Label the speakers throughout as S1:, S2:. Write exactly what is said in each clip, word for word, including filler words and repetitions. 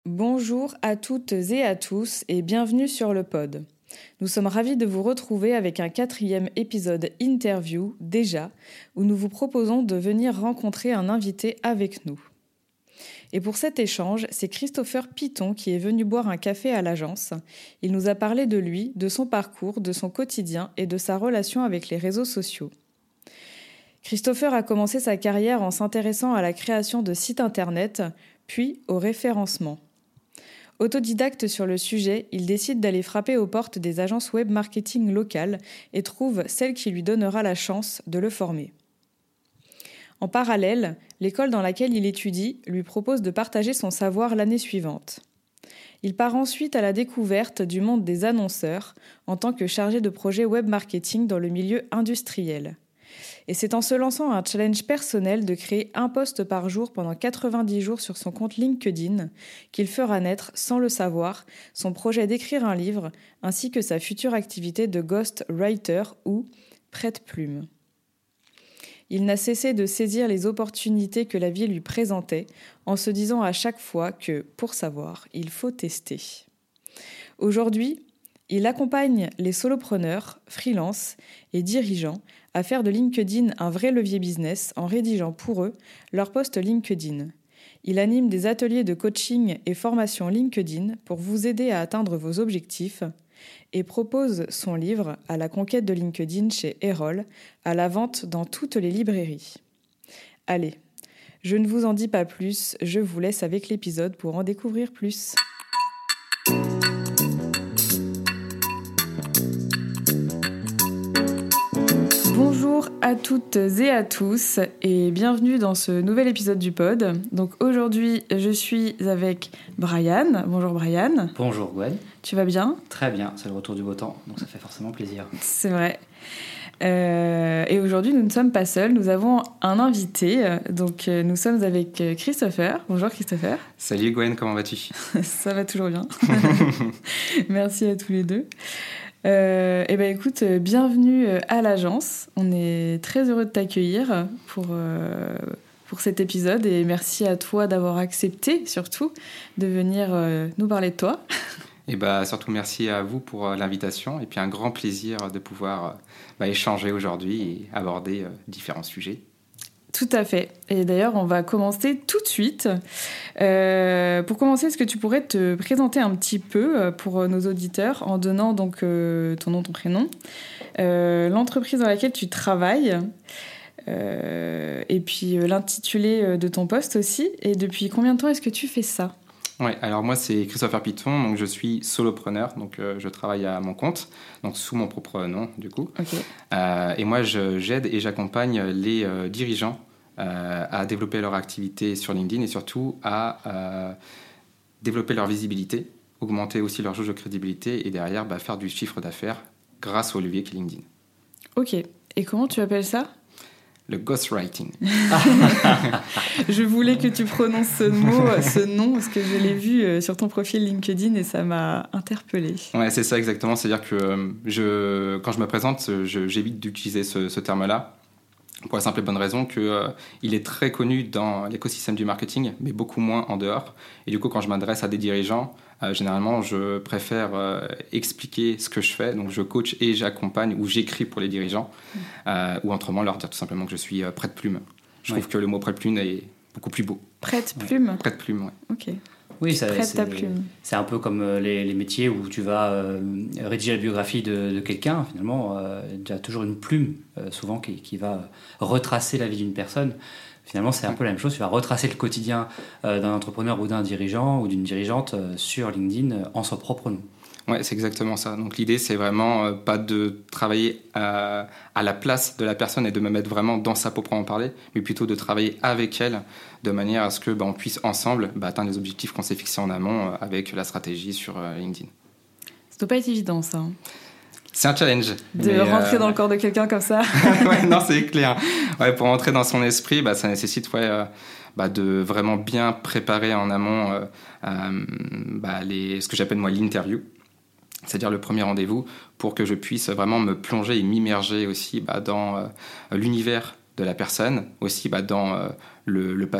S1: Bonjour à toutes et à tous et bienvenue sur le pod. Nous sommes ravis de vous retrouver avec un quatrième épisode interview déjà, où nous vous proposons de venir rencontrer un invité avec nous. Et pour cet échange, c'est Christopher Piton qui est venu boire un café à l'agence. Il nous a parlé de lui, de son parcours, de son quotidien et de sa relation avec les réseaux sociaux. Christopher a commencé sa carrière en s'intéressant à la création de sites internet, puis au référencement. Autodidacte sur le sujet, il décide d'aller frapper aux portes des agences web marketing locales et trouve celle qui lui donnera la chance de le former. En parallèle, l'école dans laquelle il étudie lui propose de partager son savoir l'année suivante. Il part ensuite à la découverte du monde des annonceurs en tant que chargé de projet web marketing dans le milieu industriel. Et c'est en se lançant un challenge personnel de créer un post par jour pendant quatre-vingt-dix jours sur son compte LinkedIn qu'il fera naître, sans le savoir, son projet d'écrire un livre ainsi que sa future activité de ghostwriter ou prête-plume. Il n'a cessé de saisir les opportunités que la vie lui présentait en se disant à chaque fois que, pour savoir, il faut tester. Aujourd'hui, il accompagne les solopreneurs, freelance et dirigeants à faire de LinkedIn un vrai levier business en rédigeant pour eux leur post LinkedIn. Il anime des ateliers de coaching et formation LinkedIn pour vous aider à atteindre vos objectifs et propose son livre à la conquête de LinkedIn chez Erol, à la vente dans toutes les librairies. Allez, je ne vous en dis pas plus, je vous laisse avec l'épisode pour en découvrir plus. Bonjour à toutes et à tous et bienvenue dans ce nouvel épisode du pod. Donc aujourd'hui, je suis avec Brian. Bonjour Brian.
S2: Bonjour Gwen.
S1: Tu vas bien ?
S2: Très bien, c'est le retour du beau temps, donc ça fait forcément plaisir.
S1: C'est vrai. Euh, et aujourd'hui, nous ne sommes pas seuls, nous avons un invité. Donc nous sommes avec Christopher. Bonjour Christopher.
S3: Salut Gwen, comment vas-tu ?
S1: Ça va toujours bien. Merci à tous les deux. Euh, et ben écoute, bienvenue à l'agence. On est très heureux de t'accueillir pour, euh, pour cet épisode et merci à toi d'avoir accepté surtout de venir euh, nous parler de toi.
S3: Et bah, surtout merci à vous pour euh, l'invitation et puis un grand plaisir de pouvoir euh, bah, échanger aujourd'hui et aborder euh, différents sujets.
S1: Tout à fait. Et d'ailleurs, on va commencer tout de suite. Euh, pour commencer, est-ce que tu pourrais te présenter un petit peu pour nos auditeurs en donnant donc euh, ton nom, ton prénom, euh, l'entreprise dans laquelle tu travailles, euh, et puis euh, l'intitulé de ton poste aussi. Et depuis combien de temps est-ce que tu fais ça ?
S3: Ouais, alors moi c'est Christopher Piton, donc je suis solopreneur, donc euh, je travaille à mon compte, donc sous mon propre nom du coup.
S1: Okay.
S3: Euh, et moi je, j'aide et j'accompagne les euh, dirigeants euh, à développer leur activité sur LinkedIn et surtout à euh, développer leur visibilité, augmenter aussi leur jauge de crédibilité et derrière bah, faire du chiffre d'affaires grâce au levier qui est LinkedIn.
S1: Ok, et comment tu appelles ça ?
S3: Le ghostwriting.
S1: Je voulais que tu prononces ce mot, ce nom, parce que je l'ai vu sur ton profil LinkedIn et ça m'a interpellée.
S3: Ouais, c'est ça exactement. C'est-à-dire que je, quand je me présente, je, j'évite d'utiliser ce, ce terme-là pour la simple et bonne raison qu'il euh, est très connu dans l'écosystème du marketing, mais beaucoup moins en dehors. Et du coup, quand je m'adresse à des dirigeants, euh, généralement, je préfère euh, expliquer ce que je fais. Donc, je coach et j'accompagne ou j'écris pour les dirigeants. Mmh. Euh, ou autrement, leur dire tout simplement que je suis euh, prête-plume. Je ouais. trouve que le mot prête-plume est beaucoup plus beau.
S1: Prête-plume ouais.
S3: Prête-plume, oui.
S1: Ok.
S2: Oui, ça,
S1: Prête
S2: c'est,
S1: ta plume.
S2: C'est un peu comme les, les métiers où tu vas euh, rédiger la biographie de, de quelqu'un. Finalement, euh, tu as toujours une plume, euh, souvent, qui, qui va retracer la vie d'une personne. Finalement, c'est un peu la même chose. Tu vas retracer le quotidien euh, d'un entrepreneur ou d'un dirigeant ou d'une dirigeante euh, sur LinkedIn euh, en son propre nom.
S3: Ouais, c'est exactement ça. Donc l'idée, c'est vraiment euh, pas de travailler à, à la place de la personne et de me mettre vraiment dans sa peau pour en parler, mais plutôt de travailler avec elle de manière à ce que bah, on puisse ensemble bah, atteindre les objectifs qu'on s'est fixés en amont euh, avec la stratégie sur euh, LinkedIn.
S1: Ça doit pas être évident, ça. Hein.
S3: C'est un challenge.
S1: De mais rentrer euh... dans le corps de quelqu'un comme ça.
S3: Ouais, non, c'est clair. Ouais, pour rentrer dans son esprit, bah, ça nécessite ouais, euh, bah, de vraiment bien préparer en amont euh, euh, bah, les, ce que j'appelle moi l'interview. C'est-à-dire le premier rendez-vous, pour que je puisse vraiment me plonger et m'immerger aussi bah, dans euh, l'univers de la personne, aussi bah, dans euh, le, le passé,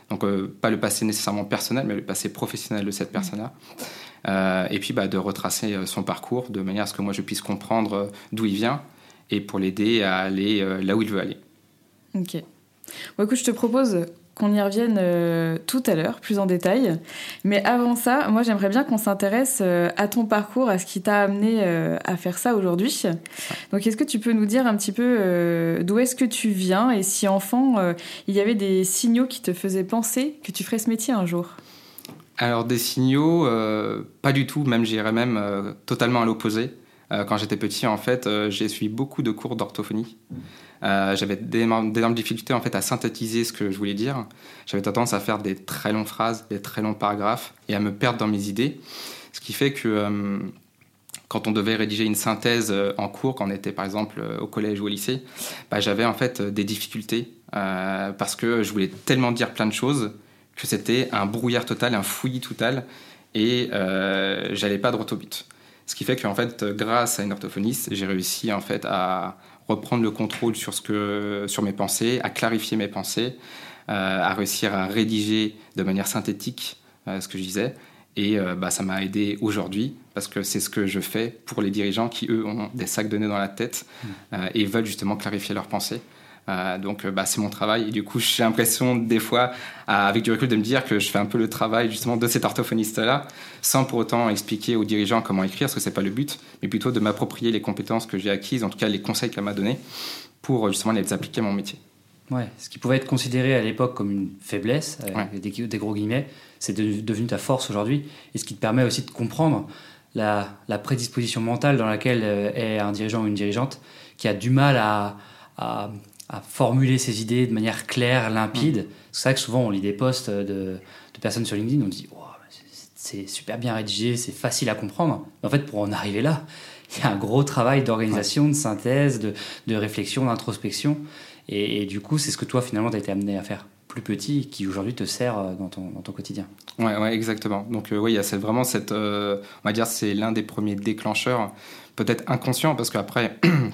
S3: Donc, euh, pas le passé nécessairement personnel, mais le passé professionnel de cette personne-là. Euh, et puis, bah, de retracer son parcours de manière à ce que moi, je puisse comprendre d'où il vient et pour l'aider à aller euh, là où il veut aller.
S1: Ok. Bon, écoute, je te propose qu'on y revienne euh, tout à l'heure, plus en détail. Mais avant ça, moi, j'aimerais bien qu'on s'intéresse euh, à ton parcours, à ce qui t'a amené euh, à faire ça aujourd'hui. Donc, est-ce que tu peux nous dire un petit peu euh, d'où est-ce que tu viens et si, enfant, euh, il y avait des signaux qui te faisaient penser que tu ferais ce métier un jour ?
S3: Alors, des signaux, euh, pas du tout, même, j'irais même euh, totalement à l'opposé. Euh, quand j'étais petit, en fait, euh, j'ai suivi beaucoup de cours d'orthophonie. Euh, j'avais d'énormes, d'énormes difficultés en fait à synthétiser ce que je voulais dire. J'avais tendance à faire des très longues phrases, des très longs paragraphes et à me perdre dans mes idées. Ce qui fait que euh, quand on devait rédiger une synthèse en cours, quand on était par exemple au collège ou au lycée, bah, j'avais en fait des difficultés euh, parce que je voulais tellement dire plein de choses que c'était un brouillard total, un fouillis total et euh, j'allais pas droit au but. Ce qui fait qu'en fait, grâce à une orthophoniste, j'ai réussi en fait à reprendre le contrôle sur, ce que, sur mes pensées, à clarifier mes pensées, euh, à réussir à rédiger de manière synthétique euh, ce que je disais. Et euh, bah, ça m'a aidé aujourd'hui, parce que c'est ce que je fais pour les dirigeants qui, eux, ont des sacs de nœuds dans la tête mmh. euh, et veulent justement clarifier leurs pensées. Euh, donc, bah, c'est mon travail. Et du coup, j'ai l'impression, des fois, à, avec du recul, de me dire que je fais un peu le travail, justement, de cet orthophoniste-là, sans pour autant expliquer aux dirigeants comment écrire, parce que c'est pas le but, mais plutôt de m'approprier les compétences que j'ai acquises, en tout cas les conseils qu'elle m'a donnés, pour justement les appliquer à mon métier.
S2: Ouais, ce qui pouvait être considéré à l'époque comme une faiblesse, avec
S3: ouais.
S2: des, des gros guillemets, c'est de, devenu ta force aujourd'hui, et ce qui te permet aussi de comprendre la, la prédisposition mentale dans laquelle est un dirigeant ou une dirigeante qui a du mal à... à à formuler ses idées de manière claire, limpide. Mmh. C'est vrai que souvent, on lit des posts de, de personnes sur LinkedIn, on dit oh, c'est, c'est super bien rédigé, c'est facile à comprendre. Mais en fait, pour en arriver là, il y a un gros travail d'organisation, ouais. de synthèse, de, de réflexion, d'introspection. Et, et du coup, c'est ce que toi, finalement, tu as été amené à faire plus petit, qui aujourd'hui te sert dans ton, dans ton quotidien.
S3: Ouais, ouais, exactement. Donc, euh, oui, il y a cette, vraiment cette... Euh, on va dire c'est l'un des premiers déclencheurs, peut-être inconscient, parce qu'après...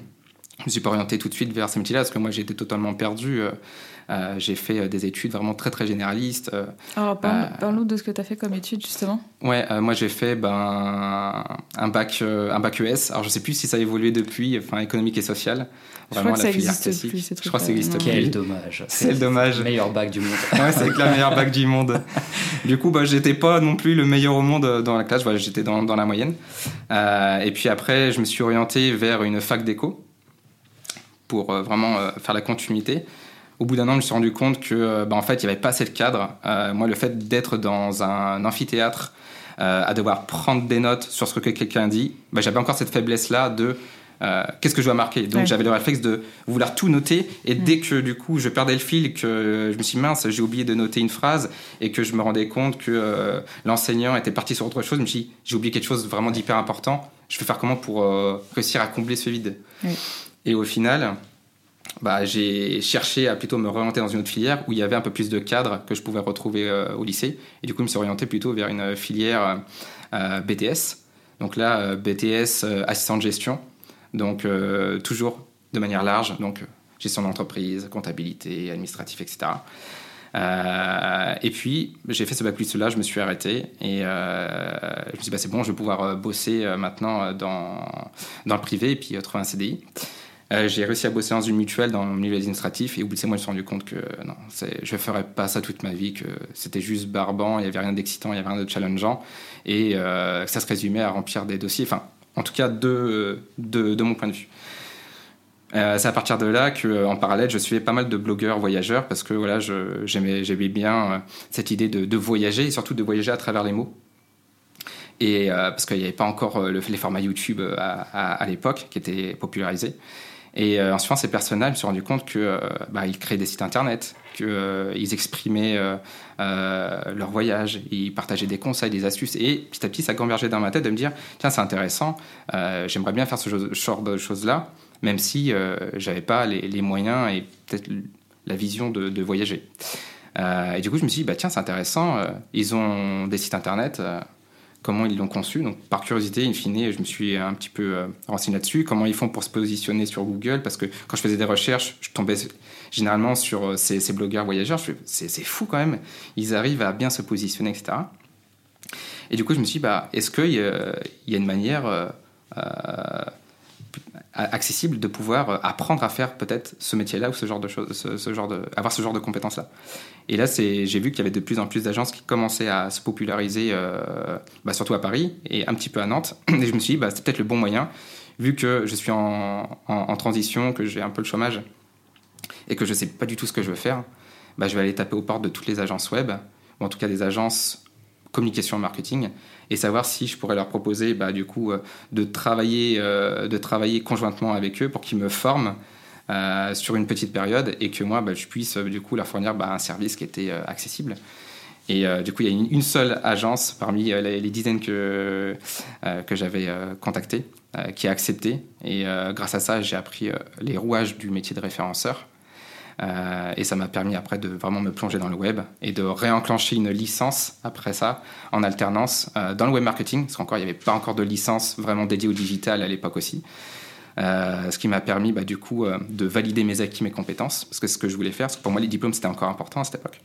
S3: Je ne me suis pas orienté tout de suite vers ces métiers-là, parce que moi, j'étais totalement perdu. Euh, euh, j'ai fait des études vraiment très, très généralistes. Euh,
S1: Alors, parle, euh, parle-nous de ce que tu as fait comme études, justement.
S3: Ouais, euh, moi, j'ai fait ben, un, bac, euh, un bac E S. Alors, je ne sais plus si ça a évolué depuis, enfin, économique et social.
S1: Je crois que ça n'existe plus, ces trucs.
S3: Je crois que ça n'existe plus.
S2: Quel dommage.
S3: C'est le dommage.
S2: Le meilleur bac du monde.
S3: Ouais, c'est la meilleure bac du monde. Du coup, bah, je n'étais pas non plus le meilleur au monde dans la classe. Voilà, j'étais dans, dans la moyenne. Euh, et puis après, je me suis orienté vers une fac d'éco, pour euh, vraiment euh, faire la continuité. Au bout d'un an, je me suis rendu compte que, euh, bah, en fait, il n'y avait pas assez de cadre. Euh, moi, le fait d'être dans un amphithéâtre, euh, à devoir prendre des notes sur ce que quelqu'un dit, bah, j'avais encore cette faiblesse-là de euh, qu'est-ce que je dois marquer. Donc, ouais. j'avais le réflexe de vouloir tout noter. Et mmh. dès que, du coup, je perdais le fil, que je me suis dit, mince, j'ai oublié de noter une phrase, et que je me rendais compte que euh, l'enseignant était parti sur autre chose, je me suis dit, j'ai oublié quelque chose vraiment d'hyper important. Je vais faire comment pour euh, réussir à combler ce vide ? Oui. Et au final, bah, j'ai cherché à plutôt me réorienter dans une autre filière où il y avait un peu plus de cadres que je pouvais retrouver euh, au lycée. Et du coup, je me suis orienté plutôt vers une filière euh, B T S. Donc là, euh, B T S, euh, assistant de gestion. Donc euh, toujours de manière large. Donc gestion d'entreprise, comptabilité, administratif, et cetera. Euh, et puis, j'ai fait ce bac plus là, je me suis arrêté. Et euh, je me suis dit, bah, c'est bon, je vais pouvoir bosser euh, maintenant dans, dans le privé et puis euh, trouver un C D I. Euh, j'ai réussi à bosser dans une mutuelle dans le milieu administratif et au bout de ces mois, je me suis rendu compte que non, c'est, je ne ferais pas ça toute ma vie, que c'était juste barbant, il n'y avait rien d'excitant, il n'y avait rien de challengeant et euh, que ça se résumait à remplir des dossiers, enfin, en tout cas, de, de, de mon point de vue. Euh, c'est à partir de là qu'en parallèle, je suivais pas mal de blogueurs voyageurs parce que voilà, je, j'aimais, j'aimais bien euh, cette idée de, de voyager et surtout de voyager à travers les mots. Et euh, parce qu'il n'y avait pas encore euh, le, les formats YouTube à, à, à l'époque qui étaient popularisés. Et euh, en suivant ces personnes-là, je me suis rendu compte qu'ils euh, bah, créaient des sites internet, qu'ils euh, exprimaient euh, euh, leur voyage, ils partageaient des conseils, des astuces. Et petit à petit, ça convergeait dans ma tête de me dire « Tiens, c'est intéressant, euh, j'aimerais bien faire ce genre de choses-là, même si euh, je n'avais pas les, les moyens et peut-être la vision de, de voyager. Euh, » Et du coup, je me suis dit bah, « Tiens, c'est intéressant, euh, ils ont des sites internet. Euh, comment ils l'ont conçu. Donc, par curiosité, in fine, je me suis un petit peu euh, renseigné là-dessus. Comment ils font pour se positionner sur Google, parce que quand je faisais des recherches, je tombais généralement sur ces, ces blogueurs voyageurs. Je fais, c'est, c'est fou quand même. Ils arrivent à bien se positionner, et cetera. Et du coup, je me suis dit, bah, est-ce qu'il y a, il y a une manière euh, euh, accessible de pouvoir apprendre à faire peut-être ce métier-là ou ce genre de choses, ce, ce genre de, avoir ce genre de compétences-là. Et là, c'est, j'ai vu qu'il y avait de plus en plus d'agences qui commençaient à se populariser, euh, bah, surtout à Paris et un petit peu à Nantes. Et je me suis dit, bah, c'est peut-être le bon moyen, vu que je suis en, en, en transition, que j'ai un peu le chômage et que je ne sais pas du tout ce que je veux faire, bah, je vais aller taper aux portes de toutes les agences web, ou en tout cas des agences communication marketing, et savoir si je pourrais leur proposer bah, du coup euh, de travailler euh, de travailler conjointement avec eux pour qu'ils me forment euh, sur une petite période et que moi bah, je puisse euh, du coup leur fournir bah, un service qui était euh, accessible. Et euh, du coup il y a une, une seule agence parmi euh, les, les dizaines que euh, que j'avais euh, contactées euh, qui a accepté, et euh, grâce à ça j'ai appris euh, les rouages du métier de référenceur. Euh, et ça m'a permis après de vraiment me plonger dans le web et de réenclencher une licence après ça en alternance euh, dans le web marketing, parce qu'encore il n'y avait pas encore de licence vraiment dédiée au digital à l'époque aussi, euh, ce qui m'a permis bah, du coup euh, de valider mes acquis, mes compétences, parce que c'est ce que je voulais faire, parce que pour moi les diplômes c'était encore important à cette époque.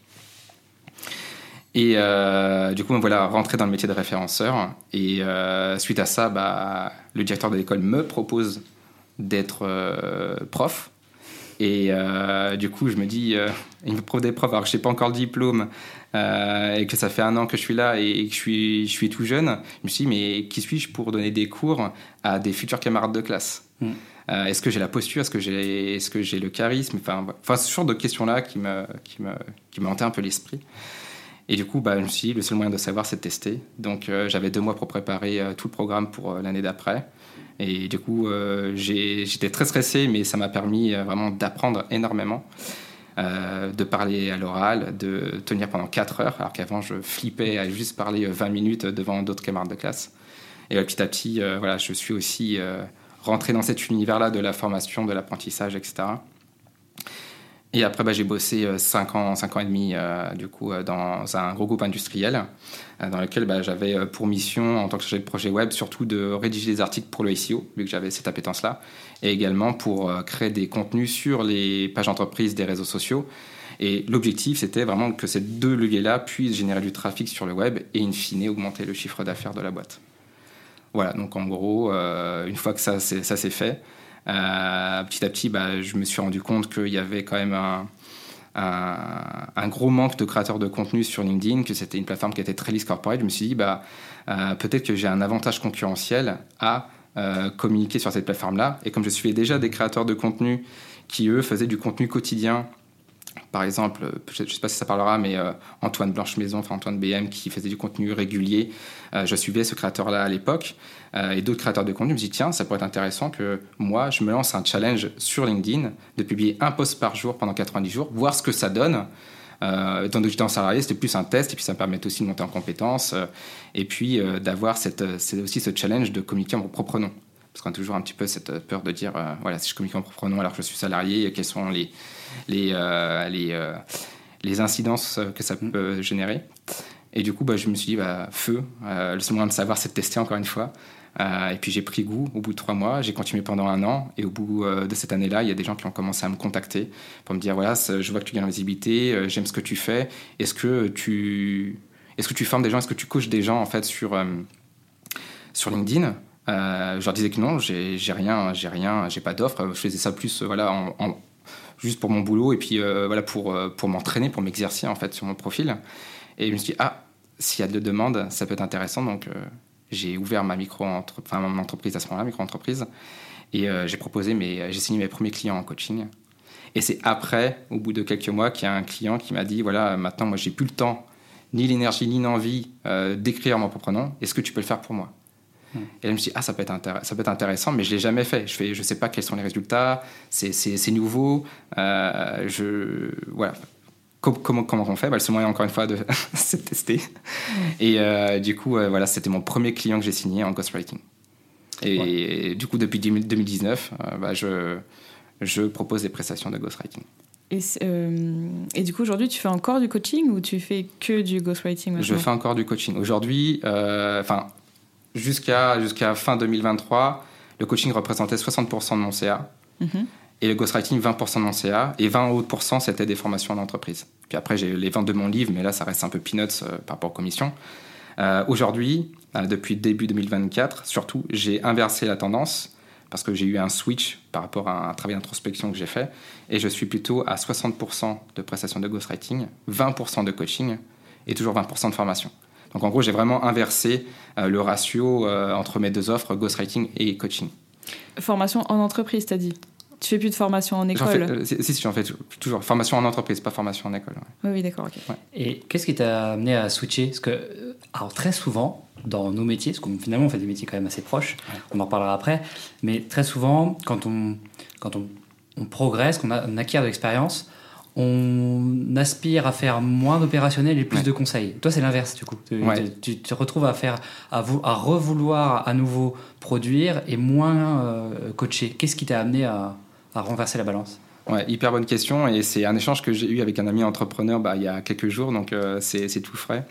S3: Et euh, du coup voilà, rentrer dans le métier de référenceur, et euh, suite à ça bah, le directeur de l'école me propose d'être euh, prof. Et euh, du coup, je me dis, euh, il me propose des profs, alors que je n'ai pas encore le diplôme, euh, et que ça fait un an que je suis là et que je suis, je suis tout jeune. Je me suis dit, mais qui suis-je pour donner des cours à des futurs camarades de classe ? mmh. euh, Est-ce que j'ai la posture ? Est-ce que j'ai, est-ce que j'ai le charisme ? Enfin, enfin, ce genre de questions-là qui me, qui me, qui me hantaient un peu l'esprit. Et du coup, bah, je me suis dit, le seul moyen de savoir, c'est de tester. Donc, euh, j'avais deux mois pour préparer euh, tout le programme pour euh, l'année d'après. Et du coup, euh, j'ai, j'étais très stressé, mais ça m'a permis euh, vraiment d'apprendre énormément, euh, de parler à l'oral, de tenir pendant quatre heures, alors qu'avant, je flippais à juste parler vingt minutes devant d'autres camarades de classe. Et euh, petit à petit, euh, voilà, je suis aussi euh, rentré dans cet univers-là de la formation, de l'apprentissage, et cetera. Et après, bah, j'ai bossé cinq ans, cinq ans et demi euh, du coup, euh, dans un gros groupe industriel euh, dans lequel bah, j'avais euh, pour mission, en tant que chargé de projet web, surtout de rédiger des articles pour le S E O, vu que j'avais cette appétence-là, et également pour euh, créer des contenus sur les pages d'entreprise des réseaux sociaux. Et l'objectif, c'était vraiment que ces deux leviers-là puissent générer du trafic sur le web et, in fine, augmenter le chiffre d'affaires de la boîte. Voilà, donc en gros, euh, une fois que ça, c'est, ça s'est fait, Euh, petit à petit, bah, je me suis rendu compte qu'il y avait quand même un, un, un gros manque de créateurs de contenu sur LinkedIn, que c'était une plateforme qui était très lisse corporate. Je me suis dit, bah, euh, peut-être que j'ai un avantage concurrentiel à euh, communiquer sur cette plateforme-là. Et comme je suivais déjà des créateurs de contenu qui, eux, faisaient du contenu quotidien, par exemple, je ne sais pas si ça parlera, mais euh, Antoine Blanche-Maison, enfin Antoine B M, qui faisait du contenu régulier. Euh, je suivais ce créateur-là à l'époque, euh, et d'autres créateurs de contenu. Je me suis dit, tiens, ça pourrait être intéressant que moi, je me lance un challenge sur LinkedIn de publier un post par jour pendant quatre-vingt-dix jours, voir ce que ça donne. Euh, étant donné que j'étais en salarié, c'était plus un test, et puis ça me permettait aussi de monter en compétences, euh, et puis euh, d'avoir cette, c'est aussi ce challenge de communiquer en mon propre nom. Parce qu'on a toujours un petit peu cette peur de dire, euh, voilà, si je communique en propre nom alors que je suis salarié, quelles sont les, les, euh, les, euh, les incidences que ça peut générer. Et du coup, bah, je me suis dit, bah, feu, euh, le seul moyen de savoir, c'est de tester encore une fois. Euh, et puis j'ai pris goût au bout de trois mois, j'ai continué pendant un an, et au bout euh, de cette année-là, il y a des gens qui ont commencé à me contacter pour me dire, voilà, je vois que tu gagnes en visibilité, euh, j'aime ce que tu fais, est-ce que tu, est-ce que tu formes des gens, est-ce que tu coaches des gens en fait sur, euh, sur LinkedIn? Euh, je leur disais que non, j'ai, j'ai rien, j'ai rien, j'ai pas d'offre. Je faisais ça plus, euh, voilà, en, en, juste pour mon boulot et puis euh, voilà pour euh, pour m'entraîner, pour m'exercer en fait sur mon profil. Et je me suis dit ah, s'il y a de demandes, ça peut être intéressant. Donc euh, j'ai ouvert ma micro, enfin mon entreprise à ce moment-là, micro entreprise, et euh, j'ai proposé mes, j'ai signé mes premiers clients en coaching. Et c'est après, au bout de quelques mois, qu'il y a un client qui m'a dit voilà, maintenant moi j'ai plus le temps, ni l'énergie, ni l'envie euh, d'écrire mon propre nom. Est-ce que tu peux le faire pour moi? Et là, je me suis dit, ah, ça peut être, intér- ça peut être intéressant, mais je ne l'ai jamais fait. Je ne je sais pas quels sont les résultats, c'est, c'est, c'est nouveau. Euh, je, voilà. Com- comment, comment on fait bah, le seul moyen, encore une fois, de, c'est de tester. Et euh, du coup, euh, voilà, c'était mon premier client que j'ai signé en ghostwriting. Et, ouais. et du coup, depuis deux mille dix-neuf, euh, bah, je, je propose des prestations de ghostwriting.
S1: Et, euh, et du coup, aujourd'hui, tu fais encore du coaching ou tu fais que du ghostwriting maintenant ?
S3: Je fais encore du coaching. Aujourd'hui, enfin, euh, jusqu'à, jusqu'à fin deux mille vingt-trois, le coaching représentait soixante pour cent de mon C A. Mm-hmm. Et le ghostwriting, vingt pour cent de mon C A. Et vingt autres pour cent, c'était des formations en entreprise. Puis après, j'ai les ventes de mon livre, mais là, ça reste un peu peanuts euh, par rapport aux commissions. Euh, aujourd'hui, euh, depuis début deux mille vingt-quatre, surtout, j'ai inversé la tendance parce que j'ai eu un switch par rapport à un travail d'introspection que j'ai fait. Et je suis plutôt à soixante pour cent de prestations de ghostwriting, vingt pour cent de coaching et toujours vingt pour cent de formation. Donc en gros, j'ai vraiment inversé euh, le ratio euh, entre mes deux offres, ghostwriting et coaching.
S1: Formation en entreprise, t'as dit ? Tu fais plus de formation en école ?
S3: J'en fais, euh, si, si, j'en fais toujours. Formation en entreprise, pas formation en école. Ouais.
S1: Oui, oui, d'accord, ok.
S2: Ouais. Et qu'est-ce qui t'a amené à switcher ? Parce que, alors très souvent, dans nos métiers, parce qu'on finalement on fait des métiers quand même assez proches, ouais. On en reparlera après, mais très souvent, quand on, quand on, on progresse, qu'on a, on acquiert de l'expérience, on aspire à faire moins d'opérationnel et plus ouais. de conseils. Toi, c'est l'inverse, du coup. Tu, ouais. tu, tu te retrouves à, faire, à, vou, à revouloir à nouveau produire et moins euh, coacher. Qu'est-ce qui t'a amené à, à renverser la balance ?
S3: Ouais, hyper bonne question. Et c'est un échange que j'ai eu avec un ami entrepreneur bah, il y a quelques jours, donc euh, c'est, c'est tout frais.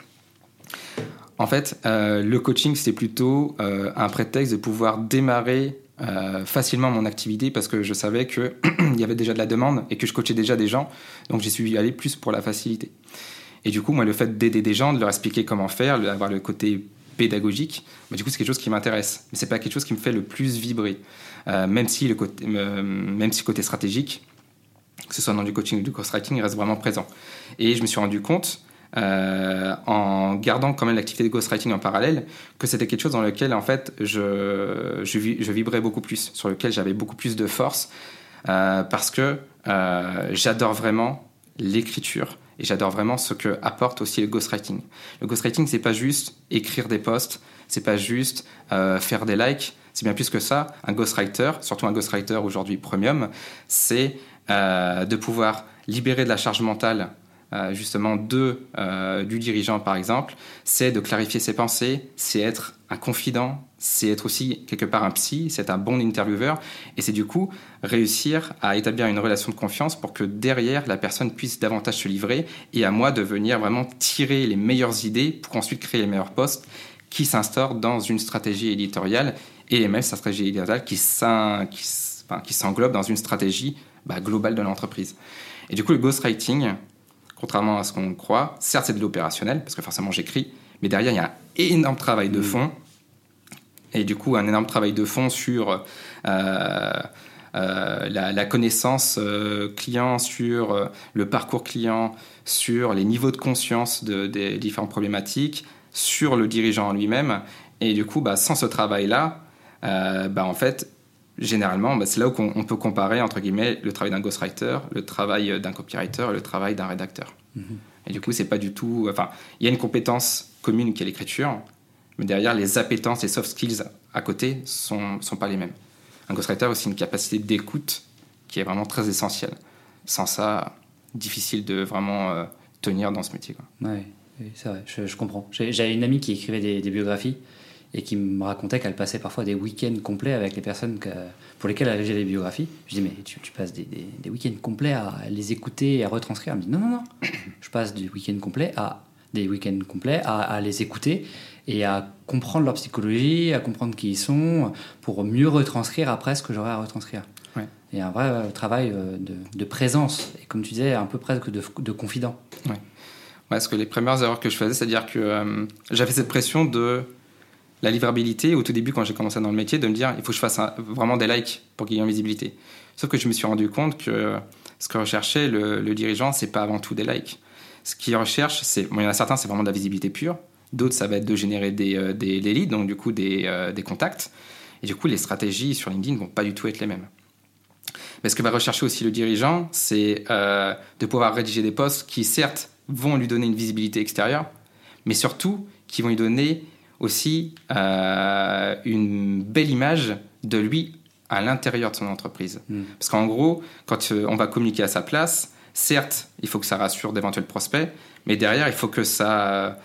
S3: En fait, euh, le coaching, c'est plutôt euh, un prétexte de pouvoir démarrer Euh, facilement mon activité parce que je savais qu'il y avait déjà de la demande et que je coachais déjà des gens, donc j'y suis allé plus pour la facilité. Et du coup, moi, le fait d'aider des gens, de leur expliquer comment faire, d'avoir le côté pédagogique, bah, du coup, c'est quelque chose qui m'intéresse, mais c'est pas quelque chose qui me fait le plus vibrer, euh, même si le côté, euh, même si le côté stratégique, que ce soit dans du coaching ou du ghostwriting, il reste vraiment présent. Et je me suis rendu compte Euh, en gardant quand même l'activité de ghostwriting en parallèle, que c'était quelque chose dans lequel en fait je, je, je vibrais beaucoup plus, sur lequel j'avais beaucoup plus de force, euh, parce que euh, j'adore vraiment l'écriture et j'adore vraiment ce que apporte aussi le ghostwriting. Le ghostwriting, c'est pas juste écrire des posts, c'est pas juste euh, faire des likes, c'est bien plus que ça. Un ghostwriter, surtout un ghostwriter aujourd'hui premium, c'est euh, de pouvoir libérer de la charge mentale Euh, justement de, euh, du dirigeant par exemple, c'est de clarifier ses pensées, c'est être un confident, c'est être aussi quelque part un psy, c'est être un bon intervieweur, et c'est du coup réussir à établir une relation de confiance pour que derrière la personne puisse davantage se livrer et à moi de venir vraiment tirer les meilleures idées pour ensuite créer les meilleurs posts qui s'instaurent dans une stratégie éditoriale et même sa stratégie éditoriale qui, s'in, qui, enfin, qui s'englobe dans une stratégie bah, globale de l'entreprise. Et du coup le ghostwriting, contrairement à ce qu'on croit, certes c'est de l'opérationnel, parce que forcément j'écris, mais derrière il y a un énorme travail de fond, et du coup un énorme travail de fond sur euh, euh, la, la connaissance euh, client, sur euh, le parcours client, sur les niveaux de conscience de, des différentes problématiques, sur le dirigeant en lui-même, et du coup bah, sans ce travail-là, euh, bah, en fait, généralement, bah, c'est là où on, on peut comparer, entre guillemets, le travail d'un ghostwriter, le travail d'un copywriter et le travail d'un rédacteur. Mmh. Et du coup, c'est pas du tout... Enfin, il y a une compétence commune qui est l'écriture, mais derrière, les appétences, les soft skills à côté sont, sont pas les mêmes. Un ghostwriter a aussi une capacité d'écoute qui est vraiment très essentielle. Sans ça, difficile de vraiment euh, tenir dans ce métier, quoi.
S2: Ouais, oui, c'est vrai, je, je comprends. J'ai, j'avais une amie qui écrivait des, des biographies et qui me racontait qu'elle passait parfois des week-ends complets avec les personnes que, pour lesquelles elle rédigeait des biographies. Je dis, mais tu, tu passes des, des, des week-ends complets à les écouter et à retranscrire. Elle me dit, non, non, non, je passe du week-end complet à des week-ends complets à, à les écouter et à comprendre leur psychologie, à comprendre qui ils sont, pour mieux retranscrire après ce que j'aurais à retranscrire.
S3: Ouais.
S2: Il y a un vrai euh, travail euh, de, de présence, et comme tu disais, un peu presque de, de confident.
S3: Ouais. Ouais, parce que les premières erreurs que je faisais, c'est-à-dire que euh, j'avais cette pression de la livrabilité, au tout début, quand j'ai commencé dans le métier, de me dire il faut que je fasse un, vraiment des likes pour qu'il y ait une visibilité. Sauf que je me suis rendu compte que ce que recherchait le, le dirigeant, c'est pas avant tout des likes. Ce qu'il recherche, c'est, bon, il y en a certains, c'est vraiment de la visibilité pure. D'autres, ça va être de générer des, euh, des, des leads, donc du coup des, euh, des contacts. Et du coup, les stratégies sur LinkedIn vont pas du tout être les mêmes. Mais ce que va rechercher aussi le dirigeant, c'est euh, de pouvoir rédiger des posts qui, certes, vont lui donner une visibilité extérieure, mais surtout qui vont lui donner aussi euh, une belle image de lui à l'intérieur de son entreprise. Mmh. Parce qu'en gros, quand on va communiquer à sa place, certes, il faut que ça rassure d'éventuels prospects, mais derrière, il faut que ça,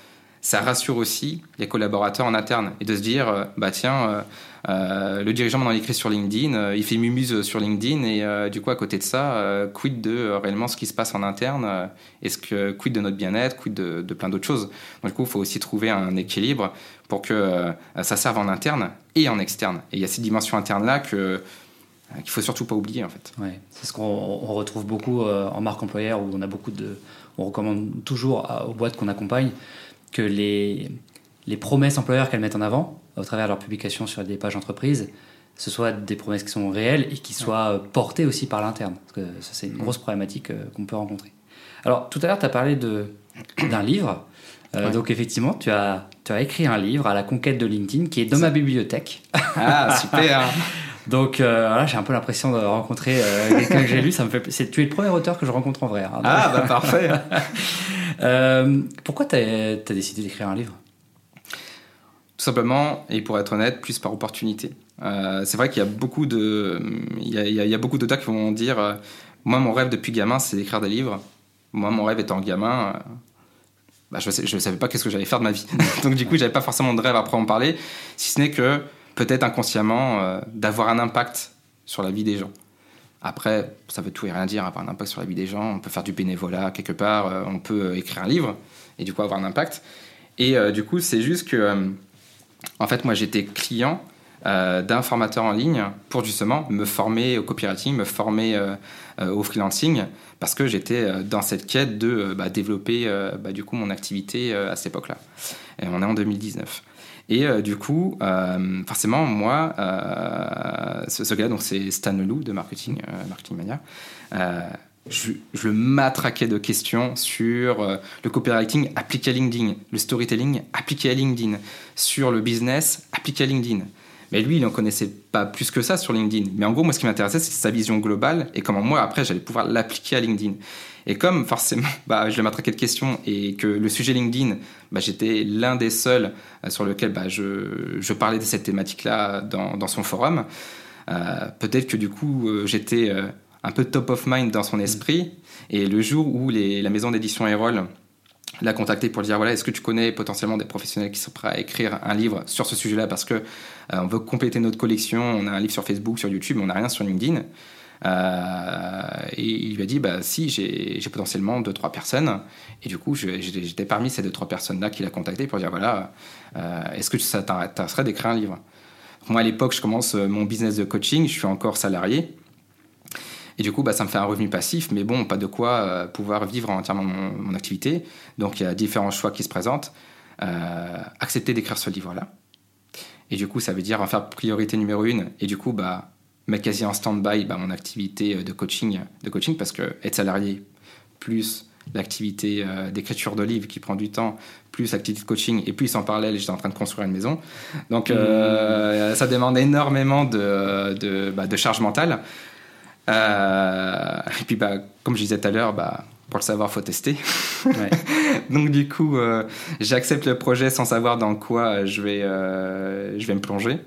S3: ça rassure aussi les collaborateurs en interne et de se dire, euh, bah tiens, euh, euh, le dirigeant m'en a écrit sur LinkedIn, euh, il fait mumuse sur LinkedIn et euh, du coup à côté de ça, euh, quid de euh, réellement ce qui se passe en interne, euh, est-ce que quid de notre bien-être, quid de, de plein d'autres choses. Donc du coup, il faut aussi trouver un équilibre pour que euh, ça serve en interne et en externe. Et il y a cette dimension interne là que qu'il faut surtout pas oublier en fait.
S2: Ouais, c'est ce qu'on on retrouve beaucoup euh, en marque employeur où on a beaucoup de, on recommande toujours à, aux boîtes qu'on accompagne que les les promesses employeurs qu'elles mettent en avant au travers de leurs publications sur des pages entreprises, ce soit des promesses qui sont réelles et qui soient ouais. portées aussi par l'interne, parce que ça c'est une grosse problématique euh, qu'on peut rencontrer. Alors tout à l'heure tu as parlé de d'un livre, euh, ouais. donc effectivement tu as tu as écrit un livre à la conquête de LinkedIn qui est dans ma bibliothèque.
S3: Ah super.
S2: Donc euh, voilà, j'ai un peu l'impression de rencontrer euh, quelqu'un que j'ai lu. Ça me fait. C'est, tu es le premier auteur que je rencontre en vrai. Hein,
S3: ah bah parfait.
S2: euh, pourquoi tu as décidé d'écrire un livre ?
S3: Tout simplement, et pour être honnête, plus par opportunité. Euh, c'est vrai qu'il y a beaucoup de, il y a, il y a, il y a beaucoup d'auteurs qui vont dire, euh, moi mon rêve depuis gamin, c'est d'écrire des livres. Moi mon rêve étant gamin, euh, bah, je ne savais pas qu'est-ce que j'allais faire de ma vie. Donc du coup, j'avais pas forcément de rêve après en parler, si ce n'est que peut-être inconsciemment, euh, d'avoir un impact sur la vie des gens. Après, ça veut tout et rien dire, avoir un impact sur la vie des gens. On peut faire du bénévolat quelque part, euh, on peut euh, écrire un livre et du coup avoir un impact. Et euh, du coup, c'est juste que, euh, en fait, moi, j'étais client euh, d'un formateur en ligne pour justement me former au copywriting, me former euh, euh, au freelancing, parce que j'étais euh, dans cette quête de euh, bah, développer euh, bah, du coup mon activité euh, à cette époque-là. Et on est en deux mille dix-neuf. Et euh, du coup, euh, forcément, moi, euh, ce, ce gars, donc c'est Stan Leloup de Marketing, euh, Marketing Mania, euh, je, je le matraquais de questions sur euh, le copywriting appliqué à LinkedIn, le storytelling appliqué à LinkedIn, sur le business appliqué à LinkedIn. Mais lui, il n'en connaissait pas plus que ça sur LinkedIn. Mais en gros, moi, ce qui m'intéressait, c'est sa vision globale et comment moi, après, j'allais pouvoir l'appliquer à LinkedIn. Et comme forcément, bah, je l'ai matraqué de questions et que le sujet LinkedIn, bah, j'étais l'un des seuls euh, sur lequel bah, je, je parlais de cette thématique-là dans, dans son forum, euh, peut-être que du coup, euh, j'étais euh, un peu top of mind dans son esprit. Et le jour où les, la maison d'édition Erol l'a contacté pour lui dire voilà, est-ce que tu connais potentiellement des professionnels qui sont prêts à écrire un livre sur ce sujet-là parce que euh, on veut compléter notre collection, on a un livre sur Facebook, sur YouTube, mais on n'a rien sur LinkedIn. Euh, et il lui a dit bah si, j'ai, j'ai potentiellement deux trois personnes. Et du coup, je, j'étais parmi ces deux trois personnes là qu'il a contacté pour dire voilà, euh, est-ce que ça t'intéresserait d'écrire un livre? Moi à l'époque, je commence mon business de coaching, je suis encore salarié. Et du coup, bah, ça me fait un revenu passif, mais bon, pas de quoi euh, pouvoir vivre entièrement mon, mon activité. Donc, il y a différents choix qui se présentent. Euh, accepter d'écrire ce livre-là. Et du coup, ça veut dire en faire priorité numéro une. Et du coup, bah, mettre quasi en stand-by bah, mon activité de coaching, de coaching, parce que être salarié, plus l'activité euh, d'écriture de livres qui prend du temps, plus l'activité de coaching, et puis en parallèle, j'étais en train de construire une maison. Donc, euh, mmh. ça demande énormément de, de, bah, de charge mentale. Euh, et puis bah, comme je disais tout à l'heure, bah, pour le savoir faut tester. Ouais. Donc du coup euh, j'accepte le projet sans savoir dans quoi je vais, euh, je vais me plonger.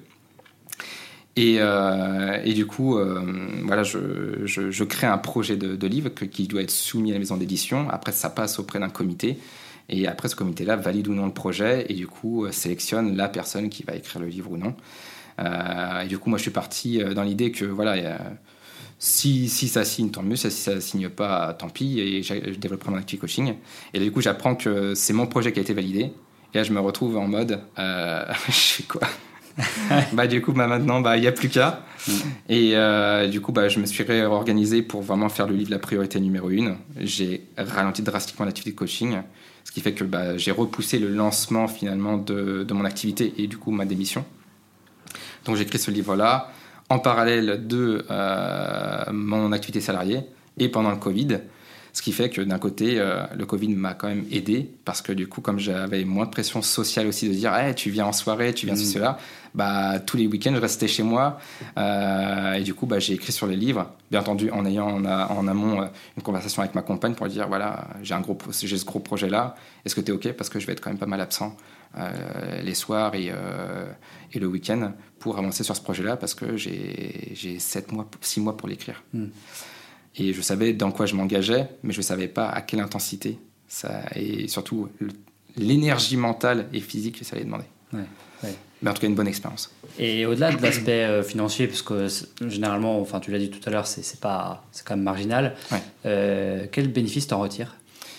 S3: Et, euh, et du coup euh, voilà, je, je, je crée un projet de, de livre que, qui doit être soumis à la maison d'édition. Après ça passe auprès d'un comité et après ce comité là valide ou non le projet et du coup euh, sélectionne la personne qui va écrire le livre ou non. Euh, et du coup moi je suis parti dans l'idée que voilà, y a, Si, si ça signe, tant mieux. Si ça ne signe pas, tant pis. Et je développerai mon activité coaching. Et là, du coup, j'apprends que c'est mon projet qui a été validé. Et là, je me retrouve en mode, euh, je fais quoi? Bah, du coup, bah, maintenant, bah, il n'y a plus qu'à. Mm. Et euh, du coup, bah, je me suis réorganisé pour vraiment faire le livre la priorité numéro une. J'ai ralenti drastiquement l'activité de coaching. Ce qui fait que bah, j'ai repoussé le lancement, finalement, de, de mon activité et du coup, ma démission. Donc, j'ai écrit ce livre-là en parallèle de euh, mon activité salariée et pendant le Covid, ce qui fait que d'un côté, euh, le Covid m'a quand même aidé parce que du coup, comme j'avais moins de pression sociale aussi de dire hey, tu viens en soirée, tu viens mmh. ceci, cela, bah, tous les week-ends, je restais chez moi euh, et du coup, bah, j'ai écrit sur les livres, bien entendu en ayant en, a, en amont euh, une conversation avec ma compagne pour lui dire voilà, j'ai, un gros, j'ai ce gros projet-là, est-ce que tu es OK parce que je vais être quand même pas mal absent euh, les soirs et, euh, et le week-end pour avancer sur ce projet-là parce que j'ai, j'ai sept mois, six mois pour l'écrire. Mmh. Et je savais dans quoi je m'engageais, mais je ne savais pas à quelle intensité. Ça, et surtout, le, l'énergie mentale et physique que ça allait demander.
S2: Ouais, ouais.
S3: Mais en tout cas, une bonne expérience.
S2: Et au-delà de l'aspect euh, financier, parce que généralement, enfin, tu l'as dit tout à l'heure, c'est, c'est, pas, c'est quand même marginal,
S3: ouais.
S2: euh, quel bénéfice t'en retires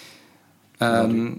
S3: euh,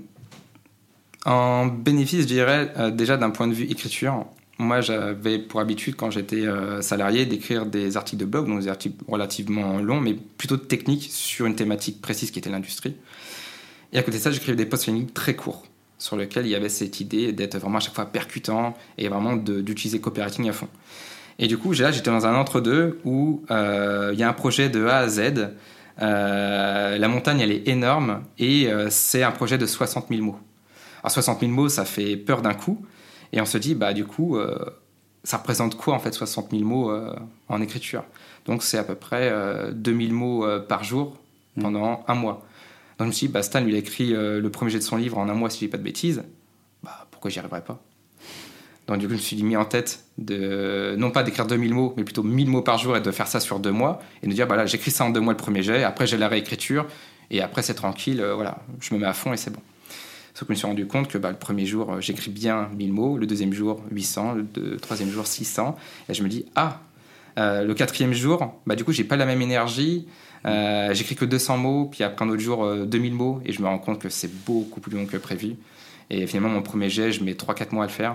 S3: En bénéfice, je dirais, euh, déjà d'un point de vue écriture, moi j'avais pour habitude, quand j'étais euh, salarié, d'écrire des articles de blog, donc des articles relativement longs, mais plutôt techniques sur une thématique précise qui était l'industrie. Et à côté de ça, j'écrivais des posts Facebook très courts, sur lequel il y avait cette idée d'être vraiment à chaque fois percutant et vraiment de, d'utiliser copywriting à fond. Et du coup, là, j'étais dans un entre-deux où euh, il y a un projet de A à Z. Euh, la montagne, elle est énorme et euh, c'est un projet de soixante mille mots. Alors, soixante mille mots, ça fait peur d'un coup. Et on se dit, bah, du coup, euh, ça représente quoi, en fait, soixante mille mots euh, en écriture ? Donc, c'est à peu près euh, deux mille mots euh, par jour pendant mmh. un mois. Donc je me suis dit, bah, Stan, lui, il a écrit euh, le premier jet de son livre en un mois, si je dis pas de bêtises. Bah, pourquoi j'y arriverais pas ? Donc du coup, je me suis mis en tête de, non pas d'écrire deux mille mots, mais plutôt mille mots par jour et de faire ça sur deux mois. Et de dire, bah là, j'écris ça en deux mois le premier jet, après j'ai la réécriture, et après c'est tranquille, euh, voilà, je me mets à fond et c'est bon. Sauf que je me suis rendu compte que bah, le premier jour, euh, j'écris bien mille mots, le deuxième jour, huit cents, le deux, troisième jour, six cents. Et je me dis, ah, euh, le quatrième jour, bah, du coup, j'ai pas la même énergie. Euh, j'écris que deux cents mots, puis après un autre jour euh, deux mille mots, et je me rends compte que c'est beaucoup plus long que prévu. Et finalement, mon premier jet, je mets trois quatre mois à le faire.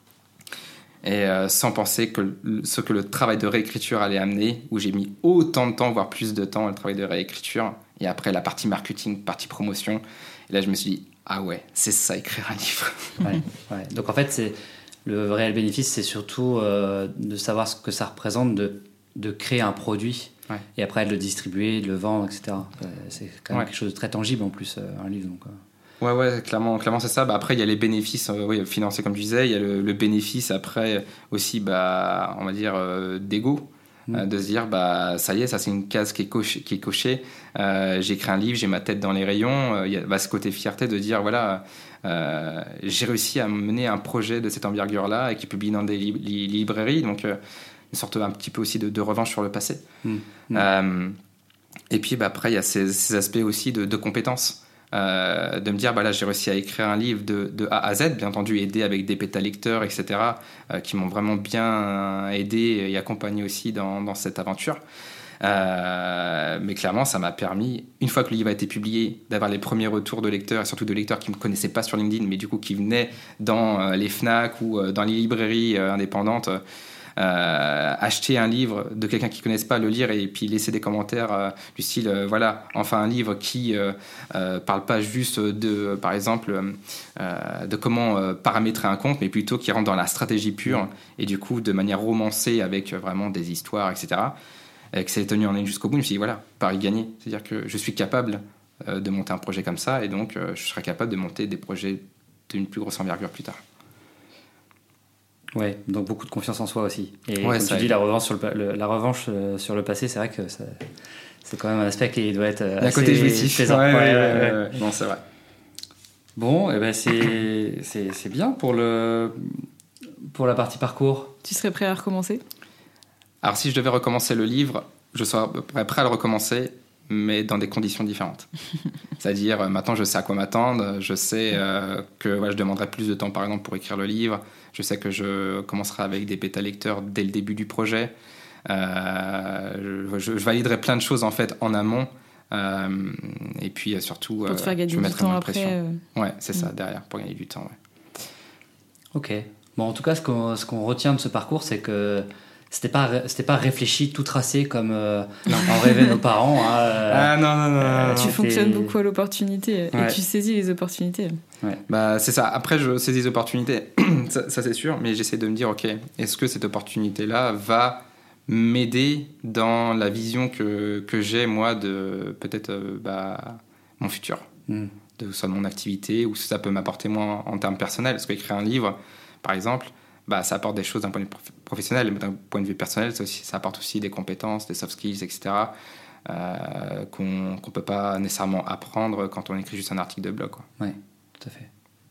S3: Et euh, sans penser que ce que le travail de réécriture allait amener, où j'ai mis autant de temps, voire plus de temps, le travail de réécriture. Et après, la partie marketing, partie promotion. Et là, je me suis dit, ah ouais, c'est ça, écrire un livre.
S2: Ouais, ouais. Donc en fait, c'est, le réel bénéfice, c'est surtout euh, de savoir ce que ça représente de, de créer un produit. Ouais. Et après de le distribuer, de le vendre, et cetera. C'est quand même ouais. quelque chose de très tangible en plus, un livre. Donc, euh.
S3: Ouais, ouais, clairement, clairement c'est ça. Bah, après, il y a les bénéfices euh, oui, financiers, comme tu disais. Il y a le, le bénéfice après aussi, bah, on va dire, euh, d'ego. Mmh. Euh, de se dire, bah, ça y est, ça c'est une case qui est cochée. Qui est cochée. Euh, j'ai écrit un livre, j'ai ma tête dans les rayons. Euh, il y a bah, ce côté fierté de dire, voilà, euh, j'ai réussi à mener un projet de cette envergure-là et qui est publié dans des li- li- librairies. Donc, euh, une sorte un petit peu aussi de, de revanche sur le passé. Mmh. Mmh. Euh, et puis bah, après, il y a ces, ces aspects aussi de, de compétences. Euh, de me dire, bah, là, j'ai réussi à écrire un livre de, de A à Z, bien entendu, aidé avec des bêta-lecteurs, et cetera, euh, qui m'ont vraiment bien aidé et accompagné aussi dans, dans cette aventure. Euh, mais clairement, ça m'a permis, une fois que le livre a été publié, d'avoir les premiers retours de lecteurs, et surtout de lecteurs qui ne me connaissaient pas sur LinkedIn, mais du coup qui venaient dans euh, les Fnac ou euh, dans les librairies euh, indépendantes. Euh, acheter un livre de quelqu'un qui ne connaisse pas, le lire et puis laisser des commentaires euh, du style euh, voilà, enfin un livre qui euh, euh, parle pas juste de, par exemple euh, de comment euh, paramétrer un compte, mais plutôt qui rentre dans la stratégie pure, mmh. et du coup de manière romancée avec vraiment des histoires, et cetera, et que c'est tenu en ligne jusqu'au bout. Je me suis dit voilà, pari gagné, c'est-à-dire que je suis capable euh, de monter un projet comme ça, et donc euh, je serai capable de monter des projets d'une plus grosse envergure plus tard.
S2: Ouais, donc beaucoup de confiance en soi aussi. Et
S3: ouais,
S2: comme tu dis, la revanche sur le, le, la revanche euh, sur le passé, c'est vrai que ça, c'est quand même un aspect qui doit être assez
S3: un côté jouissif.
S2: plaisant.
S3: Ouais,
S2: ouais,
S3: ouais,
S2: ouais,
S3: ouais, ouais. Non, c'est vrai.
S2: Bon, et eh ben c'est, c'est, c'est bien pour, le, pour la partie parcours.
S1: Tu serais prêt à recommencer ?
S3: Alors, si je devais recommencer le livre, je serais prêt à le recommencer, mais dans des conditions différentes. C'est-à-dire, euh, maintenant, je sais à quoi m'attendre. Je sais euh, que ouais, je demanderai plus de temps, par exemple, pour écrire le livre. Je sais que je commencerai avec des bêta-lecteurs dès le début du projet. Euh, je, je validerai plein de choses, en fait, en amont. Euh, et puis, surtout,
S1: pour te
S3: euh,
S1: faire gagner
S3: je me
S1: du temps après. Euh...
S3: Ouais, c'est
S1: mmh.
S3: ça, derrière, pour gagner du temps. Ouais.
S2: Ok. Bon, en tout cas, ce qu'on, ce qu'on retient de ce parcours, c'est que c'était pas c'était pas réfléchi, tout tracé comme euh, en rêvaient nos parents. Hein, euh,
S3: ah non non non.
S1: Euh,
S3: non
S1: tu
S3: non.
S1: fonctionnes beaucoup à l'opportunité,
S2: ouais.
S1: et tu saisis les opportunités.
S3: Ouais. Bah c'est ça. Après je saisis les opportunités, ça, ça c'est sûr, mais j'essaie de me dire ok, est-ce que cette opportunité là va m'aider dans la vision que que j'ai moi de peut-être euh, bah mon futur, mm. de soit de mon activité, ou si ça peut m'apporter moi en, en termes personnels, parce qu'écrire un livre par exemple, bah, ça apporte des choses d'un point de vue professionnel, mais d'un point de vue personnel, ça, aussi, ça apporte aussi des compétences, des soft skills, et cetera, euh, qu'on ne peut pas nécessairement apprendre quand on écrit juste un article de blog.
S2: Oui, tout à fait.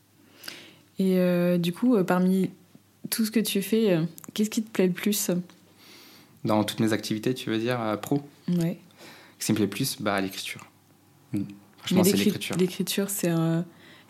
S1: Et euh, du coup, euh, parmi tout ce que tu fais, euh, qu'est-ce qui te plaît le plus ?
S3: Dans toutes mes activités, tu veux dire, euh, pro ?
S1: Ouais.
S3: Ce qui me plaît le plus, bah, l'écriture.
S2: Mm.
S3: Franchement,
S1: mais
S3: c'est l'écriture.
S1: L'écriture, c'est un...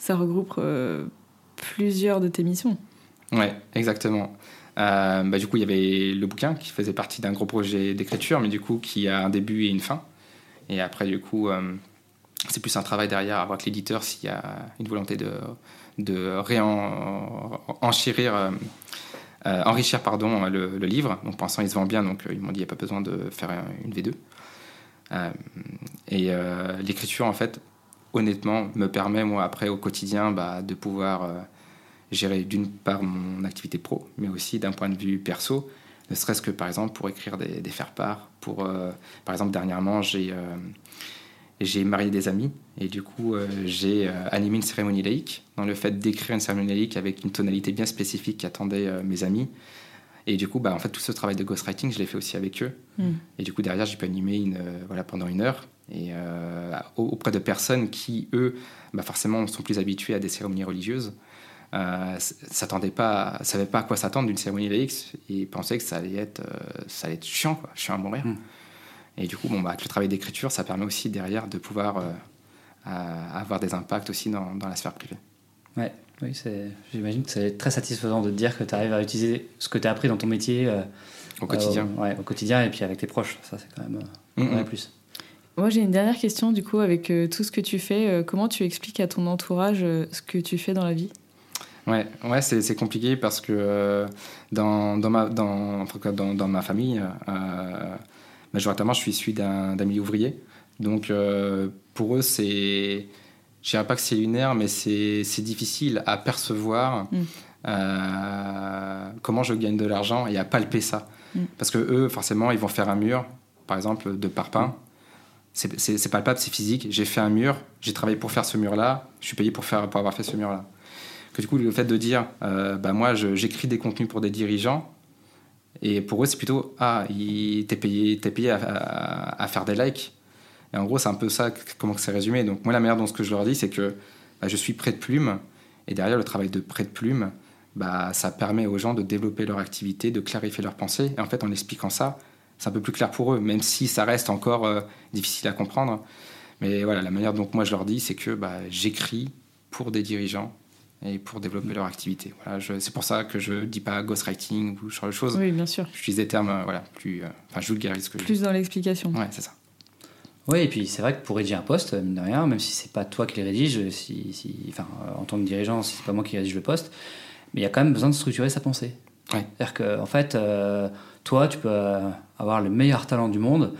S1: ça regroupe euh, plusieurs de tes missions.
S3: Ouais, exactement. Euh, bah, du coup, il y avait le bouquin qui faisait partie d'un gros projet d'écriture, mais du coup, qui a un début et une fin. Et après, du coup, euh, c'est plus un travail derrière à voir avec l'éditeur s'il y a une volonté de, de réenchérir, euh, euh, enrichir pardon, le, le livre. Donc, pour l'instant, il se vend bien, donc ils m'ont dit qu'il n'y a pas besoin de faire une V deux. Euh, et euh, l'écriture, en fait, honnêtement, me permet, moi, après, au quotidien, bah, de pouvoir euh, gérer d'une part mon activité pro, mais aussi d'un point de vue perso, ne serait-ce que, par exemple, pour écrire des, des faire-part. Pour, euh, par exemple, dernièrement, j'ai, euh, j'ai marié des amis, et du coup, euh, j'ai euh, animé une cérémonie laïque, dans le fait d'écrire une cérémonie laïque avec une tonalité bien spécifique qui attendait euh, mes amis. Et du coup, bah, en fait, tout ce travail de ghostwriting, je l'ai fait aussi avec eux. Mm. Et du coup, derrière, j'ai pu animer une, euh, voilà, pendant une heure, et euh, auprès de personnes qui, eux, bah, forcément, sont plus habituées à des cérémonies religieuses. Euh, s'attendaient pas, savaient pas à quoi s'attendre d'une cérémonie laïque, et pensaient que ça allait être, euh, ça allait être chiant, quoi, chiant à mourir. Mm. Et du coup, bon, bah, avec le travail d'écriture, ça permet aussi derrière de pouvoir euh, à, avoir des impacts aussi dans, dans la sphère privée.
S2: Ouais. Oui, c'est, j'imagine que c'est très satisfaisant de te dire que tu arrives à utiliser ce que tu as appris dans ton métier euh,
S3: au quotidien.
S2: Euh, ouais, au quotidien et puis avec tes proches. Ça, c'est quand même euh, mm-hmm. un plus.
S1: Moi, j'ai une dernière question, du coup, avec euh, tout ce que tu fais. Euh, comment tu expliques à ton entourage euh, ce que tu fais dans la vie ?
S3: Ouais, ouais c'est, c'est compliqué parce que euh, dans, dans, ma, dans, en tout cas dans, dans ma famille, euh, majoritairement, je suis issu d'un, d'un milieu ouvrier. Donc, euh, pour eux, c'est... Je dirais pas que c'est lunaire, mais c'est, c'est difficile à percevoir mm. euh, comment je gagne de l'argent et à palper ça. Mm. Parce que eux, forcément, ils vont faire un mur, par exemple, de parpaing. C'est, c'est, c'est palpable, c'est physique. J'ai fait un mur, j'ai travaillé pour faire ce mur-là, je suis payé pour, faire, pour avoir fait ce mur-là. Que du coup, le fait de dire, euh, bah, moi, je, j'écris des contenus pour des dirigeants, et pour eux, c'est plutôt, ah, il, t'es payé, t'es payé à, à, à faire des likes. Et en gros, c'est un peu ça, comment c'est résumé. Donc, moi, la manière dont ce que je leur dis, c'est que bah, je suis prêt de plume. Et derrière, le travail de prêt de plume, bah, ça permet aux gens de développer leur activité, de clarifier leurs pensées. Et en fait, en expliquant ça, c'est un peu plus clair pour eux, même si ça reste encore euh, difficile à comprendre. Mais voilà, la manière dont moi, je leur dis, c'est que bah, j'écris pour des dirigeants et pour développer leur activité. Voilà, je, c'est pour ça que je ne dis pas ghostwriting ou ce genre de choses.
S1: Oui, bien sûr.
S3: J'utilise des termes, euh, voilà, plus... Euh, enfin, je vulgarise ce que je dis.
S1: Plus dans l'explication.
S3: Ouais, c'est ça.
S2: Oui, et puis c'est vrai que pour rédiger un post, mine de rien, même si c'est pas toi qui les rédige, si, si, enfin, en tant que dirigeant, si c'est pas moi qui rédige le post, mais il y a quand même besoin de structurer sa pensée.
S3: Ouais.
S2: C'est-à-dire que, en fait, euh, toi, tu peux avoir le meilleur talent du monde,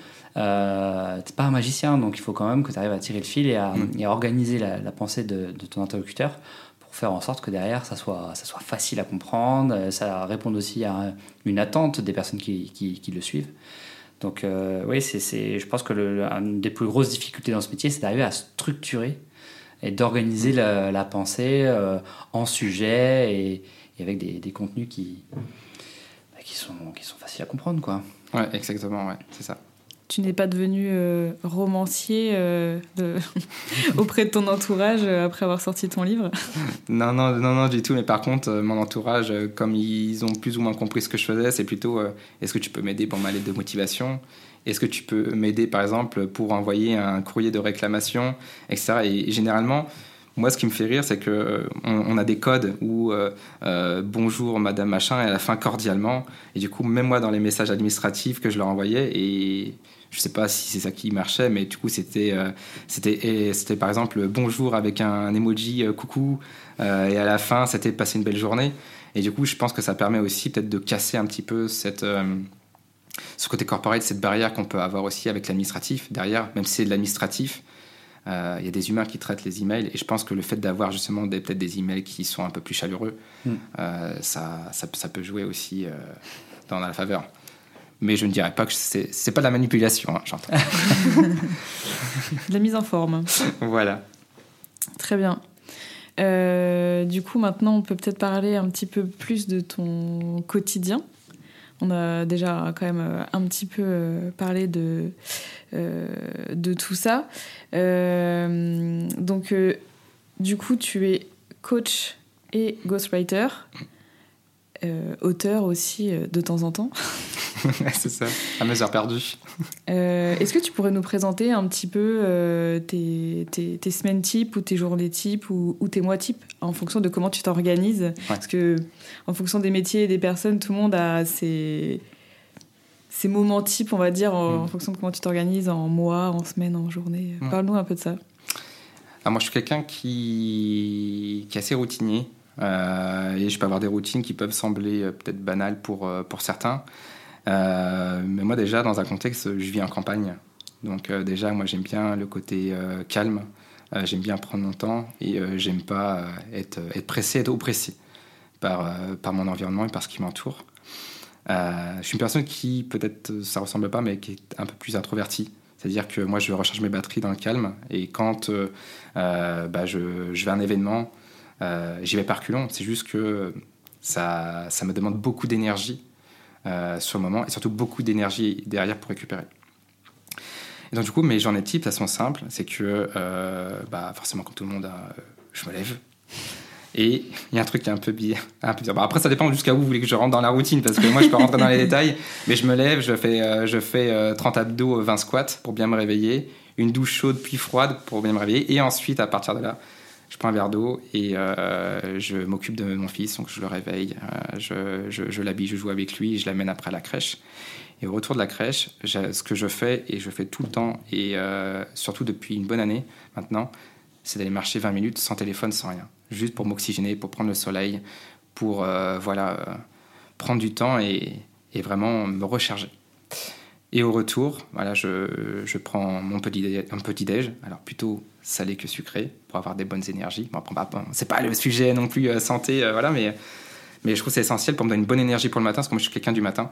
S2: euh, t'es pas un magicien, donc il faut quand même que tu arrives à tirer le fil et à, mmh. et à organiser la, la pensée de, de ton interlocuteur pour faire en sorte que derrière, ça soit, ça soit facile à comprendre, ça réponde aussi à une attente des personnes qui, qui, qui le suivent. Donc euh, oui, c'est, c'est, je pense que le, une des plus grosses difficultés dans ce métier, c'est d'arriver à structurer et d'organiser la, la pensée euh, en sujet et, et avec des, des contenus qui, bah, qui, sont, qui sont faciles à comprendre, quoi.
S3: Ouais, exactement, ouais, c'est ça.
S1: Tu n'es pas devenu euh, romancier euh, de... auprès de ton entourage euh, après avoir sorti ton livre ?
S3: Non, non, non, non, du tout. Mais par contre, euh, mon entourage, euh, comme ils ont plus ou moins compris ce que je faisais, c'est plutôt euh, est-ce que tu peux m'aider pour ma lettre de motivation ? Est-ce que tu peux m'aider, par exemple, pour envoyer un courrier de réclamation, et cetera. Et, et généralement, moi, ce qui me fait rire, c'est qu'on euh, on a des codes où euh, euh, bonjour, madame machin, et à la fin, cordialement. Et du coup, même moi, dans les messages administratifs que je leur envoyais, et je sais pas si c'est ça qui marchait, mais du coup, c'était, euh, c'était, c'était par exemple bonjour avec un, un emoji euh, coucou, euh, et à la fin, c'était passer une belle journée. Et du coup, je pense que ça permet aussi peut-être de casser un petit peu cette, euh, ce côté corporate, cette barrière qu'on peut avoir aussi avec l'administratif. Derrière, même si c'est de l'administratif, il euh, y a des humains qui traitent les emails, et je pense que le fait d'avoir justement des, peut-être des emails qui sont un peu plus chaleureux, mm. euh, ça, ça, ça peut jouer aussi euh, dans la faveur. Mais je ne dirais pas que c'est, c'est pas de la manipulation, hein, j'entends.
S1: De la mise en forme.
S3: Voilà.
S1: Très bien. Euh, du coup, maintenant, on peut peut-être parler un petit peu plus de ton quotidien. On a déjà quand même un petit peu parlé de, euh, de tout ça. Euh, donc, euh, du coup, tu es coach et ghostwriter, euh, auteur aussi euh, de temps en temps.
S3: C'est ça, à mesure perdue.
S1: Euh, est-ce que tu pourrais nous présenter un petit peu euh, tes, tes, tes semaines types ou tes journées types ou, ou tes mois types en fonction de comment tu t'organises? Ouais. Parce que en fonction des métiers et des personnes, tout le monde a ses, ses moments types, on va dire, en, mmh. en fonction de comment tu t'organises en mois, en semaines, en journée. Mmh. Parle-nous un peu de ça.
S3: Alors moi, je suis quelqu'un qui, qui est assez routinier. Euh, et je peux avoir des routines qui peuvent sembler euh, peut-être banales pour, euh, pour certains. Euh, mais moi, déjà, dans un contexte, je vis en campagne. Donc euh, déjà, moi, j'aime bien le côté euh, calme. Euh, j'aime bien prendre mon temps et euh, j'aime pas euh, être, être pressé, être oppressé par, euh, par mon environnement et par ce qui m'entoure. Euh, je suis une personne qui, peut-être, ça ressemble pas, mais qui est un peu plus introvertie. C'est-à-dire que moi, je recharge mes batteries dans le calme. Et quand euh, euh, bah, je, je vais à un événement, Euh, j'y vais par culon, c'est juste que ça, ça me demande beaucoup d'énergie euh, sur le moment et surtout beaucoup d'énergie derrière pour récupérer. Et donc du coup, mes journées types, elles sont simples, c'est que euh, bah, forcément comme tout le monde, euh, je me lève et il y a un truc qui est un peu bizarre. Un peu bizarre. Bah, après ça dépend jusqu'à où vous voulez que je rentre dans la routine parce que moi je peux rentrer dans les détails, mais je me lève, je fais, euh, je fais euh, trente abdos, vingt squats pour bien me réveiller, une douche chaude puis froide pour bien me réveiller et ensuite à partir de là je prends un verre d'eau et euh, je m'occupe de mon fils, donc je le réveille, euh, je, je, je l'habille, je joue avec lui, et je l'amène après à la crèche. Et au retour de la crèche, ce que je fais, et je fais tout le temps, et euh, surtout depuis une bonne année maintenant, c'est d'aller marcher vingt minutes sans téléphone, sans rien. Juste pour m'oxygéner, pour prendre le soleil, pour euh, voilà, euh, prendre du temps et, et vraiment me recharger. Et au retour, voilà, je, je prends mon petit déj, un petit déj, alors plutôt salé que sucré, pour avoir des bonnes énergies. Bon, après, bah, c'est pas le sujet non plus euh, santé, euh, voilà, mais, mais je trouve que c'est essentiel pour me donner une bonne énergie pour le matin, parce que moi je suis quelqu'un du matin.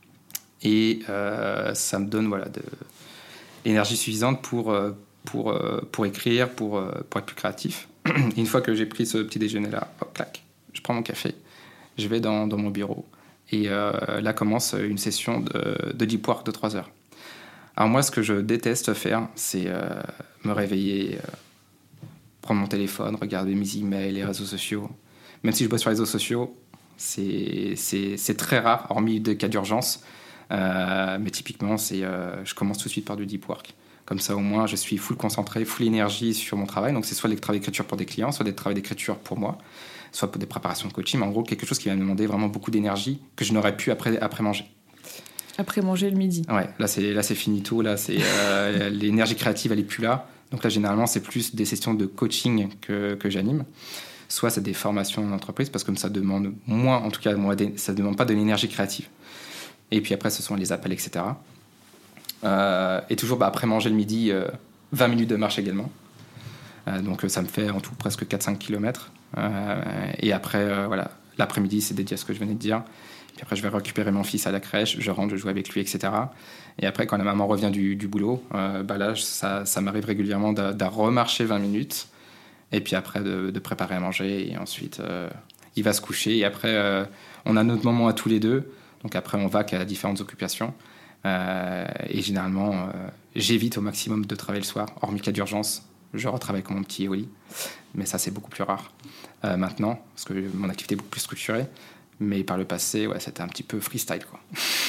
S3: Et euh, ça me donne voilà, de l'énergie suffisante pour, euh, pour, euh, pour écrire, pour, euh, pour être plus créatif. Et une fois que j'ai pris ce petit déjeuner-là, hop, clac, je prends mon café, je vais dans, dans mon bureau. Et euh, là commence une session de, de deep work de trois heures. Alors moi, ce que je déteste faire, c'est euh, me réveiller, euh, prendre mon téléphone, regarder mes emails, les réseaux sociaux. Même si je bosse sur les réseaux sociaux, c'est, c'est, c'est très rare, hormis des cas d'urgence. Euh, mais typiquement, c'est, euh, je commence tout de suite par du deep work. Comme ça, au moins, je suis full concentré, full énergie sur mon travail. Donc c'est soit des travaux d'écriture pour des clients, soit des travaux d'écriture pour moi, soit pour des préparations de coaching, mais en gros quelque chose qui va me demander vraiment beaucoup d'énergie que je n'aurais pu après, après manger.
S1: Après manger le midi.
S3: Ouais, là c'est, là c'est finito, là c'est, euh, l'énergie créative elle est plus là. Donc là généralement c'est plus des sessions de coaching que, que j'anime. Soit c'est des formations en entreprise parce que comme ça demande moins, en tout cas moi, ça ne demande pas de l'énergie créative. Et puis après ce sont les appels, et cetera. Euh, et toujours bah, après manger le midi, euh, vingt minutes de marche également. Euh, donc ça me fait en tout presque quatre à cinq kilomètres. Euh, et après, euh, voilà, l'après-midi, c'est dédié à ce que je venais de dire. Puis après, je vais récupérer mon fils à la crèche, je rentre, je joue avec lui, et cetera. Et après, quand la maman revient du, du boulot, euh, bah là, ça, ça m'arrive régulièrement de, de remarcher vingt minutes. Et puis après, de, de préparer à manger. Et ensuite, euh, il va se coucher. Et après, euh, on a notre moment à tous les deux. Donc après, on va qu'à différentes occupations. Euh, et généralement, euh, j'évite au maximum de travailler le soir, hormis cas d'urgence. Je retravaille comme mon petit au lit, mais ça c'est beaucoup plus rare euh, maintenant, parce que mon activité est beaucoup plus structurée. Mais par le passé, ouais, c'était un petit peu freestyle, quoi.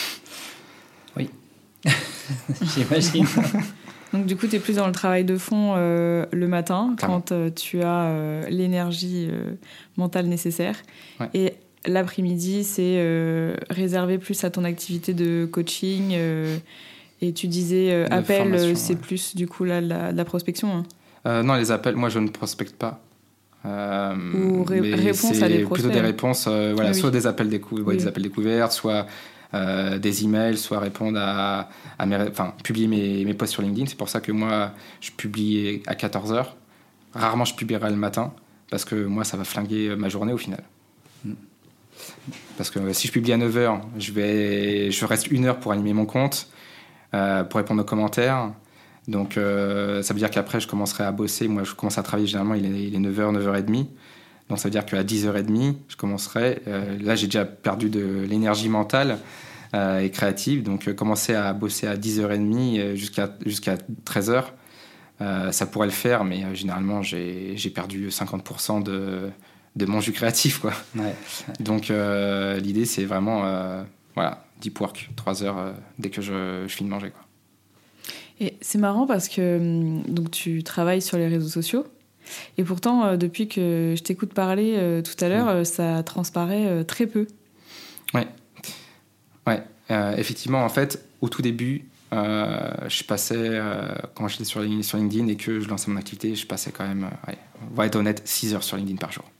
S2: Oui, j'imagine.
S1: Donc du coup, tu es plus dans le travail de fond euh, le matin, Clairement. quand euh, tu as euh, l'énergie euh, mentale nécessaire. Ouais. Et l'après-midi, c'est euh, réservé plus à ton activité de coaching. Euh, et tu disais euh, appel, c'est ouais. plus du coup là, la, la prospection. Hein.
S3: Euh, non, les appels, moi je ne prospecte pas.
S1: Euh, Ou ré- réponses à des prospects.
S3: Plutôt des réponses, euh, voilà, oui. soit des appels, décou- oui. des appels découverts, soit euh, des emails, soit répondre à, à mes, enfin, publier mes, mes posts sur LinkedIn. C'est pour ça que moi, je publie à quatorze heures. Rarement je publierai le matin, parce que moi, ça va flinguer ma journée au final. Mm. Parce que si je publie à neuf heures, je, vais, je reste une heure pour animer mon compte, euh, pour répondre aux commentaires. Donc, euh, ça veut dire qu'après, je commencerai à bosser. Moi, je commence à travailler, généralement, il est, il est neuf heures, neuf heures trente. Donc, ça veut dire qu'à dix heures trente, je commencerai. Euh, là, j'ai déjà perdu de l'énergie mentale euh, et créative. Donc, euh, commencer à bosser à dix heures trente jusqu'à, jusqu'à treize heures, euh, ça pourrait le faire. Mais euh, généralement, j'ai, j'ai perdu cinquante pour cent de, de mon jus créatif, quoi.
S2: Ouais.
S3: Donc, euh, l'idée, c'est vraiment... Euh, voilà, deep work, trois heures euh, dès que je, je finis de manger, quoi.
S1: Et c'est marrant parce que donc, tu travailles sur les réseaux sociaux et pourtant, euh, depuis que je t'écoute parler euh, tout à l'heure, euh, ça transparaît euh, très peu.
S3: Ouais, ouais. Euh, effectivement, en fait, au tout début, euh, je passais, euh, quand j'étais sur, sur LinkedIn et que je lançais mon activité, je passais quand même, euh, ouais, on va être honnête, six heures sur LinkedIn par jour.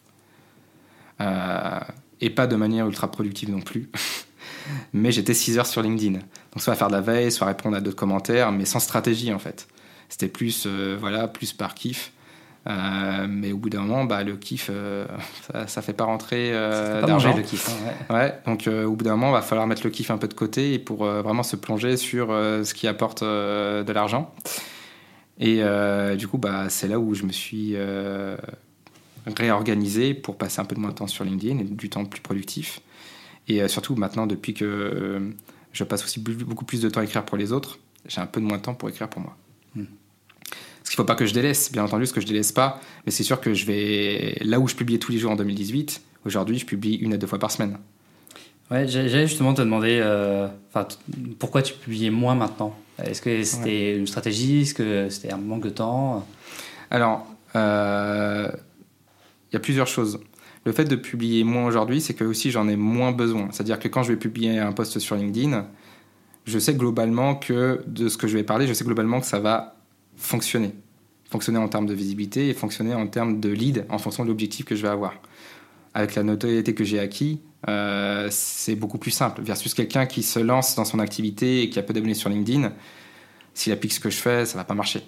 S3: Euh, et pas de manière ultra productive non plus. Mais j'étais six heures sur LinkedIn. Donc soit à faire de la veille, soit à répondre à d'autres commentaires, mais sans stratégie en fait. C'était plus, euh, voilà, plus par kiff. Euh, mais au bout d'un moment, bah, le kiff, euh, ça, ça fait pas rentrer euh,
S2: ça fait pas
S3: d'argent.
S2: manger le kiff. Hein, ouais.
S3: Ouais, donc euh, au bout d'un moment, il va falloir mettre le kiff un peu de côté et pour euh, vraiment se plonger sur euh, ce qui apporte euh, de l'argent. Et euh, du coup, bah, c'est là où je me suis euh, réorganisé pour passer un peu de moins de temps sur LinkedIn et du temps plus productif. Et euh, surtout maintenant, depuis que euh, je passe aussi beaucoup plus de temps à écrire pour les autres, j'ai un peu de moins de temps pour écrire pour moi. Hmm. Parce qu'il ne faut pas que je délaisse, bien entendu, ce que je ne délaisse pas, mais c'est sûr que je vais... Là où je publiais tous les jours en deux mille dix-huit, aujourd'hui, je publie une à deux fois par semaine.
S2: Ouais, j'allais justement te demander euh, t- pourquoi tu publiais moins maintenant. Est-ce que c'était ouais. une stratégie? Est-ce que c'était un manque de temps?
S3: Alors, il euh, y a plusieurs choses. Le fait de publier moins aujourd'hui, c'est que aussi j'en ai moins besoin. C'est-à-dire que quand je vais publier un post sur LinkedIn, je sais globalement que de ce que je vais parler, je sais globalement que ça va fonctionner. Fonctionner en termes de visibilité et fonctionner en termes de lead en fonction de l'objectif que je vais avoir. Avec la notoriété que j'ai acquis, euh, c'est beaucoup plus simple. Versus quelqu'un qui se lance dans son activité et qui a peu d'abonnés sur LinkedIn, s'il applique ce que je fais, ça ne va pas marcher.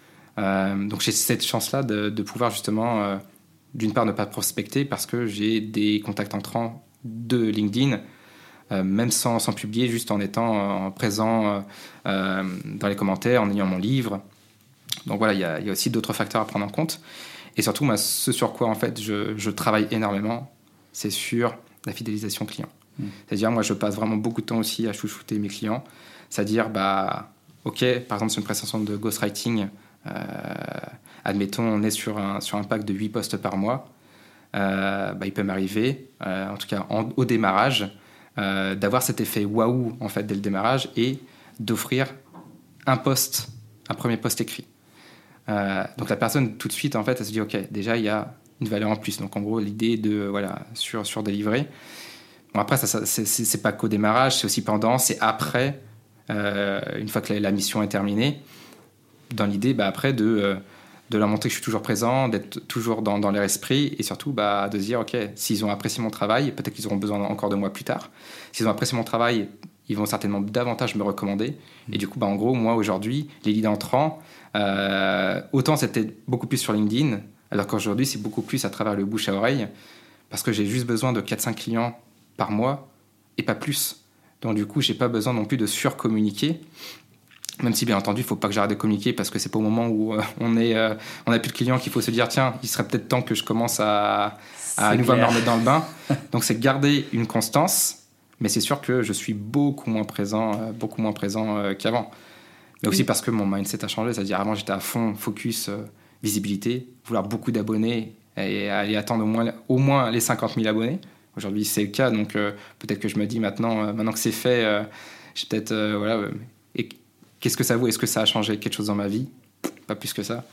S3: Euh, donc j'ai cette chance-là de, de pouvoir justement... Euh, d'une part, ne pas prospecter parce que j'ai des contacts entrants de LinkedIn, euh, même sans, sans publier, juste en étant euh, présent euh, dans les commentaires, en ayant mon livre. Donc voilà, il y a, y a aussi d'autres facteurs à prendre en compte. Et surtout, moi, ce sur quoi en fait, je, je travaille énormément, c'est sur la fidélisation client. Mmh. C'est-à-dire, moi, je passe vraiment beaucoup de temps aussi à chouchouter mes clients. C'est-à-dire, bah, OK, par exemple, c'est une prestation de ghostwriting. Euh, admettons, on est sur un, sur un pack de huit posts par mois. Euh, bah, il peut m'arriver, euh, en tout cas en, au démarrage, euh, d'avoir cet effet waouh en fait, dès le démarrage et d'offrir un post, un premier post écrit. Euh, donc la personne, tout de suite, en fait, elle se dit « Ok, déjà, il y a une valeur en plus. » Donc en gros, l'idée de voilà, sur, sur délivrer. Bon, après, ça, ça, c'est, c'est pas qu'au démarrage, c'est aussi pendant, c'est après, euh, une fois que la, la mission est terminée, dans l'idée, bah, après, de... Euh, de leur montrer que je suis toujours présent, d'être toujours dans, dans leur esprit et surtout bah, de se dire, OK, s'ils ont apprécié mon travail, peut-être qu'ils auront besoin encore de moi plus tard. S'ils ont apprécié mon travail, ils vont certainement davantage me recommander. Mmh. Et du coup, bah, en gros, moi, aujourd'hui, les leads entrants, euh, autant c'était beaucoup plus sur LinkedIn, alors qu'aujourd'hui, c'est beaucoup plus à travers le bouche à oreille, parce que j'ai juste besoin de quatre à cinq clients par mois et pas plus. Donc, du coup, je n'ai pas besoin non plus de surcommuniquer. Même si, bien entendu, il ne faut pas que j'arrête de communiquer parce que ce n'est pas au moment où euh, on est, euh, on n'a plus de clients qu'il faut se dire tiens, il serait peut-être temps que je commence à, à, à nouveau me remettre dans le bain. Donc, c'est garder une constance, mais c'est sûr que je suis beaucoup moins présent, euh, beaucoup moins présent euh, qu'avant. Mais aussi oui. parce que mon mindset a changé. C'est-à-dire, avant, j'étais à fond focus, euh, visibilité, vouloir beaucoup d'abonnés et aller attendre au moins, au moins les cinquante mille abonnés. Aujourd'hui, c'est le cas. Donc, euh, peut-être que je me dis maintenant, euh, maintenant que c'est fait, euh, j'ai peut-être. Euh, voilà, euh, et, Qu'est-ce que ça vaut? Est-ce que ça a changé quelque chose dans ma vie? Pas plus que ça.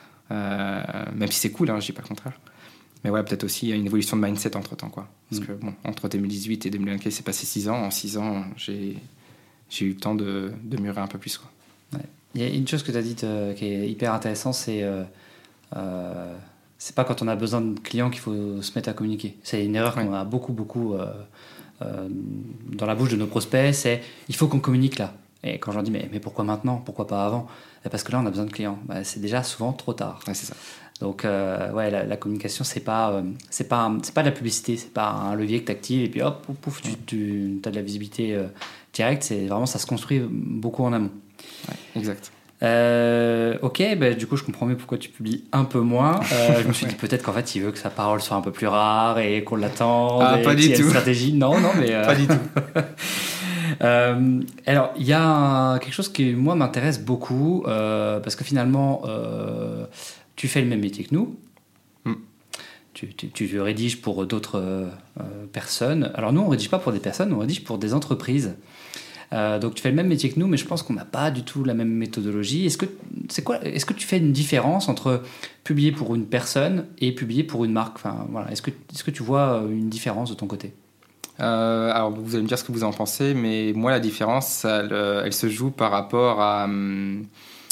S3: Euh, même si c'est cool, hein, je dis pas le contraire. Mais ouais, peut-être aussi il y a une évolution de mindset entre-temps, quoi. Parce mmh. que bon, entre deux mille dix-huit et deux mille vingt-quatre, c'est passé six ans. En six ans, j'ai, j'ai eu le temps de, de mûrir un peu plus, quoi.
S2: Ouais. Il y a une chose que tu as dite euh, qui est hyper intéressante, c'est euh, euh, c'est pas quand on a besoin de clients qu'il faut se mettre à communiquer. C'est une erreur ouais. qu'on a beaucoup, beaucoup euh, euh, dans la bouche de nos prospects, c'est il faut qu'on communique là. Et quand je leur dis mais, mais pourquoi maintenant? Pourquoi pas avant? Parce que là on a besoin de clients. Bah, c'est déjà souvent trop tard.
S3: Ouais, c'est ça.
S2: Donc euh, ouais, la, la communication c'est pas euh, c'est pas un, c'est pas de la publicité, c'est pas un levier que tu actives et puis hop pouf, pouf tu, tu as de la visibilité euh, directe. C'est vraiment ça se construit beaucoup en amont.
S3: Ouais, exact.
S2: Euh, ok, bah, du coup je comprends mieux pourquoi tu publies un peu moins. Euh, je me suis dit peut-être qu'en fait il veut que sa parole soit un peu plus rare et qu'on l'attende.
S3: Ah,
S2: et
S3: pas du
S2: qu'il y a
S3: tout.
S2: Une stratégie. Non, non, mais euh...
S3: pas du tout.
S2: Euh, alors, il y a un, quelque chose qui, moi, m'intéresse beaucoup, euh, parce que finalement, euh, tu fais le même métier que nous. Mm. tu, tu, tu rédiges pour d'autres euh, personnes. Alors nous, on ne rédige pas pour des personnes, on rédige pour des entreprises. Euh, donc tu fais le même métier que nous, mais je pense qu'on n'a pas du tout la même méthodologie. Est-ce que, c'est quoi, est-ce que tu fais une différence entre publier pour une personne et publier pour une marque? Enfin, voilà. Est-ce que, est-ce que tu vois une différence de ton côté?
S3: Euh, alors, vous allez me dire ce que vous en pensez, mais moi, la différence, elle, elle se joue par rapport à, euh,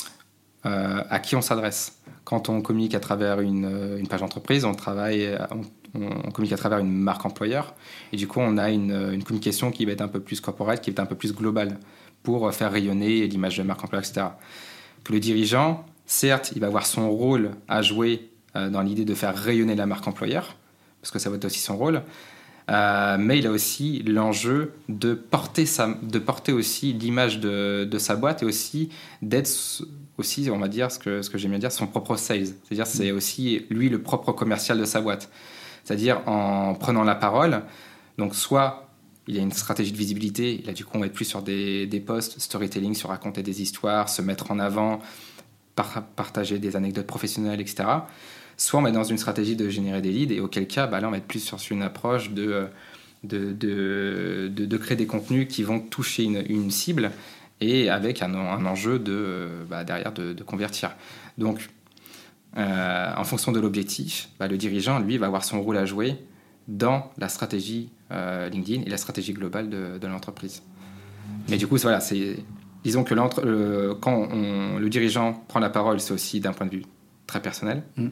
S3: à qui on s'adresse. Quand on communique à travers une, une page d'entreprise, on, travaille, on, on communique à travers une marque employeur, et du coup, on a une, une communication qui va être un peu plus corporate, qui va être un peu plus globale, pour faire rayonner l'image de la marque employeur, et cetera. Que le dirigeant, certes, il va avoir son rôle à jouer euh, dans l'idée de faire rayonner la marque employeur, parce que ça va être aussi son rôle. Euh, mais il a aussi l'enjeu de porter, sa, de porter aussi l'image de, de sa boîte et aussi d'être aussi, on va dire, ce que, ce que j'aime bien dire, son propre sales. C'est-à-dire c'est aussi lui le propre commercial de sa boîte. C'est-à-dire en prenant la parole, donc soit il y a une stratégie de visibilité, là du coup on va être plus sur des, des posts, storytelling, sur raconter des histoires, se mettre en avant, par, partager des anecdotes professionnelles, et cetera. Soit on est dans une stratégie de générer des leads, et auquel cas, bah là, on va être plus sur une approche de, de, de, de, de créer des contenus qui vont toucher une, une cible, et avec un, un enjeu de, bah, derrière de, de convertir. Donc, euh, en fonction de l'objectif, bah, le dirigeant, lui, va avoir son rôle à jouer dans la stratégie euh, LinkedIn et la stratégie globale de, de l'entreprise. Mais du coup, voilà, c'est, disons que le, quand on, le dirigeant prend la parole, c'est aussi d'un point de vue très personnel. Mm.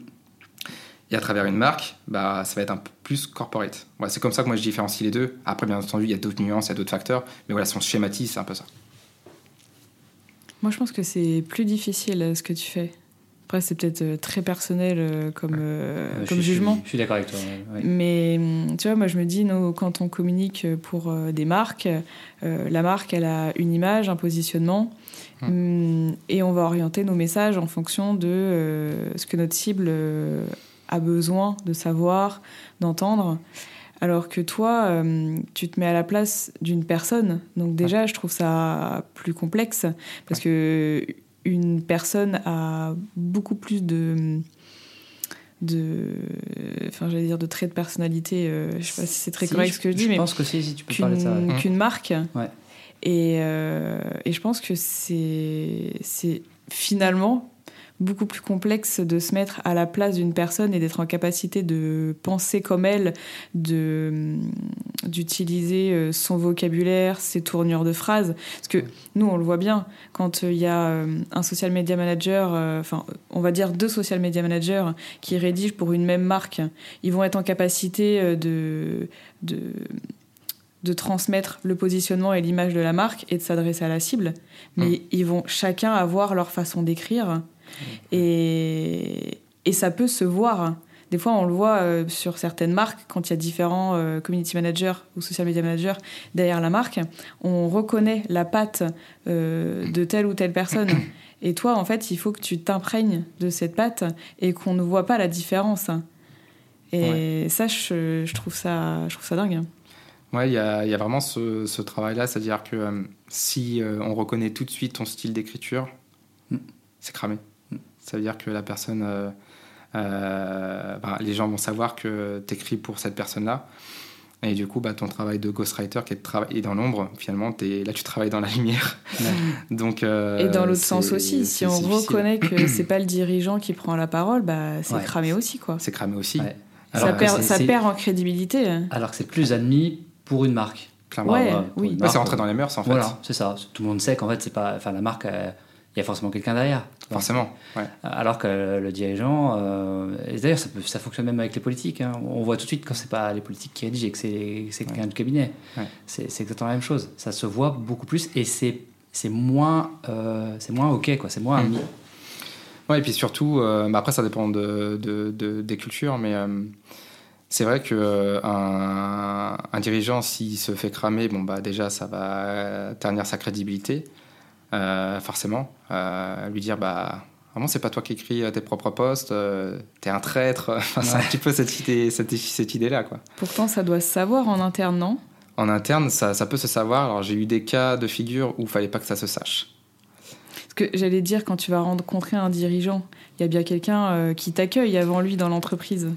S3: Et à travers une marque, bah, ça va être un peu plus corporate. Voilà, c'est comme ça que moi je différencie les deux. Après, bien entendu, il y a d'autres nuances, il y a d'autres facteurs. Mais voilà, si on schématise, c'est un peu ça.
S1: Moi, je pense que c'est plus difficile ce que tu fais. Après, c'est peut-être très personnel comme, euh, comme
S2: je,
S1: jugement.
S2: Je suis, je suis d'accord avec toi. Ouais.
S1: Mais tu vois, moi, je me dis, nous, quand on communique pour des marques, euh, la marque, elle a une image, un positionnement. Hum. Et on va orienter nos messages en fonction de euh, ce que notre cible... Euh, a besoin de savoir, d'entendre, alors que toi, euh, tu te mets à la place d'une personne. Donc déjà, je trouve ça plus complexe, parce que une personne a beaucoup plus de... de enfin j'allais dire de traits de personnalité, euh, je sais pas si c'est très si, correct ce que je dis,
S2: je
S1: mais
S2: pense que si, si tu peux parler de ça, ouais.
S1: Qu'une marque.
S2: Ouais.
S1: Et, euh, et je pense que c'est, c'est finalement beaucoup plus complexe de se mettre à la place d'une personne et d'être en capacité de penser comme elle, de, d'utiliser son vocabulaire, ses tournures de phrases. Parce que nous, on le voit bien, quand il y a un social media manager, enfin, on va dire deux social media managers qui rédigent pour une même marque, ils vont être en capacité de... de de transmettre le positionnement et l'image de la marque et de s'adresser à la cible, mais mmh. ils vont chacun avoir leur façon d'écrire mmh. et, et ça peut se voir. Des fois, on le voit euh, sur certaines marques, quand il y a différents euh, community managers ou social media managers derrière la marque, on reconnaît la patte euh, de telle ou telle personne. Et toi, en fait, il faut que tu t'imprègnes de cette patte et qu'on ne voit pas la différence. Et ouais. ça, je, je, trouve ça, je trouve ça dingue.
S3: Oui, il y, y a vraiment ce, ce travail-là, c'est-à-dire que euh, si euh, on reconnaît tout de suite ton style d'écriture, mm. c'est cramé. Mm. Ça veut dire que la personne, euh, euh, ben, les gens vont savoir que tu écris pour cette personne-là. Et du coup, bah, ton travail de ghostwriter qui est, de tra- est dans l'ombre, finalement, t'es, là, tu travailles dans la lumière. Mm. Donc, euh,
S1: et dans l'autre sens aussi, si on reconnaît que c'est pas le dirigeant qui prend la parole, bah, c'est ouais. cramé aussi, quoi.
S3: C'est cramé aussi. Ouais.
S1: Ça, perd, c'est, ça c'est... perd en crédibilité.
S2: Alors que c'est plus admis pour une marque.
S3: Clairement.
S1: Ouais,
S3: bah,
S1: oui.
S3: Marque, c'est rentré dans les mœurs, en fait.
S2: Voilà, c'est ça. Tout le monde sait qu'en fait, c'est pas, enfin, la marque, il euh, y a forcément quelqu'un derrière.
S3: Forcément, ouais.
S2: Alors que le, le dirigeant, euh, et d'ailleurs, ça, peut, ça fonctionne même avec les politiques. Hein. On voit tout de suite quand c'est pas les politiques qui rédigent et que c'est, c'est quelqu'un ouais. du cabinet. Ouais. C'est, c'est exactement la même chose. Ça se voit beaucoup plus et c'est, c'est moins, euh, c'est moins ok, quoi. C'est moins admis. Mmh.
S3: Ouais, et puis surtout, euh, bah après, ça dépend de, de, de, des cultures, mais. Euh, C'est vrai qu'un euh, un dirigeant, s'il se fait cramer, bon, bah, déjà, ça va ternir sa crédibilité, euh, forcément. Euh, lui dire, bah, vraiment, c'est pas toi qui écris tes propres posts, euh, t'es un traître. Enfin, ouais. C'est un petit peu cette, idée, cette, cette idée-là, quoi.
S1: Pourtant, ça doit se savoir en interne, non ?
S3: En interne, ça, ça peut se savoir. Alors, j'ai eu des cas de figure où il fallait pas que ça se sache.
S1: Parce que j'allais dire, quand tu vas rencontrer un dirigeant, il y a bien quelqu'un euh, qui t'accueille avant lui dans l'entreprise.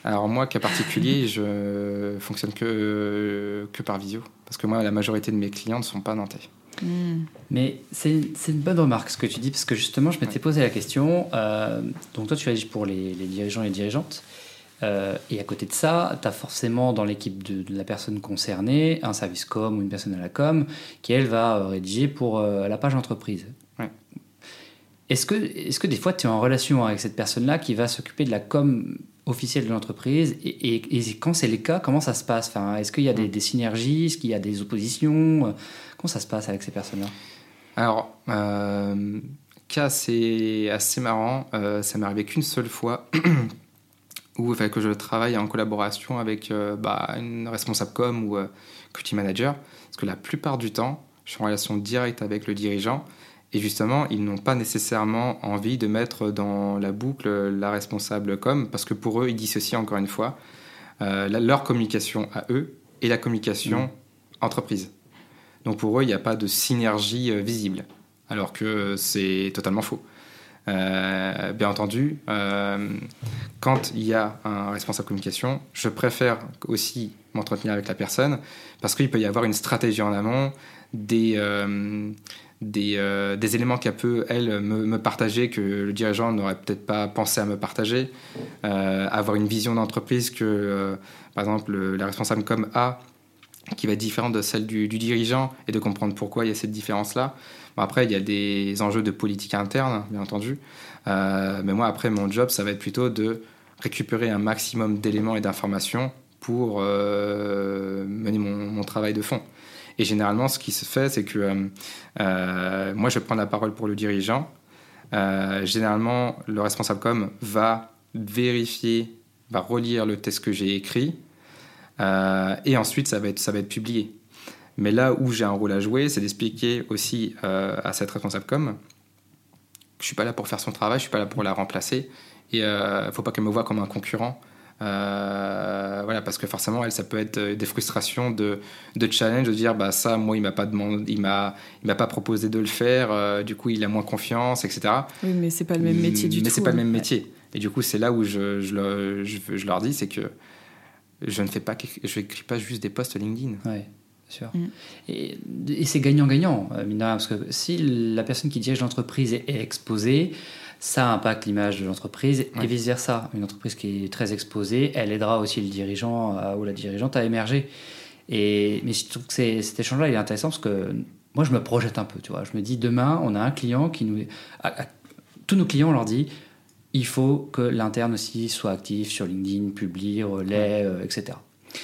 S3: Alors moi, cas particulier, je fonctionne que, que par visio. Parce que moi, la majorité de mes clients ne sont pas nantais.
S1: Mmh.
S2: Mais c'est, c'est une bonne remarque ce que tu dis, parce que justement, je m'étais ouais. posé la question. Euh, donc toi, tu agis pour les, les dirigeants et les dirigeantes. Euh, et à côté de ça, tu as forcément dans l'équipe de, de la personne concernée un service com ou une personne à la com qui, elle, va euh, rédiger pour euh, la page entreprise.
S3: Ouais.
S2: Est-ce que, est-ce que des fois, tu es en relation avec cette personne-là qui va s'occuper de la com officielle de l'entreprise et, et, et quand c'est le cas, comment ça se passe? Enfin, est-ce qu'il y a des, des synergies? Est-ce qu'il y a des oppositions? Comment ça se passe avec ces personnes-là?
S3: Alors, euh, cas assez, assez marrant, euh, ça m'est arrivé qu'une seule fois où il fallait que je travaille en collaboration avec euh, bah, une responsable com ou euh, community manager, parce que la plupart du temps, je suis en relation directe avec le dirigeant. Et justement, ils n'ont pas nécessairement envie de mettre dans la boucle la responsable com, parce que pour eux, ils dissocient encore une fois euh, la, leur communication à eux et la communication mmh. entreprise. Donc pour eux, il n'y a pas de synergie euh, visible, alors que euh, c'est totalement faux. Euh, bien entendu, euh, quand il y a un responsable communication, je préfère aussi m'entretenir avec la personne, parce qu'il peut y avoir une stratégie en amont, des... Euh, Des, euh, des éléments qu'elle peut, elle, me, me partager, que le dirigeant n'aurait peut-être pas pensé à me partager, euh, avoir une vision d'entreprise que, euh, par exemple, le, la responsable com a, qui va être différente de celle du, du dirigeant, et de comprendre pourquoi il y a cette différence-là. Bon, après, il y a des enjeux de politique interne, bien entendu, euh, mais moi, après, mon job, ça va être plutôt de récupérer un maximum d'éléments et d'informations pour euh, mener mon, mon travail de fond. Et généralement, ce qui se fait, c'est que euh, euh, moi, je prends la parole pour le dirigeant. Euh, généralement, le responsable com va vérifier, va relire le texte que j'ai écrit, euh, et ensuite, ça va être, ça va être publié. Mais là où j'ai un rôle à jouer, c'est d'expliquer aussi euh, à cette responsable com que je ne suis pas là pour faire son travail, je ne suis pas là pour la remplacer, et il euh, ne faut pas qu'elle me voie comme un concurrent. Euh, voilà, parce que forcément, elle, ça peut être des frustrations de, de challenge, de dire bah ça, moi, il m'a pas demandé, il m'a, il m'a pas proposé de le faire, euh, du coup, il a moins confiance, et cetera.
S1: Oui, mais c'est pas le même métier du
S3: mais
S1: tout.
S3: Mais c'est pas
S1: hein.
S3: le même métier. Et du coup, c'est là où je, je, le, je, je leur dis, c'est que je ne fais pas, je n'écris pas juste des posts LinkedIn.
S2: Ouais. Sûr. Mm. Et, et c'est gagnant-gagnant, mine de rien, parce que si la personne qui dirige l'entreprise est, est exposée, ça impacte l'image de l'entreprise, ouais. et vice-versa. Une entreprise qui est très exposée, elle aidera aussi le dirigeant à, ou la dirigeante à émerger. Et, mais je trouve que c'est, cet échange-là il est intéressant parce que moi, je me projette un peu. Tu vois. Je me dis, demain, on a un client qui nous... À, à, tous nos clients, on leur dit, il faut que l'interne aussi soit actif sur LinkedIn, publie, relaie, ouais. euh, et cetera.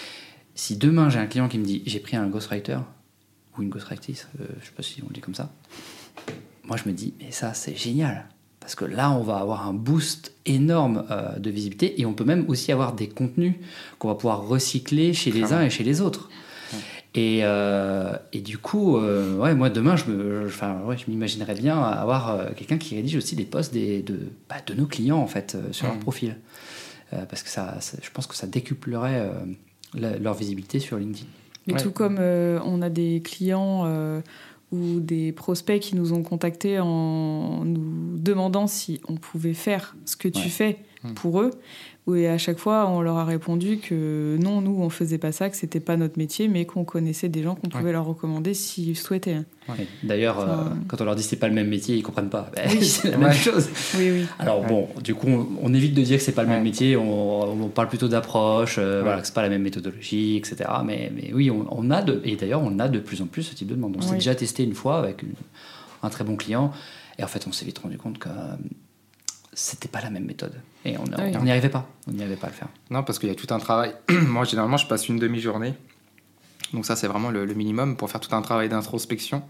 S2: Si demain j'ai un client qui me dit j'ai pris un ghostwriter ou une ghostwriter, euh, je sais pas si on le dit comme ça, moi je me dis mais ça c'est génial parce que là on va avoir un boost énorme euh, de visibilité et on peut même aussi avoir des contenus qu'on va pouvoir recycler chez les uns et chez les autres. Ouais. Et, euh, et du coup, euh, ouais, moi demain je, me, enfin, ouais, je m'imaginerais bien avoir euh, quelqu'un qui rédige aussi des posts des, de, bah, de nos clients en fait euh, sur mmh. leur profil, euh, parce que ça, ça, je pense que ça décuplerait euh, La, leur visibilité sur LinkedIn.
S1: Mais ouais. tout comme euh, on a des clients euh, ou des prospects qui nous ont contactés en nous demandant si on pouvait faire ce que tu ouais. fais mmh. pour eux, et à chaque fois on leur a répondu que non, nous on faisait pas ça, que c'était pas notre métier, mais qu'on connaissait des gens qu'on pouvait ouais. leur recommander s'ils souhaitaient.
S2: Ouais. D'ailleurs, enfin, euh, quand on leur dit c'est pas le même métier, ils comprennent pas.
S1: Oui.
S2: C'est la
S1: ouais.
S2: même chose.
S1: Oui, oui.
S2: Alors ouais. bon, du coup, on, on évite de dire que c'est pas le ouais. même métier. On, on parle plutôt d'approche, euh, ouais. voilà, que c'est pas la même méthodologie, et cetera. Mais, mais oui, on, on a de, et d'ailleurs, on a de plus en plus ce type de demande. On oui. s'est déjà testé une fois avec une, un très bon client, et en fait, on s'est vite rendu compte que euh, c'était pas la même méthode. Et on n'y oui. arrivait pas. On n'y arrivait pas à le faire.
S3: Non, parce qu'il y a tout un travail. Moi, généralement, je passe une demi-journée. Donc ça, c'est vraiment le, le minimum pour faire tout un travail d'introspection.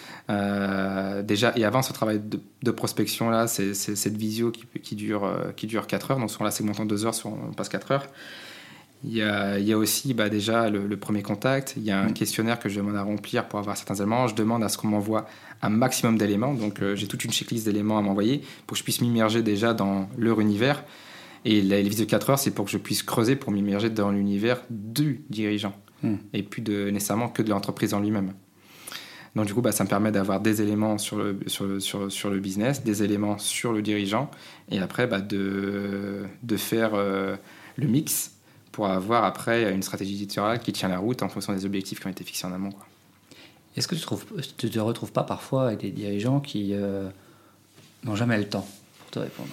S3: Euh, déjà, et avant ce travail de, de prospection-là, c'est, c'est cette visio qui, qui, dure, euh, qui dure quatre heures. Donc sur la segmente en deux heures, sur, on passe quatre heures. Il y a, il y a aussi bah, déjà le, le premier contact. Il y a un mmh. questionnaire que je demande à remplir pour avoir certains éléments. Je demande à ce qu'on m'envoie un maximum d'éléments. Donc euh, j'ai toute une checklist d'éléments à m'envoyer pour que je puisse m'immerger déjà dans leur univers. Et la, les visios de quatre heures, c'est pour que je puisse creuser, pour m'immerger dans l'univers du dirigeant. Mmh. Et plus de, nécessairement que de l'entreprise en lui-même. Donc du coup, bah, ça me permet d'avoir des éléments sur le, sur, le, sur, sur le business, des éléments sur le dirigeant, et après bah, de, de faire euh, le mix pour avoir après une stratégie éditoriale qui tient la route en fonction des objectifs qui ont été fixés en amont, quoi.
S2: Est-ce que tu ne te retrouves pas parfois avec des dirigeants qui euh, n'ont jamais le temps pour te répondre?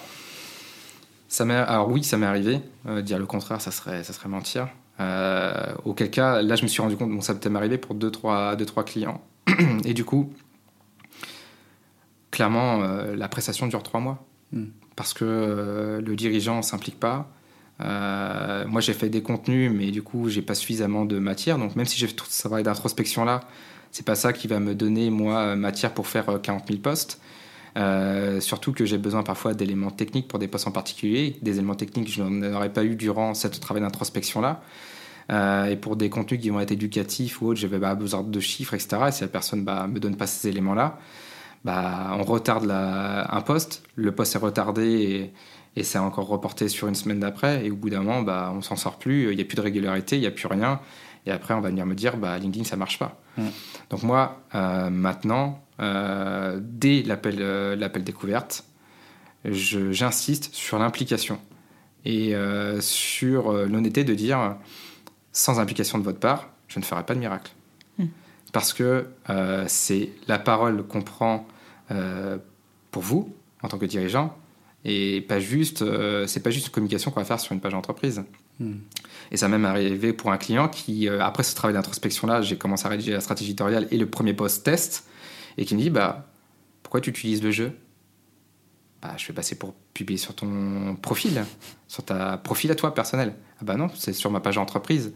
S3: Ça m'est, alors oui, ça m'est arrivé. Euh, dire le contraire, ça serait, ça serait mentir. Euh, auquel cas, là, je me suis rendu compte, bon, ça peut m'arriver pour deux, trois, deux, trois clients. Et du coup, clairement, euh, la prestation dure trois mois. Mm. Parce que euh, le dirigeant ne s'implique pas. Euh, moi, j'ai fait des contenus, mais du coup, j'ai pas suffisamment de matière. Donc, même si j'ai fait tout ce travail d'introspection-là, c'est pas ça qui va me donner, moi, matière pour faire quarante mille posts. Euh, surtout que j'ai besoin parfois d'éléments techniques pour des postes en particulier, des éléments techniques que je n'en aurais pas eu durant ce travail d'introspection-là. Euh, et pour des contenus qui vont être éducatifs ou autres, j'avais bah, besoin de chiffres, et cetera. Et si la personne ne bah, me donne pas ces éléments-là, bah, on retarde la, un poste, le poste est retardé et, et c'est encore reporté sur une semaine d'après. Et au bout d'un moment, bah, on ne s'en sort plus, il n'y a plus de régularité, il n'y a plus rien. Et après, on va venir me dire, bah, LinkedIn, ça ne marche pas. Mmh. Donc moi, euh, maintenant, euh, dès l'appel, euh, l'appel découverte, je, j'insiste sur l'implication et euh, sur euh, l'honnêteté de dire, sans implication de votre part, je ne ferai pas de miracle. Mmh. Parce que euh, c'est la parole qu'on prend euh, pour vous, en tant que dirigeant, et pas juste, euh, c'est pas juste une communication qu'on va faire sur une page d'entreprise. Mmh. Et ça m'est même arrivé pour un client qui, euh, après ce travail d'introspection-là, j'ai commencé à rédiger la stratégie éditoriale et le premier post test, et qui me dit, bah, pourquoi tu utilises le jeu? Bah, je vais passer pour publier sur ton profil, sur ta profil à toi personnel. Ah bah non, c'est sur ma page d'entreprise.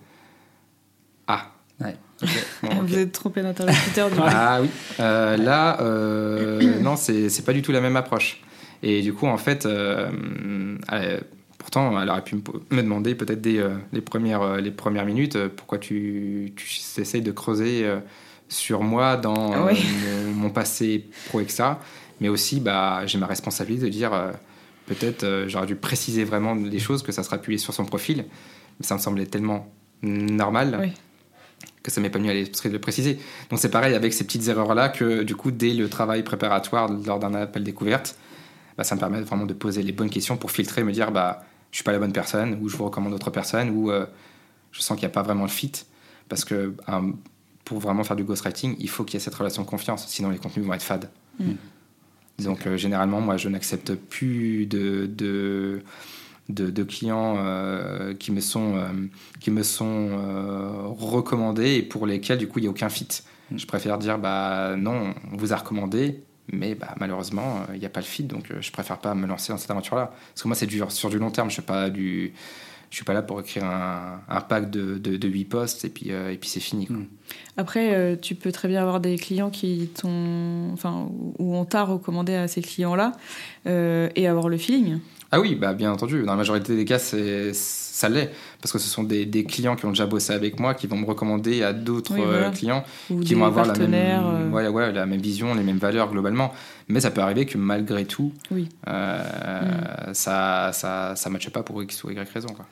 S3: Ah.
S2: Ouais.
S1: Okay. Bon, okay. Vous êtes trompé d'interlocuteur du coup.
S3: Ah oui. Euh, là, euh, non, c'est, c'est pas du tout la même approche. Et du coup, en fait, euh, euh, pourtant, elle aurait pu me demander peut-être dès euh, les, premières, euh, les premières minutes euh, pourquoi tu, tu essayes de creuser euh, sur moi dans euh, oui. mon, mon passé pro, et cetera. Mais aussi, bah, j'ai ma responsabilité de dire euh, peut-être euh, j'aurais dû préciser vraiment les choses, que ça sera publié sur son profil. Mais ça me semblait tellement normal oui. que ça m'est pas venu à l'esprit de le préciser. Donc c'est pareil avec ces petites erreurs-là que du coup, dès le travail préparatoire lors d'un appel découverte, bah, ça me permet vraiment de poser les bonnes questions pour filtrer, me dire bah, je suis pas la bonne personne, ou je vous recommande d'autres personnes, ou euh, je sens qu'il n'y a pas vraiment le fit. Parce que um, pour vraiment faire du ghostwriting, il faut qu'il y ait cette relation de confiance, sinon les contenus vont être fades. Mm. Donc euh, généralement, moi, je n'accepte plus de, de, de, de clients euh, qui me sont, euh, qui me sont euh, recommandés et pour lesquels, du coup, il n'y a aucun fit. Mm. Je préfère dire bah, non, on vous a recommandé, mais bah, malheureusement, il euh, n'y a pas le fit, donc euh, je préfère pas me lancer dans cette aventure-là. Parce que moi, c'est du, sur du long terme, je ne suis pas là pour écrire un, un pack de, de, de huit posts et puis, euh, et puis c'est fini, quoi.
S1: Mmh. Après, euh, tu peux très bien avoir des clients qui t'ont, enfin, où on t'a recommandé à ces clients-là euh, et avoir le feeling.
S3: Ah oui, bah, bien entendu. Dans la majorité des cas, c'est, ça l'est. Parce que ce sont des, des clients qui ont déjà bossé avec moi, qui vont me recommander à d'autres oui, voilà. clients
S1: ou
S3: qui vont avoir la même,
S1: euh...
S3: ouais, ouais, la même vision, les mêmes valeurs globalement. Mais ça peut arriver que malgré tout,
S1: oui.
S3: euh, mmh. ça ça, ça matche pas pour X ou Y raison, quoi.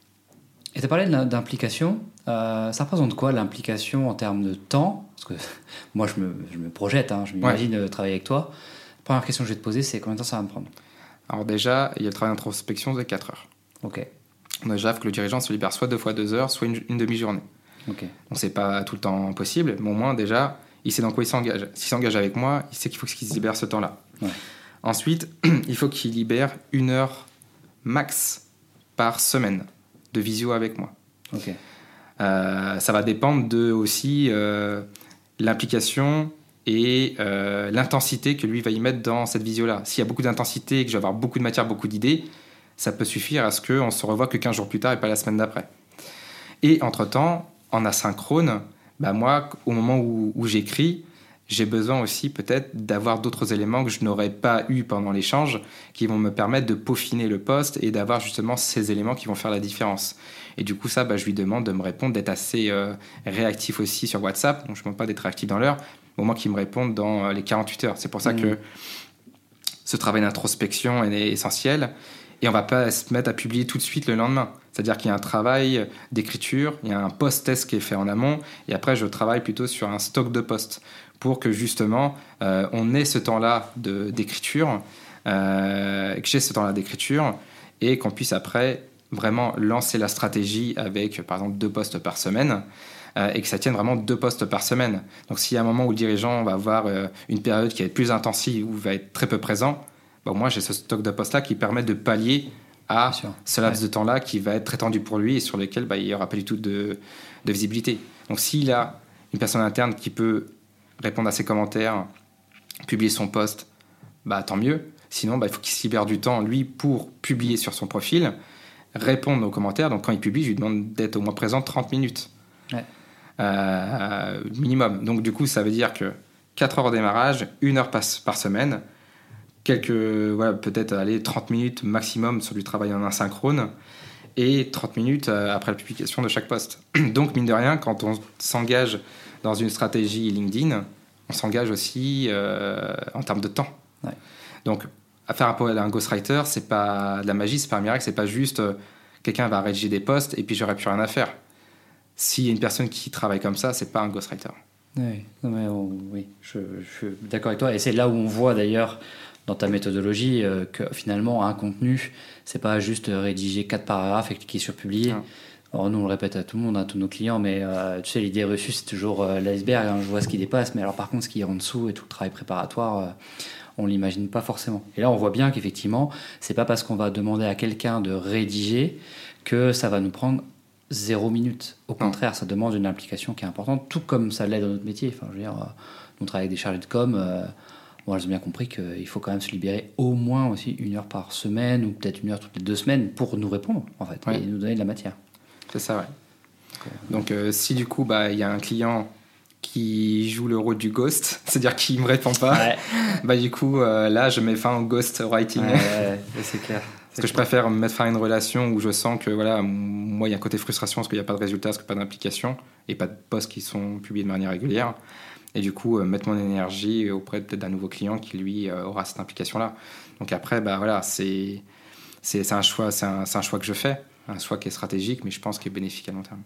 S2: Et tu as parlé d'implication. Euh, ça représente quoi l'implication en termes de temps? Parce que moi, je me, je me projette, hein, je m'imagine ouais. travailler avec toi. La première question que je vais te poser, c'est combien de temps ça va me prendre?
S3: Alors déjà, il y a le travail d'introspection de quatre heures.
S2: Ok.
S3: Déjà, il faut que le dirigeant se libère soit deux fois deux heures, soit une, une demi-journée.
S2: Ok.
S3: Donc c'est pas tout le temps possible, mais au moins déjà, il sait dans quoi il s'engage. S'il s'engage avec moi, il sait qu'il faut qu'il se libère ce temps-là.
S2: Ouais.
S3: Ensuite, il faut qu'il libère une heure max par semaine de visio avec moi.
S2: Ok.
S3: Euh, ça va dépendre de aussi euh, l'implication et euh, l'intensité que lui va y mettre dans cette visio-là. S'il y a beaucoup d'intensité et que je vais avoir beaucoup de matière, beaucoup d'idées, ça peut suffire à ce qu'on se revoie que quinze jours plus tard et pas la semaine d'après. Et entre-temps, en asynchrone, bah moi, au moment où, où j'écris, j'ai besoin aussi peut-être d'avoir d'autres éléments que je n'aurais pas eu pendant l'échange qui vont me permettre de peaufiner le post et d'avoir justement ces éléments qui vont faire la différence. Et du coup, ça, bah, je lui demande de me répondre, d'être assez euh, réactif aussi sur WhatsApp. Donc, je ne demande pas d'être réactif dans l'heure, au moins qu'il me réponde dans euh, les quarante-huit heures. C'est pour ça mmh. que ce travail d'introspection est essentiel. Et on ne va pas se mettre à publier tout de suite le lendemain. C'est-à-dire qu'il y a un travail d'écriture, il y a un post-test qui est fait en amont, et après, je travaille plutôt sur un stock de posts pour que justement, euh, on ait ce temps-là de, d'écriture, euh, que j'ai ce temps-là d'écriture, et qu'on puisse après vraiment lancer la stratégie avec, par exemple, deux posts par semaine euh, et que ça tienne vraiment deux posts par semaine. Donc, s'il y a un moment où le dirigeant va avoir euh, une période qui va être plus intensive ou va être très peu présent, bon, moi, j'ai ce stock de posts-là qui permet de pallier à ce laps ouais. de temps-là qui va être très tendu pour lui et sur lequel bah, il n'y aura pas du tout de, de visibilité. Donc, s'il a une personne interne qui peut répondre à ses commentaires, publier son post, bah, tant mieux. Sinon, bah, il faut qu'il se libère du temps, lui, pour publier sur son profil, répondre aux commentaires. Donc, quand il publie, je lui demande d'être au moins présent trente minutes. Ouais. Euh, minimum. Donc, du coup, ça veut dire que quatre heures au démarrage, une heure par, par semaine, quelques, voilà, peut-être aller trente minutes maximum sur du travail en asynchrone et trente minutes après la publication de chaque post. Donc, mine de rien, quand on s'engage dans une stratégie LinkedIn, on s'engage aussi euh, en termes de temps. Ouais. Donc, à faire appel à un ghostwriter, c'est pas de la magie, c'est pas un miracle, c'est pas juste euh, quelqu'un va rédiger des posts et puis j'aurai plus rien à faire. S'il y a une personne qui travaille comme ça, c'est pas un ghostwriter.
S2: Oui, non mais on, oui je, je suis d'accord avec toi. Et c'est là où on voit d'ailleurs dans ta méthodologie euh, que finalement un contenu, c'est pas juste rédiger quatre paragraphes et cliquer sur publier. Non. Alors nous on le répète à tout le monde, à tous nos clients, mais euh, tu sais, l'idée reçue c'est toujours euh, l'iceberg, hein, je vois ce qui dépasse, mais alors par contre ce qui est en dessous et tout le travail préparatoire, euh, on l'imagine pas forcément. Et là on voit bien qu'effectivement c'est pas parce qu'on va demander à quelqu'un de rédiger que ça va nous prendre zéro minute. Au contraire, ça demande une implication qui est importante, tout comme ça l'est dans notre métier. Enfin, je veux dire, euh, on travaille avec des chargés de com, euh, bon, elles ont bien compris qu'il faut quand même se libérer au moins aussi une heure par semaine ou peut-être une heure toutes les deux semaines pour nous répondre en fait, ouais. et nous donner de la matière.
S3: C'est ça, ouais. Donc, euh, si du coup, bah, y a un client qui joue le rôle du ghost, c'est-à-dire qui ne me répond pas, ouais. bah, du coup, euh, là, je mets fin au ghost writing.
S2: Ouais, ouais, ouais, c'est clair.
S3: Parce que je préfère mettre fin à une relation où je sens que, voilà, moi, il y a un côté frustration parce qu'il n'y a pas de résultat, parce qu'il n'y a pas d'implication et pas de posts qui sont publiés de manière régulière. Et du coup, euh, mettre mon énergie auprès peut-être d'un nouveau client qui, lui, euh, aura cette implication-là. Donc après, bah, voilà, c'est, c'est, c'est, un choix, c'est, un, c'est un choix que je fais. Un choix qui est stratégique, mais je pense qu'il est bénéfique à long terme.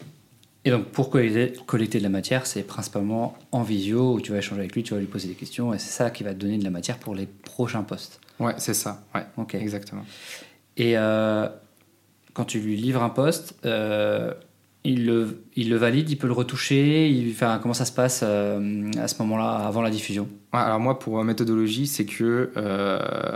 S2: Et donc, pour collecter, collecter de la matière, c'est principalement en visio, où tu vas échanger avec lui, tu vas lui poser des questions, et c'est ça qui va te donner de la matière pour les prochains posts.
S3: Ouais, c'est ça. Ouais,
S2: okay.
S3: Exactement.
S2: Et euh, quand tu lui livres un post, euh, il, le, il le valide, il peut le retoucher, il, enfin, comment ça se passe euh, à ce moment-là, avant la diffusion ?
S3: Ouais, alors moi, pour méthodologie, c'est que euh,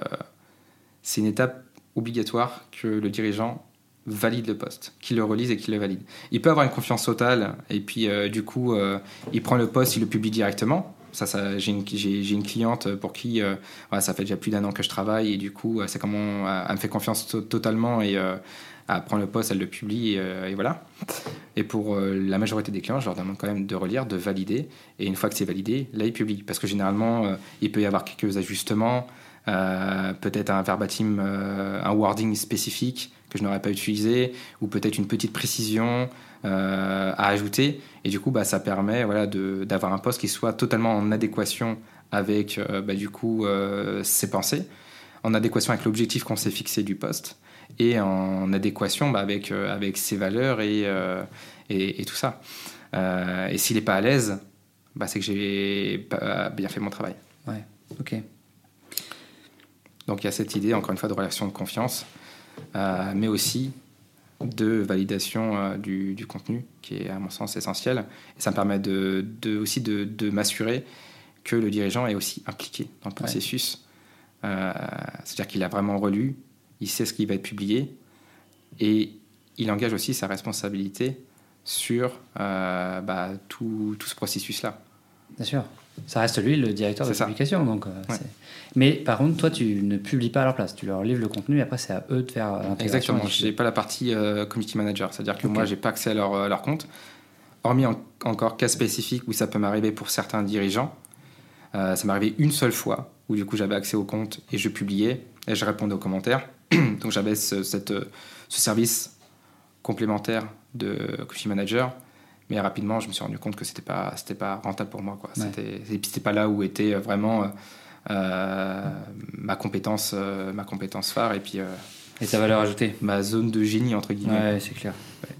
S3: c'est une étape obligatoire que le dirigeant valide le post, qu'il le relise et qu'il le valide. Il peut avoir une confiance totale et puis euh, du coup euh, il prend le post, il le publie directement. Ça, ça, j'ai, une, j'ai, j'ai une cliente pour qui euh, voilà, ça fait déjà plus d'un an que je travaille et du coup c'est comment elle, elle me fait confiance to- totalement et euh, elle prend le post, elle le publie et, euh, et voilà. Et pour euh, la majorité des clients, je leur demande quand même de relire, de valider et une fois que c'est validé, là ils publient parce que généralement euh, il peut y avoir quelques ajustements. Euh, peut-être un verbatim, euh, un wording spécifique que je n'aurais pas utilisé, ou peut-être une petite précision euh, à ajouter. Et du coup, bah, ça permet voilà, de, d'avoir un post qui soit totalement en adéquation avec euh, bah, du coup, euh, ses pensées, en adéquation avec l'objectif qu'on s'est fixé du post, et en adéquation bah, avec, euh, avec ses valeurs et, euh, et, et tout ça. Euh, et s'il n'est pas à l'aise, bah, c'est que j'ai pas bien fait mon travail.
S2: Ouais, ok.
S3: Donc il y a cette idée, encore une fois, de relation de confiance, euh, mais aussi de validation euh, du, du contenu, qui est à mon sens essentiel. Et ça me permet de, de, aussi de, de m'assurer que le dirigeant est aussi impliqué dans le processus. Ouais. Euh, c'est-à-dire qu'il a vraiment relu, il sait ce qui va être publié, et il engage aussi sa responsabilité sur euh, bah, tout, tout ce processus-là.
S2: Bien sûr. Ça reste lui le directeur
S3: c'est
S2: de
S3: ça.
S2: publication. Donc, euh,
S3: ouais.
S2: c'est... Mais par contre, toi, tu ne publies pas à leur place. Tu leur livres le contenu et après, c'est à eux de faire l'intégration.
S3: Exactement. Je n'ai pas la partie euh, community manager. C'est-à-dire que okay. moi, je n'ai pas accès à leur, à leur compte. Hormis en, encore cas spécifiques où ça peut m'arriver pour certains dirigeants. Euh, ça m'est arrivé une seule fois où du coup, j'avais accès au compte et je publiais et je répondais aux commentaires. Donc, j'avais ce, cette, ce service complémentaire de community manager. Mais rapidement, je me suis rendu compte que c'était pas, c'était pas rentable pour moi, quoi. Ouais. C'était, c'était pas là où était vraiment euh, ma compétence, euh, ma compétence phare et puis. Euh,
S2: et ta valeur ajoutée.
S3: Ma zone de génie entre guillemets.
S2: Ouais, c'est clair. Ouais.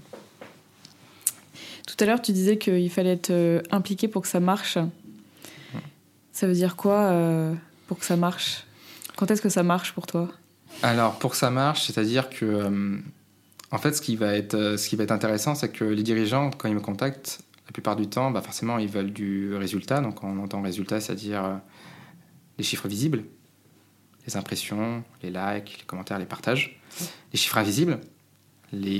S1: Tout à l'heure, tu disais qu'il fallait être euh, impliqué pour que ça marche. Ouais. Ça veut dire quoi euh, pour que ça marche ? Quand est-ce que ça marche pour toi ?
S3: Alors, pour que ça marche, c'est-à-dire que euh, En fait, ce qui va être, ce qui va être intéressant, c'est que les dirigeants, quand ils me contactent, la plupart du temps, bah forcément, ils veulent du résultat. Donc, on entend résultat, c'est-à-dire euh, les chiffres visibles, les impressions, les likes, les commentaires, les partages. Les chiffres invisibles, les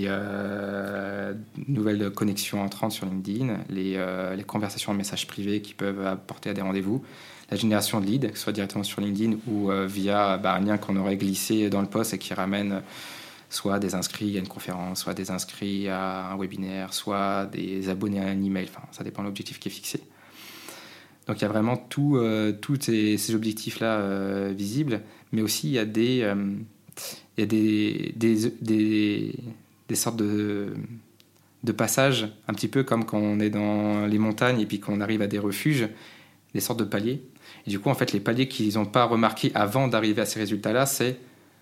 S3: euh, nouvelles connexions entrantes sur LinkedIn, les, euh, les conversations en messages privés qui peuvent apporter à des rendez-vous, la génération de leads, que ce soit directement sur LinkedIn ou euh, via bah, un lien qu'on aurait glissé dans le post et qui ramène soit des inscrits à une conférence, soit des inscrits à un webinaire, soit des abonnés à un email. Enfin, ça dépend de l'objectif qui est fixé. Donc il y a vraiment tous euh, ces, ces objectifs-là euh, visibles, mais aussi il y a des, euh, il y a des, des, des, des sortes de, de passages, un petit peu comme quand on est dans les montagnes et puis qu'on arrive à des refuges, des sortes de paliers. Et du coup, en fait, les paliers qu'ils n'ont pas remarqués avant d'arriver à ces résultats-là, c'est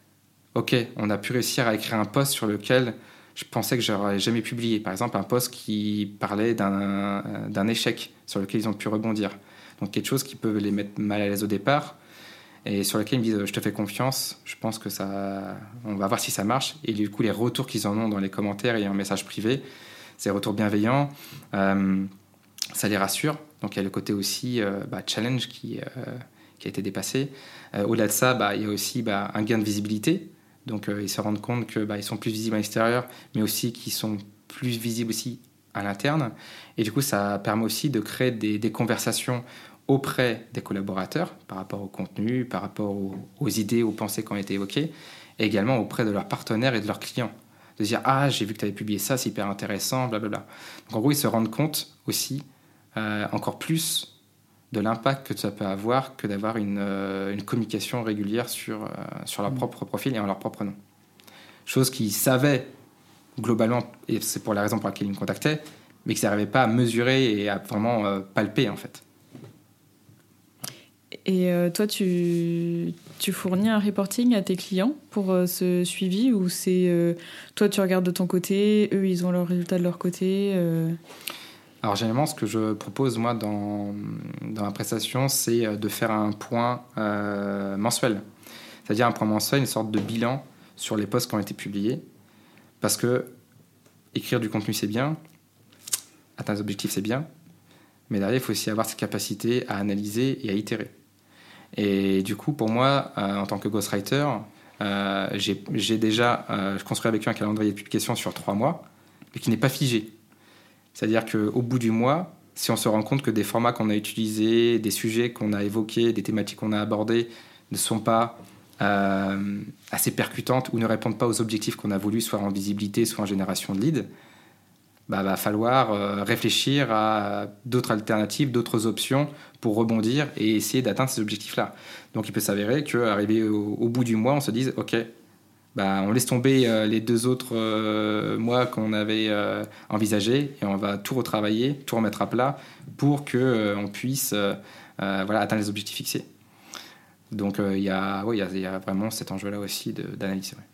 S3: OK, on a pu réussir à écrire un post sur lequel je pensais que je n'aurais jamais publié. Par exemple, un post qui parlait d'un, d'un échec sur lequel ils ont pu rebondir. Donc quelque chose qui peut les mettre mal à l'aise au départ et sur lequel ils me disent « je te fais confiance, je pense que ça... on va voir si ça marche ». Et du coup, les retours qu'ils en ont dans les commentaires et en message privé, c'est des retours bienveillants, euh, ça les rassure. Donc il y a le côté aussi euh, bah, challenge qui, euh, qui a été dépassé. Euh, au-delà de ça, bah, il y a aussi bah, un gain de visibilité. Donc euh, ils se rendent compte qu'ils bah, sont plus visibles à l'extérieur, mais aussi qu'ils sont plus visibles aussi à l'interne. Et du coup, ça permet aussi de créer des, des conversations auprès des collaborateurs par rapport au contenu, par rapport aux, aux idées, aux pensées qui ont été évoquées, et également auprès de leurs partenaires et de leurs clients. De dire « Ah, j'ai vu que tu avais publié ça, c'est hyper intéressant, blablabla ». Donc en gros, ils se rendent compte aussi euh, encore plus de l'impact que ça peut avoir que d'avoir une, euh, une communication régulière sur, euh, sur leur mmh. propre profil et en leur propre nom. Chose qu'ils savaient globalement, et c'est pour la raison pour laquelle ils me contactaient, mais qu'ils n'arrivaient pas à mesurer et à vraiment euh, palper en fait.
S1: Et euh, toi, tu, tu fournis un reporting à tes clients pour euh, ce suivi ou c'est euh, toi tu regardes de ton côté, eux ils ont leurs résultats de leur côté euh...
S3: Alors généralement, ce que je propose moi dans, dans ma prestation, c'est de faire un point euh, mensuel. C'est-à-dire un point mensuel, une sorte de bilan sur les posts qui ont été publiés. Parce que écrire du contenu, c'est bien. Atteindre des objectifs, c'est bien. Mais derrière, il faut aussi avoir cette capacité à analyser et à itérer. Et du coup, pour moi, euh, en tant que ghostwriter, euh, j'ai, j'ai déjà euh, je construis avec eux un calendrier de publication sur trois mois, mais qui n'est pas figé. C'est-à-dire qu'au bout du mois, si on se rend compte que des formats qu'on a utilisés, des sujets qu'on a évoqués, des thématiques qu'on a abordées ne sont pas euh, assez percutantes ou ne répondent pas aux objectifs qu'on a voulu, soit en visibilité, soit en génération de leads, bah, va falloir euh, réfléchir à d'autres alternatives, d'autres options pour rebondir et essayer d'atteindre ces objectifs-là. Donc il peut s'avérer qu'arrivé au, au bout du mois, on se dise « Ok, bah, on laisse tomber euh, les deux autres euh, mois qu'on avait euh, envisagés et on va tout retravailler, tout remettre à plat pour qu'on euh, puisse euh, euh, voilà, atteindre les objectifs fixés. » Donc il euh, y, ouais, y, y a vraiment cet enjeu-là aussi de, d'analyse. Ouais.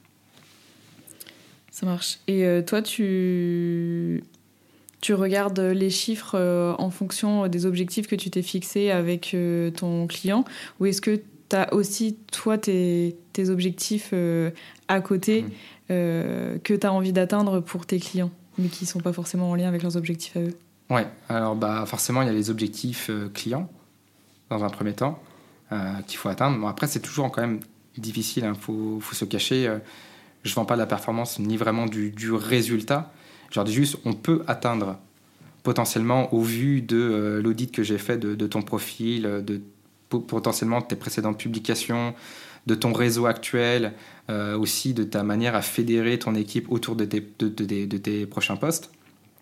S1: Ça marche. Et euh, toi, tu... tu regardes les chiffres euh, en fonction des objectifs que tu t'es fixés avec euh, ton client ou est-ce que tu as aussi, toi, tes, tes objectifs euh, à côté mmh. euh, que tu as envie d'atteindre pour tes clients, mais qui ne sont pas forcément en lien avec leurs objectifs à eux?
S3: Oui, alors bah, forcément, il y a les objectifs euh, clients, dans un premier temps, euh, qu'il faut atteindre. Bon, après, c'est toujours quand même difficile, il hein, faut, faut se cacher. Euh, je ne vends pas de la performance, ni vraiment du, du résultat. Je dis juste, on peut atteindre potentiellement, au vu de euh, l'audit que j'ai fait de, de ton profil, de potentiellement de tes précédentes publications, de ton réseau actuel, euh, aussi de ta manière à fédérer ton équipe autour de tes, de, de, de, de tes prochains posts.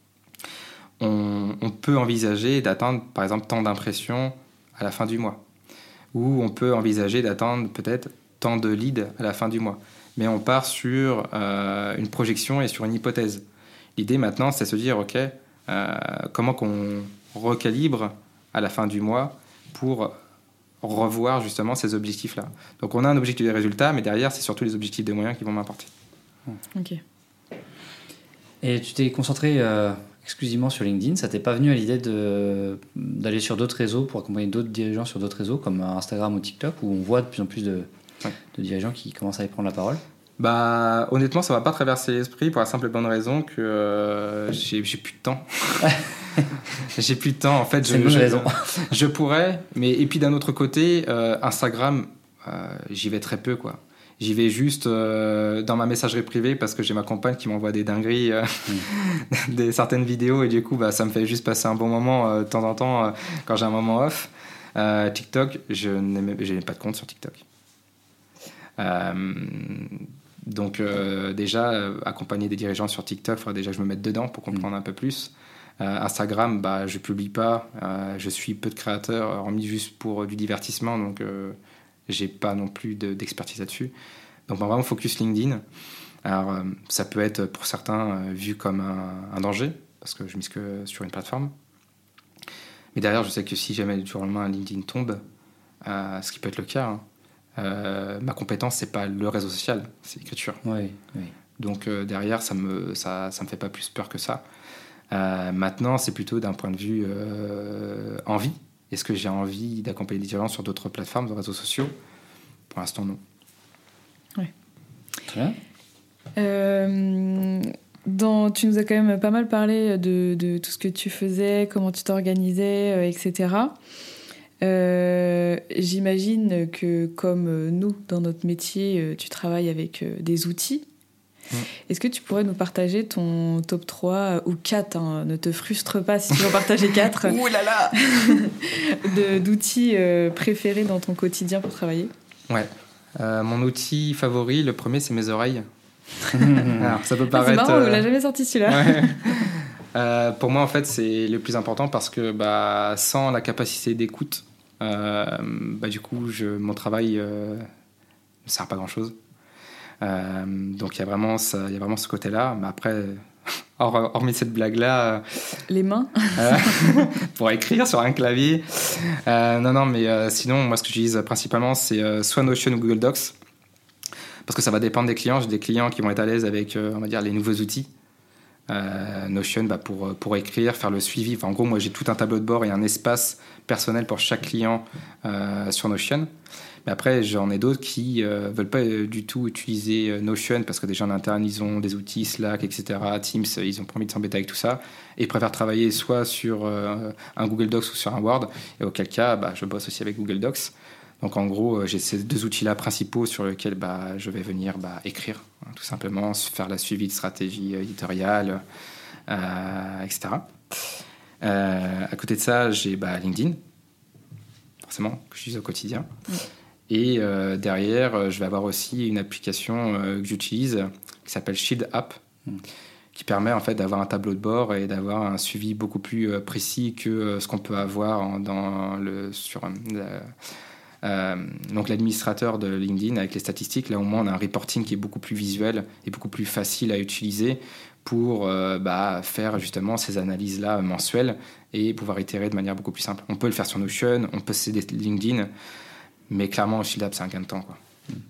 S3: On, on peut envisager d'atteindre, par exemple, tant d'impressions à la fin du mois. Ou on peut envisager d'atteindre peut-être tant de leads à la fin du mois. Mais on part sur euh, une projection et sur une hypothèse. L'idée maintenant, c'est de se dire, OK, euh, comment qu'on recalibre à la fin du mois pour revoir justement ces objectifs-là. Donc on a un objectif des résultats, mais derrière, c'est surtout les objectifs des moyens qui vont m'importer.
S1: Ok.
S2: Et tu t'es concentré euh, exclusivement sur LinkedIn. Ça t'est pas venu à l'idée de, d'aller sur d'autres réseaux pour accompagner d'autres dirigeants sur d'autres réseaux, comme Instagram ou TikTok, où on voit de plus en plus de, ouais. de dirigeants qui commencent à y prendre la parole?
S3: Bah, honnêtement, ça va pas traverser l'esprit pour la simple et bonne raison que euh, j'ai, j'ai plus de temps. j'ai plus de temps, en fait.
S2: C'est
S3: je,
S2: une bonne
S3: je,
S2: raison.
S3: je pourrais, mais et puis d'un autre côté, euh, Instagram, euh, j'y vais très peu, quoi. J'y vais juste euh, dans ma messagerie privée parce que j'ai ma compagne qui m'envoie des dingueries, euh, mm. des certaines vidéos, et du coup, bah, ça me fait juste passer un bon moment euh, de temps en temps euh, quand j'ai un moment off. Euh, TikTok, je n'ai, je n'ai pas de compte sur TikTok. Euh, donc euh, déjà, euh, accompagner des dirigeants sur TikTok, il faudra déjà que je me mette dedans pour comprendre mm. un peu plus. Euh, Instagram, bah, je publie pas, euh, je suis peu de créateurs, hormis juste pour euh, du divertissement, donc euh, j'ai pas non plus de, d'expertise là-dessus. Donc bah, vraiment focus LinkedIn. Alors euh, ça peut être pour certains euh, vu comme un, un danger, parce que je mise que sur une plateforme. Mais derrière, je sais que si jamais du jour au lendemain LinkedIn tombe, euh, ce qui peut être le cas, hein, Euh, ma compétence, c'est pas le réseau social, c'est l'écriture.
S2: Oui, oui.
S3: Donc euh, derrière, ça me, ça, ça me fait pas plus peur que ça. Euh, maintenant, c'est plutôt d'un point de vue euh, envie. Est-ce que j'ai envie d'accompagner des gens sur d'autres plateformes, de réseaux sociaux ? Pour l'instant, non.
S1: Oui.
S2: Très bien.
S1: Euh, dans, tu nous as quand même pas mal parlé de, de tout ce que tu faisais, comment tu t'organisais, euh, et cetera. Euh, j'imagine que comme nous dans notre métier tu travailles avec des outils. mmh. Est-ce que tu pourrais nous partager ton top trois ou quatre, hein, ne te frustre pas si tu veux en partager quatre.
S3: Ouh là là
S1: de, d'outils euh, préférés dans ton quotidien pour travailler?
S3: Ouais, euh, mon outil favori, le premier, c'est mes oreilles. Alors ça peut paraître,
S1: ah, c'est marrant,
S3: euh...
S1: on l'a jamais sorti celui-là.
S3: Ouais. Euh, pour moi, en fait, c'est le plus important parce que bah, sans la capacité d'écoute, euh, bah, du coup, je, mon travail euh, ne sert pas à grand-chose. Euh, donc, il y a vraiment ça, il y a vraiment ce côté-là. Mais après, hors, hormis cette blague-là... Euh,
S1: Les mains
S3: euh, pour écrire sur un clavier. Euh, non, non, mais euh, sinon, moi, ce que j'utilise principalement, c'est euh, soit Notion ou Google Docs. Parce que ça va dépendre des clients. J'ai des clients qui vont être à l'aise avec, euh, on va dire, les nouveaux outils. Euh, Notion bah, pour, pour écrire, faire le suivi. Enfin, en gros, moi, j'ai tout un tableau de bord et un espace personnel pour chaque client euh, sur Notion. Mais après, j'en ai d'autres qui ne euh, veulent pas euh, du tout utiliser Notion parce que déjà en interne, ils ont des outils Slack, et cetera. Teams, ils ont pas envie de s'embêter avec tout ça. Et ils préfèrent travailler soit sur euh, un Google Docs ou sur un Word. Et auquel cas, bah, je bosse aussi avec Google Docs. Donc en gros, j'ai ces deux outils-là principaux sur lesquels bah, je vais venir bah, écrire, hein, tout simplement, faire la suivi de stratégie éditoriale, euh, et cetera. Euh, à côté de ça, j'ai bah, LinkedIn, forcément, que j'utilise au quotidien. Mmh. Et euh, derrière, je vais avoir aussi une application euh, que j'utilise qui s'appelle Shield App, mmh. qui permet en fait d'avoir un tableau de bord et d'avoir un suivi beaucoup plus euh, précis que euh, ce qu'on peut avoir en, dans le, sur... Euh, Euh, donc l'administrateur de LinkedIn avec les statistiques, là au moins on a un reporting qui est beaucoup plus visuel et beaucoup plus facile à utiliser pour euh, bah, faire justement ces analyses là mensuelles et pouvoir itérer de manière beaucoup plus simple. On peut le faire sur Notion, on peut s'aider de LinkedIn, mais clairement Shield App c'est un gain de temps, quoi.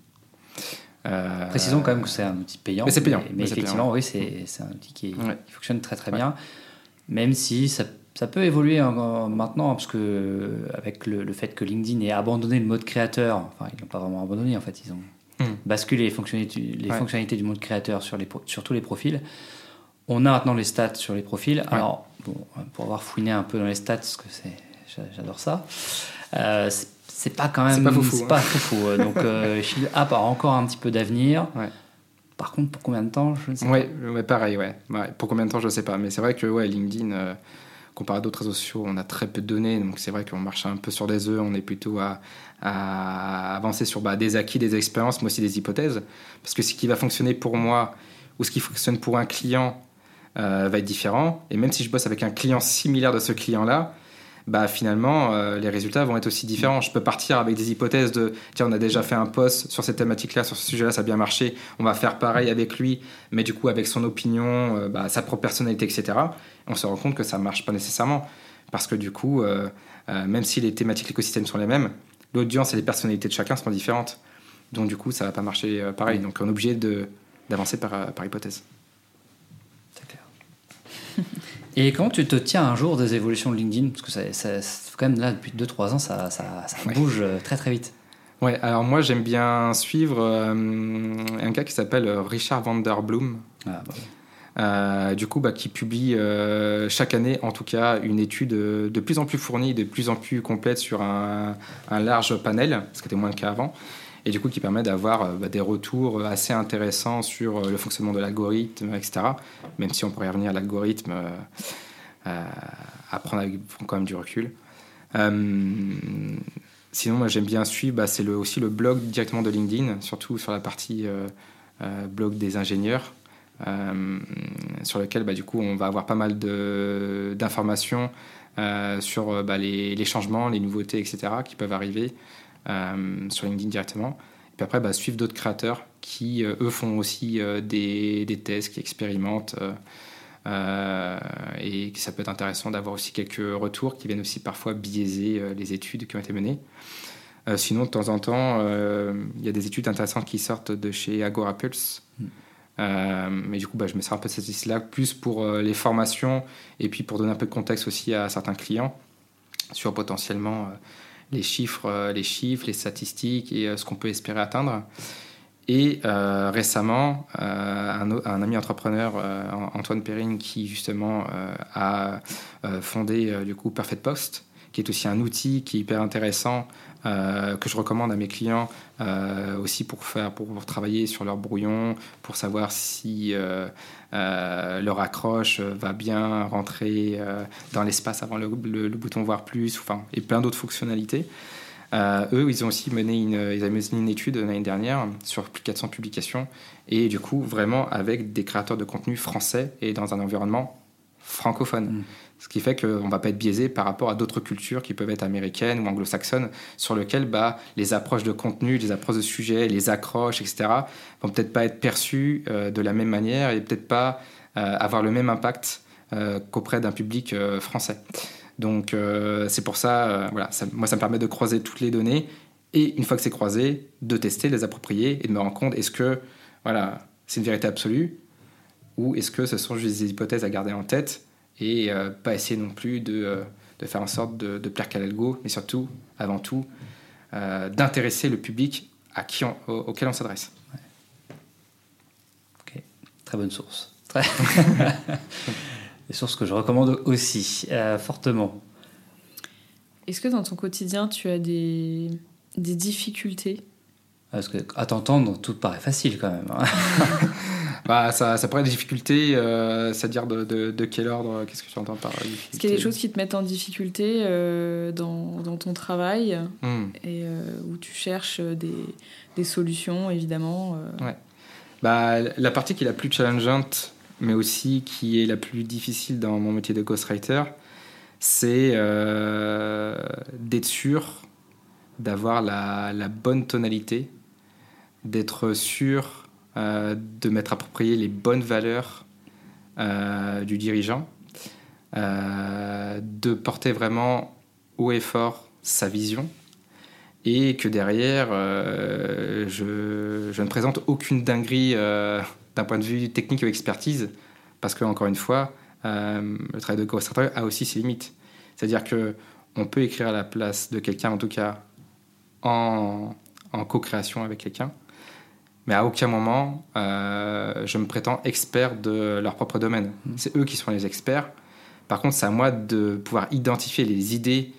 S2: Euh, Précisons quand même que c'est un outil payant,
S3: mais c'est payant,
S2: mais, mais
S3: mais
S2: effectivement
S3: c'est payant.
S2: oui c'est, c'est un outil qui, est,
S3: ouais.
S2: qui fonctionne très très
S3: ouais.
S2: bien, même si ça Ça peut évoluer maintenant, parce que avec le, le fait que LinkedIn ait abandonné le mode créateur, enfin ils l'ont pas vraiment abandonné en fait, ils ont mmh. basculé les fonctionnalités, les ouais. fonctionnalités du mode créateur sur, les, sur tous les profils. On a maintenant les stats sur les profils. Ouais. Alors bon, pour avoir fouiné un peu dans les stats, parce que c'est, j'adore ça, euh, c'est, c'est pas quand même,
S3: c'est pas foufou.
S2: C'est
S3: hein.
S2: pas foufou. Donc euh, Shield App a encore un petit peu d'avenir.
S3: Ouais.
S2: Par contre, pour combien de temps, je ne sais
S3: ouais,
S2: pas.
S3: Ouais, pareil, ouais. ouais. Pour combien de temps, je ne sais pas. Mais c'est vrai que ouais, LinkedIn. Euh, comparé à d'autres réseaux sociaux, on a très peu de données, donc c'est vrai qu'on marche un peu sur des œufs, on est plutôt à, à avancer sur bah, des acquis, des expériences, mais aussi des hypothèses, parce que ce qui va fonctionner pour moi ou ce qui fonctionne pour un client euh, va être différent, et même si je bosse avec un client similaire de ce client-là, bah, finalement, euh, les résultats vont être aussi différents. Je peux partir avec des hypothèses de « tiens, on a déjà fait un post sur cette thématique-là, sur ce sujet-là, ça a bien marché, on va faire pareil avec lui », mais du coup, avec son opinion, euh, bah, sa propre personnalité, et cetera, on se rend compte que ça ne marche pas nécessairement. Parce que du coup, euh, euh, même si les thématiques, l'écosystème sont les mêmes, l'audience et les personnalités de chacun sont différentes. Donc du coup, ça ne va pas marcher euh, pareil. Donc on est obligé de, d'avancer par, par hypothèse.
S2: C'est clair. Et comment tu te tiens un jour des évolutions de LinkedIn ? Parce que ça, ça, quand même là, depuis deux trois ans, ça, ça, ça ouais. bouge très très vite.
S3: Ouais, alors moi j'aime bien suivre euh, un gars qui s'appelle Richard van der Bloem.
S2: Ah, bah.
S3: Euh, du coup, bah, qui publie euh, chaque année, en tout cas, une étude euh, de plus en plus fournie, de plus en plus complète sur un, un large panel, ce qui était moins le cas avant, et du coup qui permet d'avoir euh, bah, des retours assez intéressants sur euh, le fonctionnement de l'algorithme, et cetera. Même si on pourrait y revenir, l'algorithme, euh, euh, à prendre avec quand même du recul. Euh, sinon, moi j'aime bien suivre, bah, c'est le, aussi le blog directement de LinkedIn, surtout sur la partie euh, euh, blog des ingénieurs. Euh, sur lequel bah, du coup on va avoir pas mal de, d'informations euh, sur bah, les, les changements, les nouveautés, et cetera qui peuvent arriver euh, sur LinkedIn directement. Et puis après, bah, suivre d'autres créateurs qui, euh, eux, font aussi euh, des, des tests, qui expérimentent. Euh, euh, et ça peut être intéressant d'avoir aussi quelques retours qui viennent aussi parfois biaiser euh, les études qui ont été menées. Euh, sinon, de temps en temps, euh, il y a des études intéressantes qui sortent de chez Agora Pulse. Mm. Euh, mais du coup, bah, je me sers un peu de cette liste-là, plus pour euh, les formations et puis pour donner un peu de contexte aussi à certains clients sur potentiellement euh, les chiffres, euh, les chiffres, les statistiques et euh, ce qu'on peut espérer atteindre. Et euh, récemment, euh, un, un ami entrepreneur, euh, Antoine Perrine, qui justement euh, a euh, fondé euh, du coup Perfect Post, qui est aussi un outil qui est hyper intéressant. Euh, que je recommande à mes clients euh, aussi pour, faire, pour, pour travailler sur leur brouillon, pour savoir si euh, euh, leur accroche va bien rentrer euh, dans l'espace avant le, le, le bouton voir plus, enfin, et plein d'autres fonctionnalités. Euh, eux, ils ont aussi mené une, ils avaient mené une étude l'année dernière sur plus de quatre cents publications, et du coup, vraiment avec des créateurs de contenu français et dans un environnement francophone. Mmh. Ce qui fait qu'on ne va pas être biaisé par rapport à d'autres cultures qui peuvent être américaines ou anglo-saxonnes, sur lesquelles bah, les approches de contenu, les approches de sujets, les accroches, et cetera, vont peut-être pas être perçues euh, de la même manière et peut-être pas euh, avoir le même impact euh, qu'auprès d'un public euh, français. Donc euh, c'est pour ça, euh, voilà, ça, moi ça me permet de croiser toutes les données et une fois que c'est croisé, de tester, les approprier et de me rendre compte est-ce que voilà, c'est une vérité absolue ou est-ce que ce sont juste des hypothèses à garder en tête et euh, pas essayer non plus de, euh, de faire en sorte de, de plaire qu'à l'algo, mais surtout, avant tout, euh, d'intéresser le public à qui on, au, auquel on s'adresse.
S2: Ouais. Ok, très bonne source. Très... Des sources que je recommande aussi, euh, fortement.
S1: Est-ce que dans ton quotidien, tu as des, des difficultés ?
S2: Parce qu'à t'entendre, tout paraît facile quand même. Hein.
S3: Bah, ça, ça pourrait être des difficultés, euh, c'est-à-dire de, de, de quel ordre, qu'est-ce que tu entends par difficulté ?
S1: Est-ce qu'il y a des choses qui te mettent en difficulté euh, dans, dans ton travail mmh. et euh, où tu cherches des, des solutions, évidemment euh...
S3: Ouais. Bah, la partie qui est la plus challengeante, mais aussi qui est la plus difficile dans mon métier de ghostwriter, c'est euh, d'être sûr d'avoir la, la bonne tonalité, d'être sûr euh, de m'être approprié les bonnes valeurs euh, du dirigeant, euh, de porter vraiment haut et fort sa vision et que derrière, euh, je, je ne présente aucune dinguerie euh, d'un point de vue technique ou expertise parce que, encore une fois, euh, le travail de ghostwriter a aussi ses limites. C'est-à-dire qu'on peut écrire à la place de quelqu'un, en tout cas en, en co-création avec quelqu'un, mais à aucun moment euh, je me prétends expert de leur propre domaine. Mmh. C'est eux qui sont les experts. Par contre, c'est à moi de pouvoir identifier les idées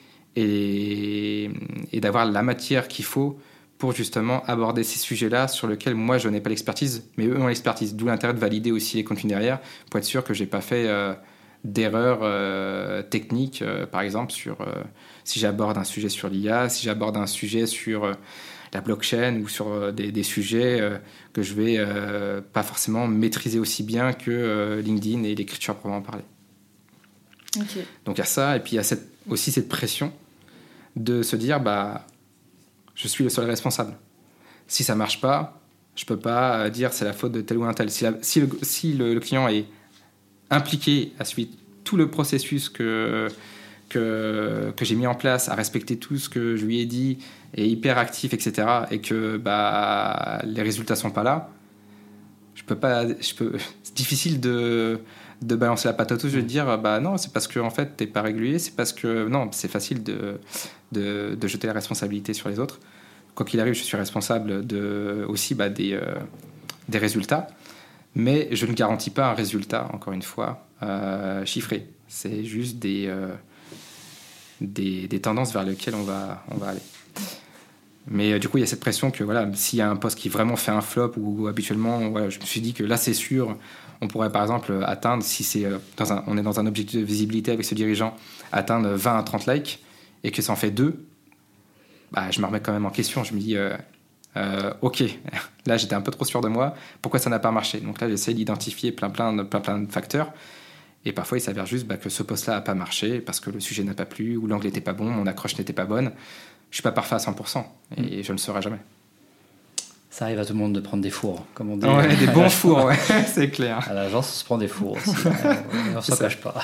S3: et, et d'avoir la matière qu'il faut pour justement aborder ces sujets-là sur lesquels moi je n'ai pas l'expertise, mais eux ont l'expertise. D'où l'intérêt de valider aussi les contenus derrière pour être sûr que je n'ai pas fait euh, d'erreurs euh, techniques, euh, par exemple, sur, euh, si j'aborde un sujet sur l'I A, si j'aborde un sujet sur euh, la blockchain ou sur euh, des, des sujets euh, que je vais euh, pas forcément maîtriser aussi bien que euh, LinkedIn et l'écriture proprement parler.
S1: Okay.
S3: Donc il y a ça, et puis il y a cette, aussi cette pression de se dire bah, je suis le seul responsable. Si ça marche pas, je peux pas dire c'est la faute de tel ou un tel. Si, la, si, le, si le, le client est impliqué à suivre tout le processus que, que, que j'ai mis en place, à respecter tout ce que je lui ai dit, est hyper actif, et cetera, et que bah, les résultats sont pas là, je peux pas, je peux, c'est difficile de, de balancer la patate, je vais dire bah non, c'est parce que en fait t'es pas régulier, c'est parce que non, c'est facile de, de, de jeter la responsabilité sur les autres. quoi qu'il arrive, je suis responsable de, aussi bah, des, euh, des résultats, mais je ne garantis pas un résultat, encore une fois, euh, chiffré. C'est juste des, euh, des, des tendances vers lesquelles on va, on va aller. Mais euh, du coup, il y a cette pression que voilà, s'il y a un poste qui vraiment fait un flop, ou habituellement, voilà, je me suis dit que là, c'est sûr, on pourrait par exemple atteindre, si c'est euh, dans un, on est dans un objectif de visibilité avec ce dirigeant, atteindre vingt à trente likes, et que ça en fait deux, bah, je me remets quand même en question. Je me dis, euh, euh, ok, là j'étais un peu trop sûr de moi, pourquoi ça n'a pas marché? Donc là, j'essaie d'identifier plein, plein, de, plein, plein de facteurs, et parfois il s'avère juste bah, que ce poste-là n'a pas marché, parce que le sujet n'a pas plu, ou l'angle n'était pas bon, mon accroche n'était pas bonne. Je ne suis pas parfait à cent pour cent, et mmh. je ne le serai jamais.
S2: Ça arrive à tout le monde de prendre des fours, comme on dit.
S3: Ouais, des bons fours, ouais, c'est clair.
S2: À l'agence, on se prend des fours aussi. On ne s'en cache pas.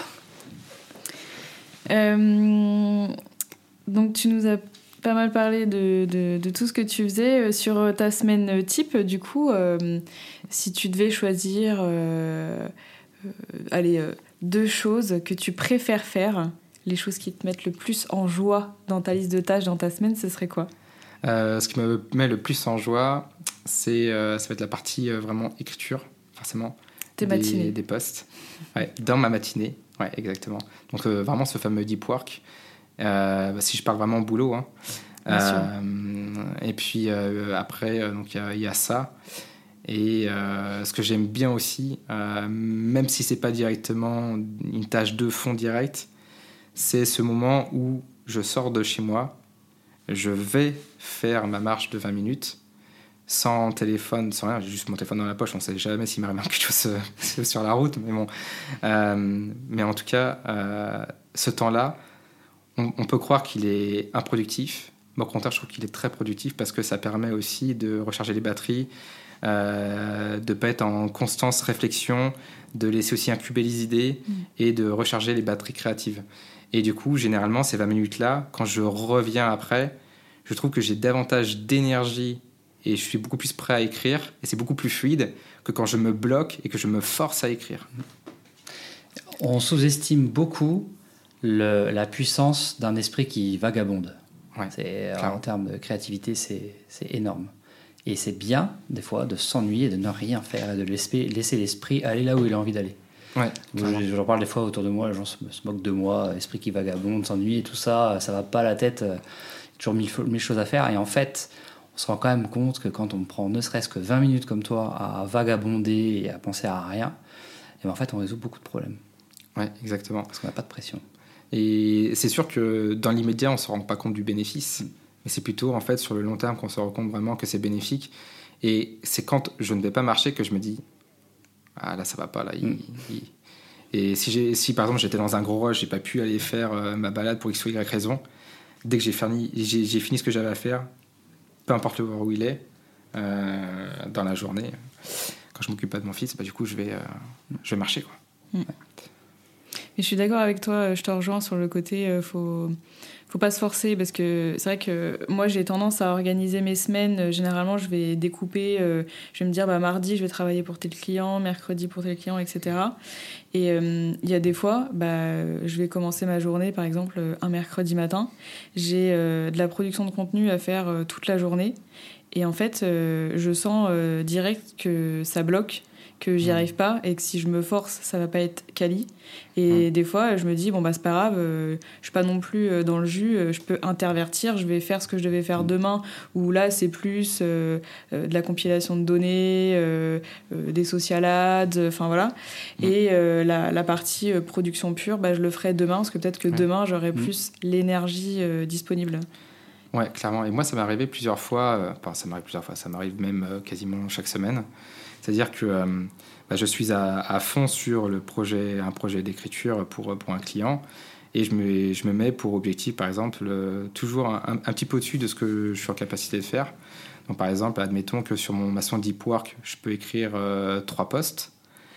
S1: Euh, donc, tu nous as pas mal parlé de, de, de tout ce que tu faisais. Sur ta semaine type, du coup, euh, si tu devais choisir euh, euh, allez, euh, deux choses que tu préfères faire, les choses qui te mettent le plus en joie dans ta liste de tâches dans ta semaine, ce serait quoi?
S3: euh, Ce qui me met le plus en joie, c'est, euh, ça va être la partie euh, vraiment écriture, forcément.
S1: Tes
S3: des,
S1: matinées.
S3: Des posts. Ouais, dans ma matinée, ouais, exactement. Donc euh, vraiment ce fameux deep work, euh, bah, si je parle vraiment boulot. Hein. Euh, et puis euh, après, euh, donc il y, y a ça. Et euh, ce que j'aime bien aussi, euh, même si c'est pas directement une tâche de fond direct, c'est ce moment où je sors de chez moi, je vais faire ma marche de vingt minutes, sans téléphone, sans rien, j'ai juste mon téléphone dans la poche, on ne sait jamais s'il m'arrive quelque chose sur la route, mais bon. Euh, mais en tout cas, euh, ce temps-là, on, on peut croire qu'il est improductif, mais au contraire, je trouve qu'il est très productif parce que ça permet aussi de recharger les batteries, euh, de ne pas être en constante réflexion, de laisser aussi incuber les idées mmh. et de recharger les batteries créatives. Et du coup, généralement, ces vingt minutes-là, quand je reviens après, je trouve que j'ai davantage d'énergie et je suis beaucoup plus prêt à écrire. Et c'est beaucoup plus fluide que quand je me bloque et que je me force à écrire.
S2: On sous-estime beaucoup le, la puissance d'un esprit qui vagabonde. Ouais, c'est, en termes de créativité, c'est, c'est énorme. Et c'est bien, des fois, de s'ennuyer, de ne rien faire et de laisser, laisser l'esprit aller là où il a envie d'aller.
S3: Ouais,
S2: j'en parle des fois autour de moi, les gens se, se moquent de moi, esprit qui vagabonde, s'ennuie et tout ça, ça va pas à la tête, il y a toujours mille, mille choses à faire. Et en fait, on se rend quand même compte que quand on prend ne serait-ce que vingt minutes comme toi à vagabonder et à penser à rien, et ben en fait, on résout beaucoup de problèmes.
S3: Ouais, exactement.
S2: Parce qu'on n'a pas de pression.
S3: Et c'est sûr que dans l'immédiat, on ne se rend pas compte du bénéfice, mmh. mais c'est plutôt en fait sur le long terme qu'on se rend compte vraiment que c'est bénéfique. Et c'est quand je ne vais pas marcher que je me dis ah là ça va pas là. Il, mmh. il... Et si, j'ai, si par exemple j'étais dans un gros rush, j'ai pas pu aller faire euh, ma balade pour X ou Y raison, dès que j'ai fini, j'ai, j'ai fini ce que j'avais à faire, peu importe où il est, euh, dans la journée, quand je m'occupe pas de mon fils, bah, du coup je vais, euh, je vais marcher quoi.
S1: Mmh. Ouais. Mais je suis d'accord avec toi, je te rejoins sur le côté, euh, faut, faut pas se forcer, parce que c'est vrai que moi j'ai tendance à organiser mes semaines, généralement je vais découper, euh, je vais me dire bah, mardi je vais travailler pour tel client, mercredi pour tel client, et cetera. Et il euh, y a des fois, bah, je vais commencer ma journée par exemple un mercredi matin, j'ai euh, de la production de contenu à faire euh, toute la journée, et en fait euh, je sens euh, direct que ça bloque, que j'y arrive pas et que si je me force ça va pas être quali. Et mmh. des fois je me dis bon bah c'est pas grave, euh, je suis pas non plus euh, dans le jus, euh, je peux intervertir, je vais faire ce que je devais faire mmh. demain, où là c'est plus euh, euh, de la compilation de données, euh, euh, des social ads, enfin voilà. Mmh. Et euh, la, la partie euh, production pure, bah je le ferai demain parce que peut-être que ouais. demain j'aurai mmh. plus l'énergie euh, disponible.
S3: Ouais, clairement. Et moi ça m'est arrivé plusieurs fois, euh, enfin ça m'arrive plusieurs fois, ça m'arrive même euh, quasiment chaque semaine. C'est-à-dire que euh, bah, je suis à, à fond sur le projet, un projet d'écriture pour, pour un client et je me, je me mets pour objectif, par exemple, euh, toujours un, un petit peu au-dessus de ce que je suis en capacité de faire. Donc, par exemple, admettons que sur mon maçon Deep Work, je peux écrire euh, trois posts.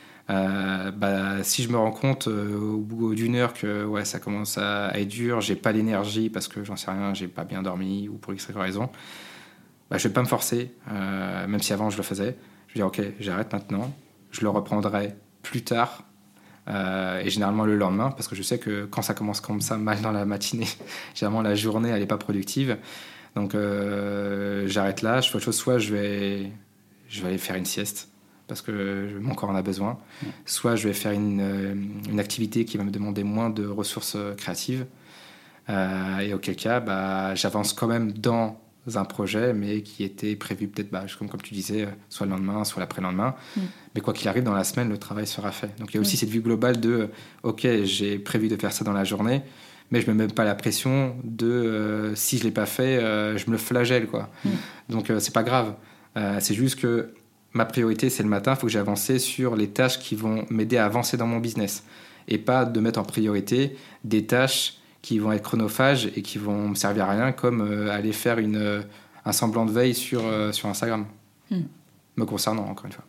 S3: Euh, bah, si je me rends compte euh, au bout d'une heure que ouais, ça commence à, à être dur, j'ai pas l'énergie parce que j'en sais rien, j'ai pas bien dormi ou pour X raison, bah, je vais pas me forcer, euh, même si avant je le faisais. Je vais dire, ok, j'arrête maintenant, je le reprendrai plus tard, euh, et généralement le lendemain, parce que je sais que quand ça commence comme ça, mal dans la matinée, généralement la journée, elle n'est pas productive. Donc euh, j'arrête là, je fais autre chose, soit je vais, je vais aller faire une sieste parce que mon corps en a besoin, mmh. soit je vais faire une, une activité qui va me demander moins de ressources créatives, euh, et auquel cas bah, j'avance quand même dans un projet, mais qui était prévu peut-être, bah, comme, comme tu disais, soit le lendemain, soit l'après-lendemain. Mmh. Mais quoi qu'il arrive, dans la semaine, le travail sera fait. Donc il y a aussi mmh. cette vue globale de « Ok, j'ai prévu de faire ça dans la journée », mais je ne me mets pas la pression de euh, si je ne l'ai pas fait, euh, je me le flagelle, quoi. Mmh. Donc euh, c'est pas grave. Euh, c'est juste que ma priorité, c'est le matin, il faut que j'avance sur les tâches qui vont m'aider à avancer dans mon business. Et pas de mettre en priorité des tâches qui vont être chronophages et qui vont me servir à rien, comme euh, aller faire une, euh, un semblant de veille sur, euh, sur Instagram. Mmh. Me concernant, encore une fois.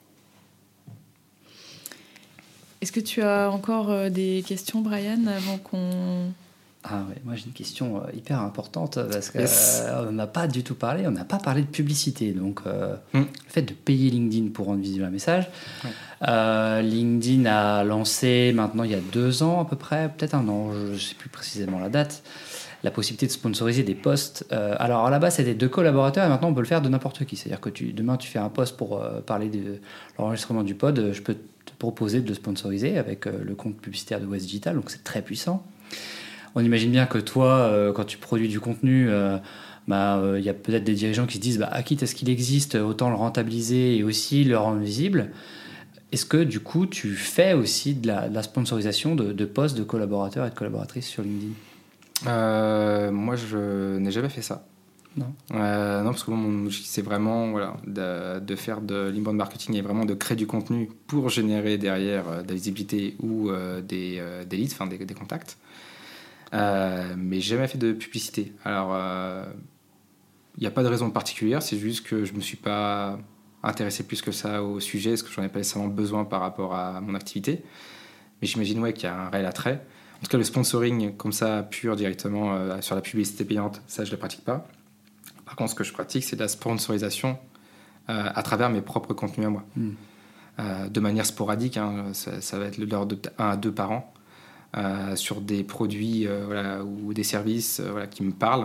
S1: Est-ce que tu as encore euh, des questions, Brian, avant qu'on...
S2: Ah ouais, moi j'ai une question euh, hyper importante parce qu'on yes. euh, n'a pas du tout parlé, on n'a pas parlé de publicité. Donc euh, mm. le fait de payer LinkedIn pour rendre visible un message. Ouais. Euh, LinkedIn a lancé maintenant il y a deux ans à peu près, peut-être un an, je ne sais plus précisément la date, la possibilité de sponsoriser des posts. Euh, alors à la base c'était deux collaborateurs et maintenant on peut le faire de n'importe qui. C'est-à-dire que tu, demain tu fais un post pour euh, parler de l'enregistrement du pod, je peux te proposer de le sponsoriser avec euh, le compte publicitaire de West Digital, donc c'est très puissant. On imagine bien que toi, euh, quand tu produis du contenu, euh, bah, euh, y a peut-être des dirigeants qui se disent bah, « Ah, quitte à ce qu'il existe, autant le rentabiliser et aussi le rendre visible ». Est-ce que, du coup, tu fais aussi de la, de la sponsorisation de, de posts de collaborateurs et de collaboratrices sur LinkedIn ?
S3: euh, Moi, je n'ai jamais fait ça.
S2: Non,
S3: euh, non parce que mon objectif, c'est vraiment voilà, de, de faire de l'inbound marketing et vraiment de créer du contenu pour générer derrière euh, de la visibilité ou euh, des, euh, des leads, enfin des, des contacts. Euh, mais j'ai jamais fait de publicité. Alors, il euh, n'y a pas de raison particulière, c'est juste que je ne me suis pas intéressé plus que ça au sujet, parce que je n'en ai pas nécessairement besoin par rapport à mon activité. Mais j'imagine ouais, qu'il y a un réel attrait. En tout cas, le sponsoring, comme ça, pur directement euh, sur la publicité payante, ça, je ne le pratique pas. Par contre, ce que je pratique, c'est de la sponsorisation euh, à travers mes propres contenus à moi. Mm. Euh, de manière sporadique, hein, ça, ça va être l'ordre de un à deux par an. Euh, sur des produits euh, voilà, ou des services euh, voilà, qui me parlent,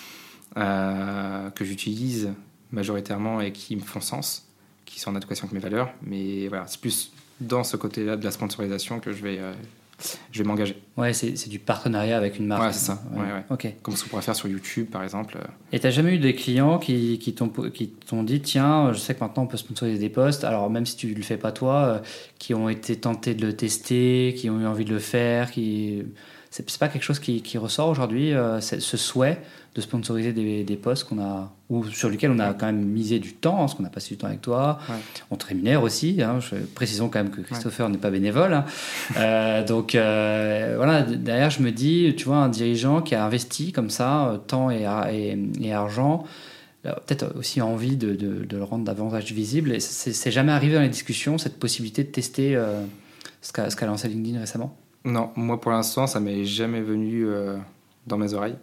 S3: euh, que j'utilise majoritairement et qui me font sens, qui sont en adéquation avec mes valeurs. Mais voilà, c'est plus dans ce côté-là de la sponsorisation que je vais, euh, je vais m'engager.
S2: Ouais, c'est, c'est du partenariat avec une marque.
S3: Ouais, c'est ça. Ouais. Ouais, ouais.
S2: Okay.
S3: Comme ce qu'on pourrait faire sur YouTube, par exemple.
S2: Et tu n'as jamais eu des clients qui, qui, t'ont, qui t'ont dit tiens, je sais que maintenant on peut sponsoriser des posts, alors même si tu ne le fais pas toi, euh, qui ont été tentés de le tester, qui ont eu envie de le faire, qui... c'est, c'est pas quelque chose qui, qui ressort aujourd'hui, euh, ce souhait de sponsoriser des, des posts qu'on a, ou sur lesquels on a quand même misé du temps, hein, parce qu'on a passé du temps avec toi. Ouais. On te rémunère aussi. Hein, je, précisons quand même que Christopher ouais. n'est pas bénévole. Hein. euh, donc euh, voilà, derrière je me dis, tu vois, un dirigeant qui a investi comme ça, temps et, et, et argent, peut-être aussi envie de, de, de le rendre davantage visible. Et c'est, c'est jamais arrivé dans les discussions, cette possibilité de tester euh, ce, qu'a, ce qu'a lancé LinkedIn récemment ?
S3: Non, moi pour l'instant, ça m'est jamais venu euh, dans mes oreilles.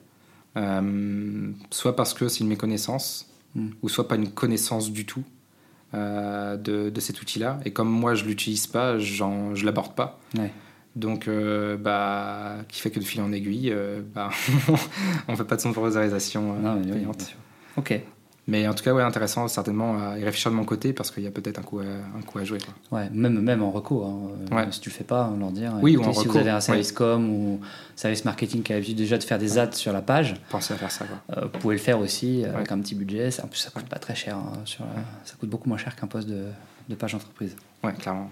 S3: Euh, soit parce que c'est une méconnaissance, mm. ou soit pas une connaissance du tout euh, de, de cet outil-là. Et comme moi, je l'utilise pas, j'en, je l'aborde pas. Ouais. Donc, euh, bah, qui fait que de fil en aiguille, euh, bah, on fait pas de sponsorisation euh, non, mais payante. Oui, bien sûr.
S2: Ok.
S3: Mais en tout cas, ouais, intéressant certainement à y réfléchir de mon côté parce qu'il y a peut-être un coup à, un coup à jouer. Quoi.
S2: Ouais, même, même en reco, hein. Ouais. Si tu le fais pas, leur dire.
S3: Oui,
S2: écoutez,
S3: ou en
S2: si
S3: reco.
S2: vous avez un service ouais. com ou service marketing qui a l'habitude déjà de faire des ads sur la page,
S3: pensez à faire ça. Quoi.
S2: Euh, vous pouvez le faire aussi avec
S3: ouais.
S2: un petit budget. En plus, ça coûte pas très cher. Hein, sur la... ouais. Ça coûte beaucoup moins cher qu'un poste de, de page entreprise.
S3: Ouais, clairement.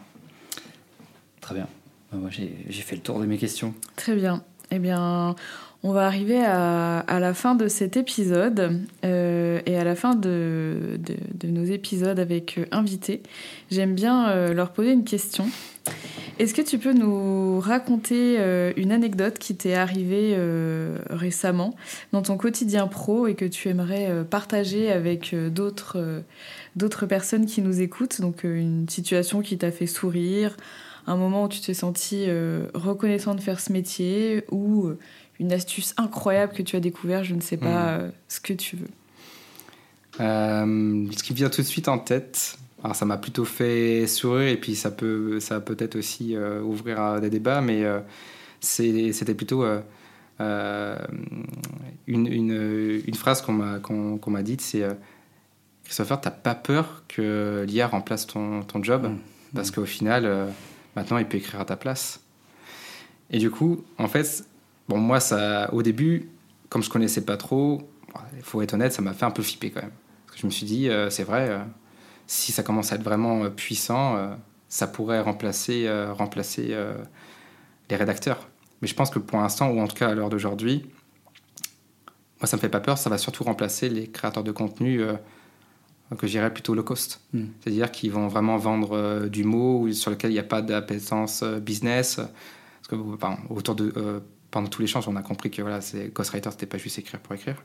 S2: Très bien. Moi, j'ai, j'ai fait le tour de mes questions.
S1: Très bien. Eh bien. On va arriver à, à la fin de cet épisode euh, et à la fin de, de, de nos épisodes avec euh, invités. J'aime bien euh, leur poser une question. Est-ce que tu peux nous raconter euh, une anecdote qui t'est arrivée euh, récemment dans ton quotidien pro et que tu aimerais euh, partager avec euh, d'autres, euh, d'autres personnes qui nous écoutent ? Donc euh, une situation qui t'a fait sourire, un moment où tu t'es senti euh, reconnaissant de faire ce métier ou... Euh, une astuce incroyable que tu as découvert, je ne sais pas mmh. euh, ce que tu veux.
S3: Euh, ce qui vient tout de suite en tête, alors ça m'a plutôt fait sourire et puis ça peut, ça va peut-être aussi euh, ouvrir à des débats, mais euh, c'est, c'était plutôt euh, euh, une, une, une phrase qu'on m'a, qu'on, qu'on m'a dite, c'est euh, « Christopher, t'as pas peur que l'I A remplace ton, ton job mmh. Parce mmh. qu'au final, euh, maintenant, il peut écrire à ta place. » Et du coup, en fait, bon, moi, ça, au début, comme je connaissais pas trop, il faut être honnête, ça m'a fait un peu flipper quand même. Parce que je me suis dit, euh, c'est vrai, euh, si ça commence à être vraiment euh, puissant, euh, ça pourrait remplacer, euh, remplacer euh, les rédacteurs. Mais je pense que pour l'instant, ou en tout cas à l'heure d'aujourd'hui, moi, ça me fait pas peur, ça va surtout remplacer les créateurs de contenu euh, que je dirais plutôt low cost. Mm. C'est-à-dire qu'ils vont vraiment vendre euh, du mot sur lequel il n'y a pas d'appétence euh, business. Parce que, enfin, autour de, euh, pendant tous les échanges, on a compris que voilà, c'est, Ghostwriter, c'était pas juste écrire pour écrire.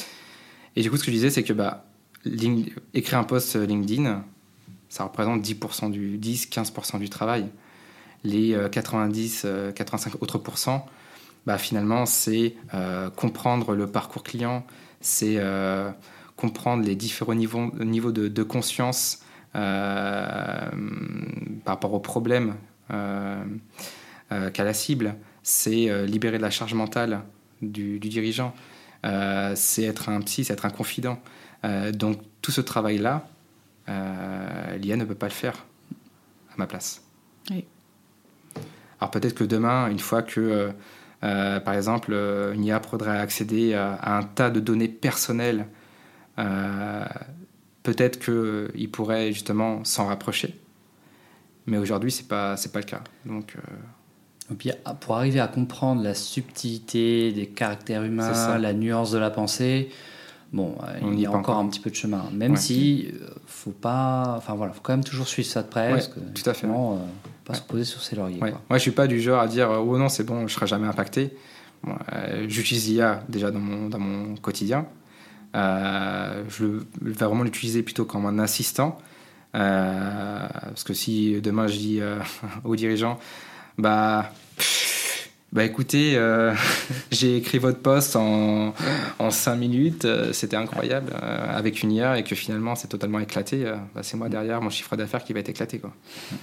S3: Et du coup, ce que je disais, c'est que bah, link, écrire un post LinkedIn, ça représente dix pour cent du, dix à quinze pour cent du travail. Les euh, quatre-vingt-dix à quatre-vingt-cinq autres pourcents, bah, finalement, c'est euh, comprendre le parcours client, c'est euh, comprendre les différents niveaux, niveaux de, de conscience euh, par rapport aux problèmes euh, euh, qu'a la cible, c'est euh, libérer de la charge mentale du, du dirigeant. Euh, c'est être un psy, c'est être un confident. Euh, donc tout ce travail-là, euh, l'I A ne peut pas le faire à ma place.
S1: Oui.
S3: Alors peut-être que demain, une fois que, euh, euh, par exemple, euh, une I A pourrait accéder à, à un tas de données personnelles, euh, peut-être qu'il pourrait justement s'en rapprocher. Mais aujourd'hui, c'est pas, c'est pas le cas. Donc... Euh,
S2: Et puis, pour arriver à comprendre la subtilité des caractères humains, la nuance de la pensée, bon, on il y a encore, encore un petit peu de chemin. Même ouais. si, euh, faut pas, enfin voilà, faut quand même toujours suivre ça de près, ouais, parce que
S3: tout à fait.
S2: Euh, pas ouais. se poser sur ses lauriers.
S3: Ouais.
S2: Quoi.
S3: Moi, je suis pas du genre à dire oh non, c'est bon, je serai jamais impacté. Bon, euh, j'utilise l'I A déjà dans mon dans mon quotidien. Euh, je vais vraiment l'utiliser plutôt comme un assistant, euh, parce que si demain je dis euh, aux dirigeants Bah, bah écoutez, euh, j'ai écrit votre post en, en cinq minutes, euh, c'était incroyable, euh, avec une I A, et que finalement c'est totalement éclaté. Euh, bah c'est moi derrière, mon chiffre d'affaires qui va être éclaté, quoi.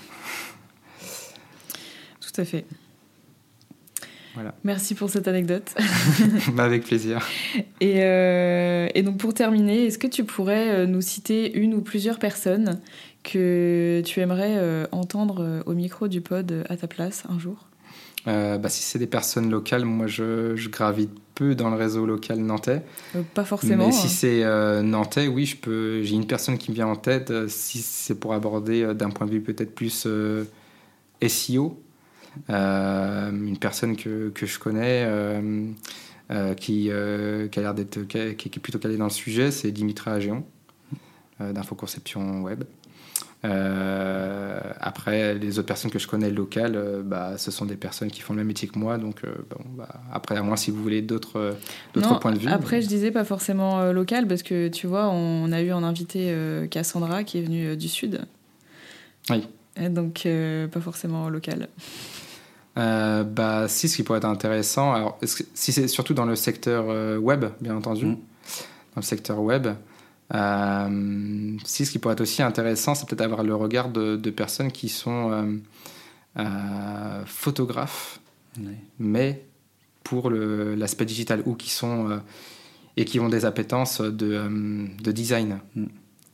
S1: Tout à fait.
S3: Voilà.
S1: Merci pour cette anecdote.
S3: Bah avec plaisir.
S1: Et, euh, et donc pour terminer, est-ce que tu pourrais nous citer une ou plusieurs personnes que tu aimerais euh, entendre au micro du pod à ta place un jour ?
S3: euh, bah, Si c'est des personnes locales, moi je, je gravite peu dans le réseau local nantais.
S1: Euh, pas forcément.
S3: Mais si c'est euh, nantais, oui, je peux, j'ai une personne qui me vient en tête, euh, si c'est pour aborder euh, d'un point de vue peut-être plus euh, S E O. Euh, une personne que, que je connais euh, euh, qui, euh, qui a l'air d'être qui, qui est plutôt calée dans le sujet, c'est Dimitra Agéon euh, d'Infoconception Web. Euh, après, les autres personnes que je connais locales, euh, bah, ce sont des personnes qui font le même métier que moi. Donc, euh, bon, bah, après, à moins si vous voulez d'autres, euh, d'autres
S1: non,
S3: points de vue.
S1: Après,
S3: mais...
S1: je disais pas forcément euh, local, parce que tu vois, on a eu en invité euh, Cassandra qui est venue euh, du Sud.
S3: Oui.
S1: Et donc, euh, pas forcément local.
S3: Euh, bah, si, ce qui pourrait être intéressant, alors, si c'est surtout dans le secteur euh, web, bien entendu, mmh. dans le secteur web. Euh, si ce qui pourrait être aussi intéressant, c'est peut-être avoir le regard de, de personnes qui sont euh, euh, photographes, oui. mais pour le, l'aspect digital, ou qui sont euh, et qui ont des appétences de, euh, de design. Mm.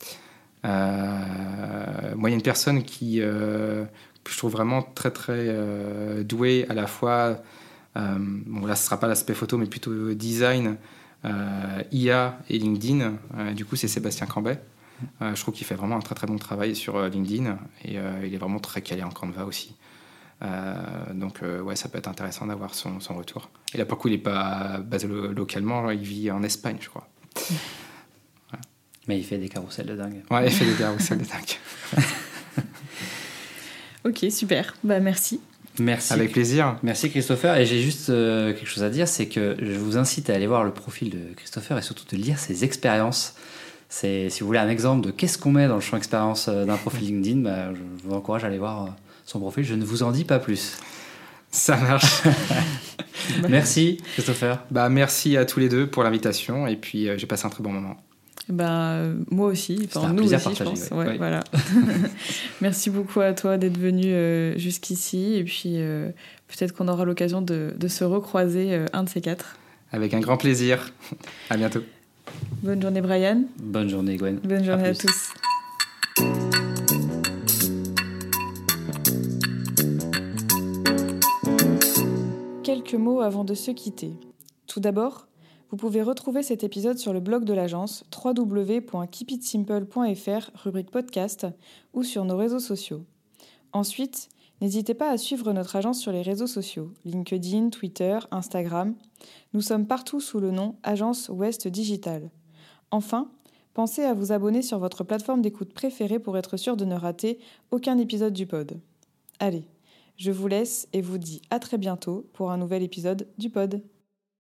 S3: Euh, moi, il y a une personne qui euh, que je trouve vraiment très très euh, douée à la fois. Euh, bon, là, ce sera pas l'aspect photo, mais plutôt design. Euh, I A et LinkedIn, euh, du coup c'est Sébastien Cambet. Euh, je trouve qu'il fait vraiment un très très bon travail sur euh, LinkedIn, et euh, il est vraiment très calé en Canva aussi. Euh, donc euh, ouais, ça peut être intéressant d'avoir son, son retour. Et là pour le coup il n'est pas basé lo- localement, il vit en Espagne je crois.
S2: Ouais. Mais il fait des carousels de dingue.
S3: Ouais, il fait des carousels de dingue.
S1: Ok, super, bah merci.
S2: Merci.
S3: Avec plaisir.
S2: Merci Christopher. Et j'ai juste euh, quelque chose à dire, c'est que je vous incite à aller voir le profil de Christopher et surtout de lire ses expériences. C'est, si vous voulez un exemple de qu'est-ce qu'on met dans le champ expérience d'un profil LinkedIn, bah, je vous encourage à aller voir son profil. Je ne vous en dis pas plus.
S3: Ça marche.
S2: Merci Christopher.
S3: Bah, merci à tous les deux pour l'invitation, et puis euh, j'ai passé un très bon moment.
S1: Ben, moi aussi, enfin, nous aussi, je pense. Ouais, ouais. Voilà. Merci beaucoup à toi d'être venu euh, jusqu'ici. Et puis, euh, peut-être qu'on aura l'occasion de, de se recroiser euh, un de ces quatre.
S3: Avec un grand plaisir. À bientôt.
S1: Bonne journée, Brian.
S2: Bonne journée, Gwen.
S1: Bonne journée à, à tous. Quelques mots avant de se quitter. Tout d'abord, vous pouvez retrouver cet épisode sur le blog de l'agence w w w point keep it simple point f r, rubrique podcast, ou sur nos réseaux sociaux. Ensuite, n'hésitez pas à suivre notre agence sur les réseaux sociaux, LinkedIn, Twitter, Instagram. Nous sommes partout sous le nom Agence Ouest Digital. Enfin, pensez à vous abonner sur votre plateforme d'écoute préférée pour être sûr de ne rater aucun épisode du pod. Allez, je vous laisse et vous dis à très bientôt pour un nouvel épisode du pod.